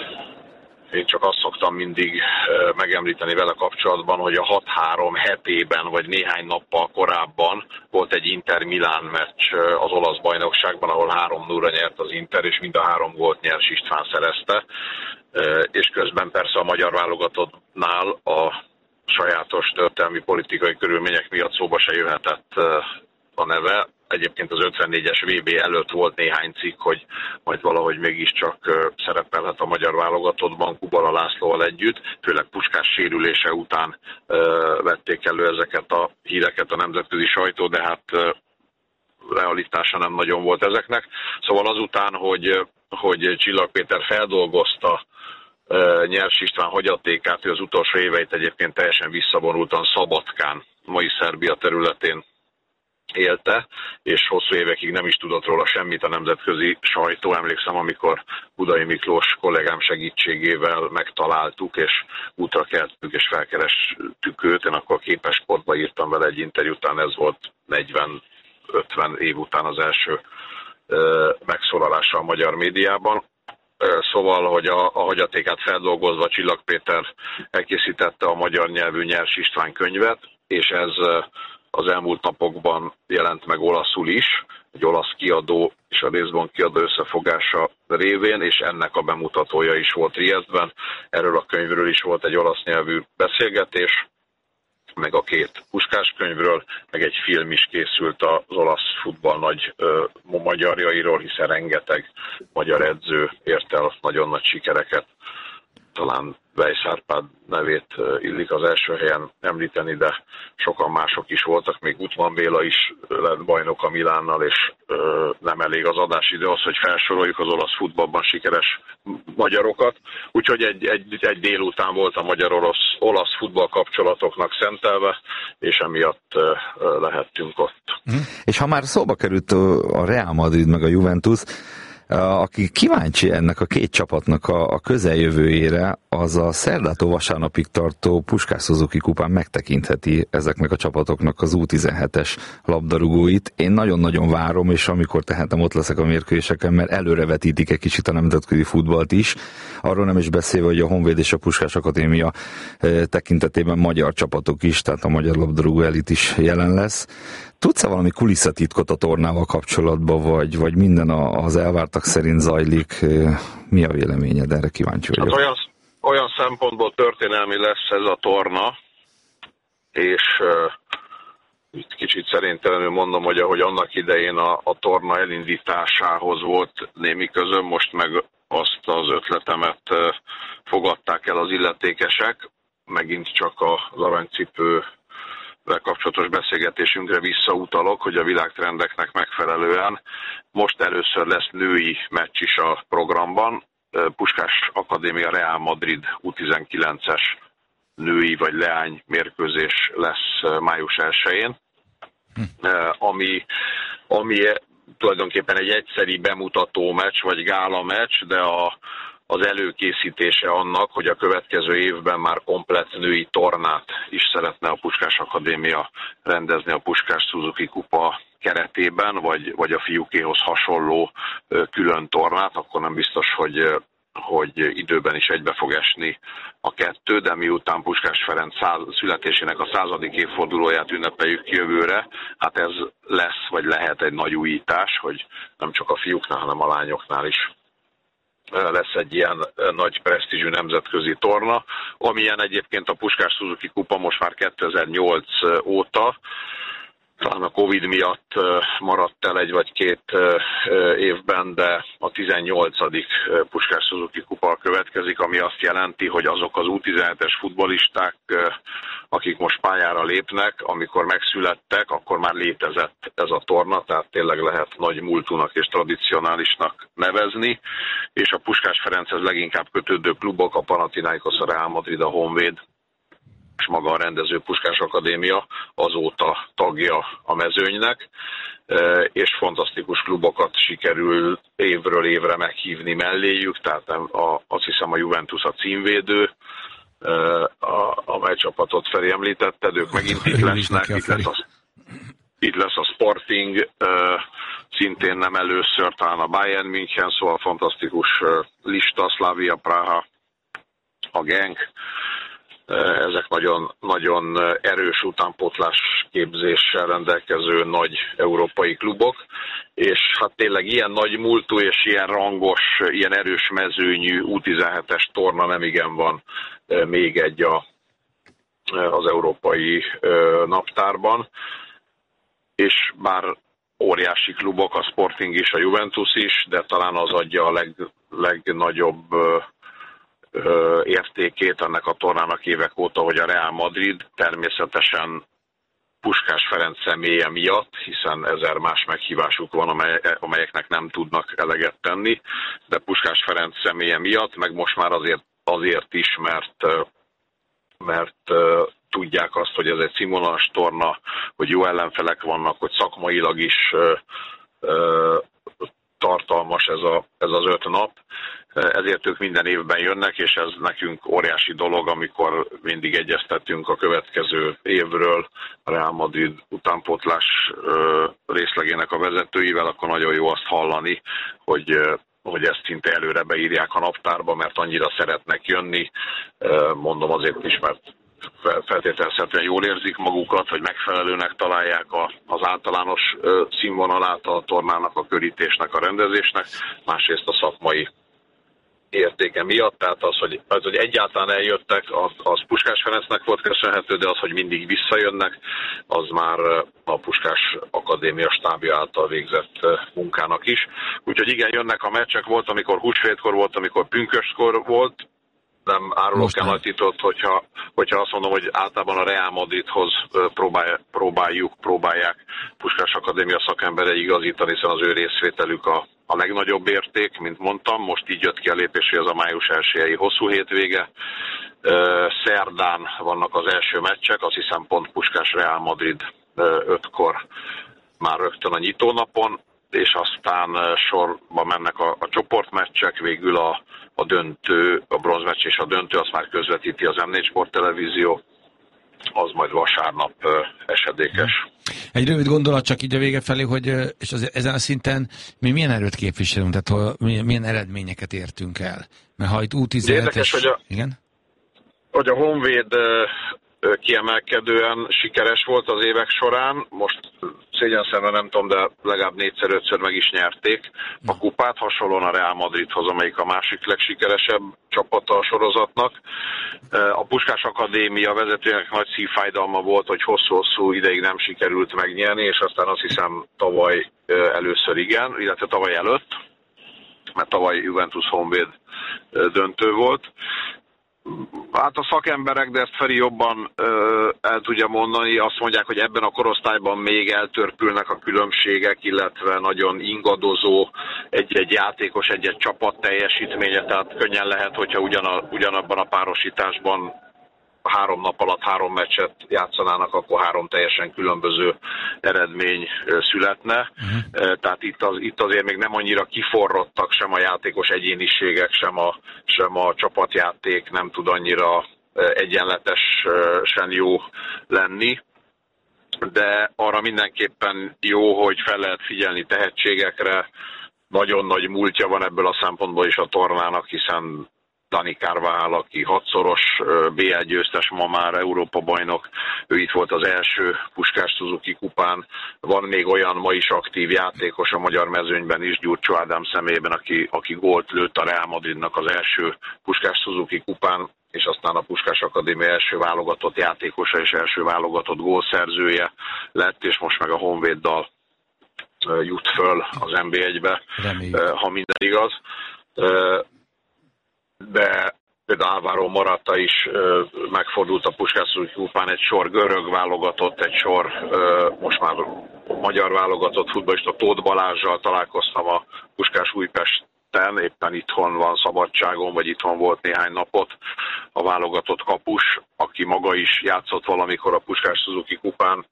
Én csak azt szoktam mindig megemlíteni vele kapcsolatban, hogy a hat három hetében, vagy néhány nappal korábban volt egy Inter-Milán meccs az olasz bajnokságban, ahol három nulla nyert az Inter, és mind a három gólt Nyers István szerezte, és közben persze a magyar válogatottnál a sajátos történelmi politikai körülmények miatt szóba se jöhetett a neve. Egyébként az ötvennégyes vé bé előtt volt néhány cikk, hogy majd valahogy mégiscsak szerepelhet a magyar válogatottban Kubala Lászlóval együtt, főleg Puskás sérülése után vették elő ezeket a híreket a nemzetközi sajtó, de hát realitása nem nagyon volt ezeknek. Szóval azután, hogy, hogy Csillag Péter feldolgozta Nyers István hagyatékát, ő az utolsó éveit egyébként teljesen visszavonultan Szabadkán, mai Szerbia területén élte, és hosszú évekig nem is tudott róla semmit a nemzetközi sajtó. Emlékszem, amikor Budai Miklós kollégám segítségével megtaláltuk, és útra keltük, és felkerestük őt. Én akkor Képesportba írtam vele egy interjút, után ez volt negyven-ötven év után az első megszólalása a magyar médiában. Szóval, hogy a, a hagyatékát feldolgozva Csillag Péter elkészítette a magyar nyelvű Nyers István könyvet, és ez az elmúlt napokban jelent meg olaszul is, egy olasz kiadó és a részban kiadó összefogása révén, és ennek a bemutatója is volt Triestben. Erről a könyvről is volt egy olasz nyelvű beszélgetés, meg a két Puskás könyvről, meg egy film is készült az olasz futball nagy ö, magyarjairól, hiszen rengeteg magyar edző ért el nagyon nagy sikereket. Talán Weisz Árpád nevét illik az első helyen említeni, de sokan mások is voltak, még Gutman Béla is lett bajnok a Milánnal, és ö, nem elég az adásidő az, hogy felsoroljuk az olasz futballban sikeres magyarokat. Úgyhogy egy, egy, egy délután volt a magyar-olasz olasz futball kapcsolatoknak szentelve, és emiatt ö, lehettünk ott. Hm. És ha már szóba került a Real Madrid meg a Juventus, aki kíváncsi ennek a két csapatnak a, a közeljövőjére, az a szerdától vasárnapig tartó Puskás Suzuki kupán megtekintheti ezeknek a csapatoknak az U tizenhetes labdarúgóit. Én nagyon-nagyon várom, és amikor tehetem, ott leszek a mérkőzéseken, mert előrevetítik egy kicsit a nemzetközi futballt is. Arról nem is beszélve, hogy a Honvéd és a Puskás Akadémia tekintetében magyar csapatok is, tehát a magyar labdarúgó elit is jelen lesz. Tudsz-e valami kulisszatitkot a tornával kapcsolatban, vagy, vagy minden az elvártak szerint zajlik? Mi a véleményed? Erre kíváncsi vagyok. Hát olyan, olyan szempontból történelmi lesz ez a torna, és uh, itt kicsit szerintelenül mondom, hogy ahogy annak idején a, a torna elindításához volt némi közöm, most meg azt az ötletemet uh, fogadták el az illetékesek, megint csak az aranycipő kapcsolatos beszélgetésünkre visszautalok, hogy a világtrendeknek megfelelően most először lesz női meccs is a programban. Puskás Akadémia Real Madrid U tizenkilences női vagy leány mérkőzés lesz május elsején, ami, ami tulajdonképpen egy egyszeri bemutató meccs vagy gála meccs, de a az előkészítése annak, hogy a következő évben már komplett női tornát is szeretne a Puskás Akadémia rendezni a Puskás Suzuki kupa keretében, vagy, vagy a fiúkéhoz hasonló külön tornát, akkor nem biztos, hogy, hogy időben is egybe fog esni a kettő, de miután Puskás Ferenc száz, születésének a századik évfordulóját ünnepeljük jövőre, hát ez lesz, vagy lehet egy nagy újítás, hogy nem csak a fiúknál, hanem a lányoknál is lesz egy ilyen nagy presztízsű nemzetközi torna, amilyen egyébként a Puskás Suzuki kupa most már kétezer-nyolc óta, talán a Covid miatt maradt el egy vagy két évben, de a tizennyolcadik Puskás Suzuki kupa következik, ami azt jelenti, hogy azok az U tizenhetes futballisták, akik most pályára lépnek, amikor megszülettek, akkor már létezett ez a torna, tehát tényleg lehet nagy múltúnak és tradicionálisnak nevezni, és a Puskás Ferenchez leginkább kötődő klubok, a Panathinaikos, a Real Madrid, a Honvéd, és maga a rendező Puskás Akadémia azóta tagja a mezőnynek, és fantasztikus klubokat sikerül évről évre meghívni melléjük, tehát a, azt hiszem a Juventus a címvédő, a, amely csapatot Feri említetted, ők megint itt lesznek, itt lesz, a, itt lesz a Sporting, szintén nem először, talán a Bayern München, szóval fantasztikus lista, Slavia Praha, a Genk. Ezek nagyon, nagyon erős utánpótlás képzéssel rendelkező nagy európai klubok, és hát tényleg ilyen nagy múltú és ilyen rangos, ilyen erős mezőnyű U tizenhetes torna nemigen van még egy a, az európai naptárban, és bár óriási klubok, a Sporting is, a Juventus is, de talán az adja a leg, legnagyobb értékét ennek a tornának évek óta, hogy a Real Madrid természetesen Puskás Ferenc személye miatt, hiszen ezer más meghívásuk van, amely, amelyeknek nem tudnak eleget tenni, de Puskás Ferenc személye miatt, meg most már azért, azért is, mert, mert tudják azt, hogy ez egy színvonalas torna, hogy jó ellenfelek vannak, hogy szakmailag is tartalmas ez, a, ez az öt nap. Ezért ők minden évben jönnek, és ez nekünk óriási dolog, amikor mindig egyeztetünk a következő évről a Real Madrid utánpótlás részlegének a vezetőivel, akkor nagyon jó azt hallani, hogy, hogy ezt szinte előre beírják a naptárba, mert annyira szeretnek jönni. Mondom azért is, mert feltételezhetően jól érzik magukat, hogy megfelelőnek találják a, az általános színvonalát a tornának, a körítésnek, a rendezésnek, másrészt a szakmai értéke miatt, tehát az, hogy, az, hogy egyáltalán eljöttek, az, az Puskás Ferencnek volt köszönhető, de az, hogy mindig visszajönnek, az már a Puskás Akadémia stábja által végzett munkának is. Úgyhogy igen, jönnek a meccsek, volt, amikor húsvétkor volt, amikor pünköstkor volt, nem árulok el nagy titot, hogyha, hogyha azt mondom, hogy általában a Real Madridhoz próbálj, próbáljuk, próbálják Puskás Akadémia szakemberei igazítani, hiszen az ő részvételük a, a legnagyobb érték, mint mondtam. Most így jött ki a lépés, hogy ez a május elsejei hosszú hétvége. Szerdán vannak az első meccsek, azt hiszem pont Puskás Real Madrid ötkor már rögtön a nyitónapon, és aztán sorba mennek a, a csoportmeccsek, végül a, a döntő, a bronzmeccs és a döntő, azt már közvetíti az em négy Sport Televízió, az majd vasárnap esedékes. Egy rövid gondolat csak így a vége felé, hogy és az, ezen a szinten mi milyen erőt képviselünk, tehát hol, milyen eredményeket értünk el? Mert ha itt U tizenhetes... Érdekes, hogy a, igen? hogy a Honvéd kiemelkedően sikeres volt az évek során, most szégyenszemben nem tudom, de legalább négyszer-ötször meg is nyerték a kupát, hasonlóan a Real Madridhoz, amelyik a másik legsikeresebb csapata a sorozatnak. A Puskás Akadémia vezetőjének nagy szívfájdalma volt, hogy hosszú-hosszú ideig nem sikerült megnyerni, és aztán azt hiszem tavaly először igen, illetve tavaly előtt, mert tavaly Juventus Honvéd döntő volt. Hát a szakemberek, de ezt Feri jobban ö, el tudja mondani, azt mondják, hogy ebben a korosztályban még eltörpülnek a különbségek, illetve nagyon ingadozó egy-egy játékos, egy-egy csapat teljesítménye, tehát könnyen lehet, hogyha ugyan a, ugyanabban a párosításban három nap alatt három meccset játszanának, akkor három teljesen különböző eredmény születne. Uh-huh. Tehát itt, az, itt azért még nem annyira kiforrottak sem a játékos egyéniségek, sem a, sem a csapatjáték nem tud annyira egyenletesen jó lenni. De arra mindenképpen jó, hogy fel lehet figyelni tehetségekre. Nagyon nagy múltja van ebből a szempontból is a tornának, hiszen Dani Carvajal, aki hatszoros bé el győztes, ma már Európa-bajnok, ő itt volt az első Puskás Suzuki kupán. Van még olyan ma is aktív játékos a magyar mezőnyben is, Gyurcsó Ádám személyében, aki, aki gólt lőtt a Real Madridnak az első Puskás Suzuki kupán, és aztán a Puskás Akadémia első válogatott játékosa és első válogatott gólszerzője lett, és most meg a Honvéddal jut föl az en bé egybe, ha minden igaz. De például Álvaro Morata is megfordult a Puskás Suzuki kupán, egy sor görög válogatott, egy sor most már magyar válogatott futballista, Tóth Balázssal találkoztam a Puskás Újpesten, éppen itthon van szabadságon, vagy itthon volt néhány napot a válogatott kapus, aki maga is játszott valamikor a Puskás Suzuki kupán,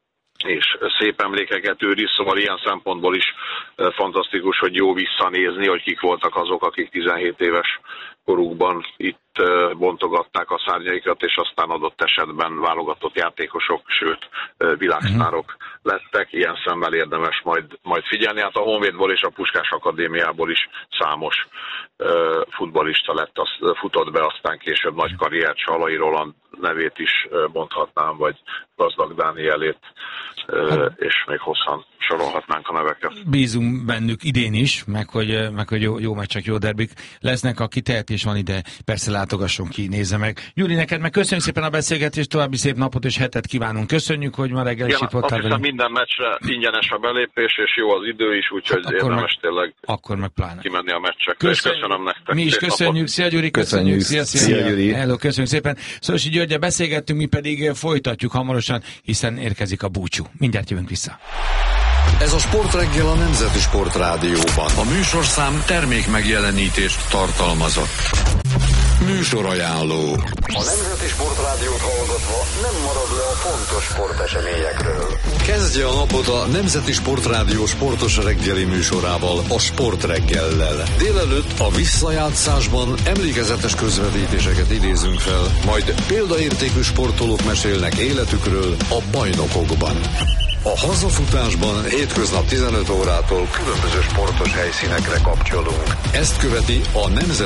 és szép emlékeket őriz, szóval ilyen szempontból is fantasztikus, hogy jó visszanézni, hogy kik voltak azok, akik tizenhét éves korukban itt bontogatták a szárnyaikat, és aztán adott esetben válogatott játékosok, sőt világsztárok lettek. Ilyen szemmel érdemes majd, majd figyelni. Hát a Honvédból és a Puskás Akadémiából is számos futballista lett, az, futott be, aztán később nagy karriert, Salai Roland nevét is mondhatnám, vagy Gazdag Dánielét, hát, és még hosszan sorolhatnánk a neveket. Bízunk bennük idén is, meg hogy, meg, hogy jó, jó meccsek, jó derbik lesznek, aki tehetés van ide, persze látogasson ki, nézze meg. Gyuri, neked meg köszönjük szépen a beszélgetést, további szép napot és hetet kívánunk. Köszönjük, hogy ma reggel is itt voltál velünk. Minden meccsre ingyenes a belépés, és jó az idő is, úgyhogy hát érdemes meg, tényleg akkor meg pláne kimenni a meccsekre, és köszönöm nektek. Mi is szép köszönjük, napot. szia Gyuri, köszönjük. köszönjük. Szia, szia. Szia Gyuri. Hello, köszönjük szépen. Szóval Györgyel beszélgettünk, mi pedig folytatjuk hamarosan, hiszen érkezik a búcsú. Mindjárt jövünk vissza. Ez a Sportreggel a Nemzeti Sportrádióban. A műsorszám termék megjelenítést tartalmazott. Műsorajánló. A Nemzeti Sportrádiót hallgatva nem marad le a fontos sporteseményekről. Kezdje a napot a Nemzeti Sportrádió sportos reggeli műsorával, a Sportreggellel. Délelőtt a visszajátszásban emlékezetes közvetítéseket idézünk fel, majd példaértékű sportolók mesélnek életükről a bajnokokban. A hazafutásban hétköznap tizenöt órától különböző sportos helyszínekre kapcsolunk. Ezt követi a Nemzeti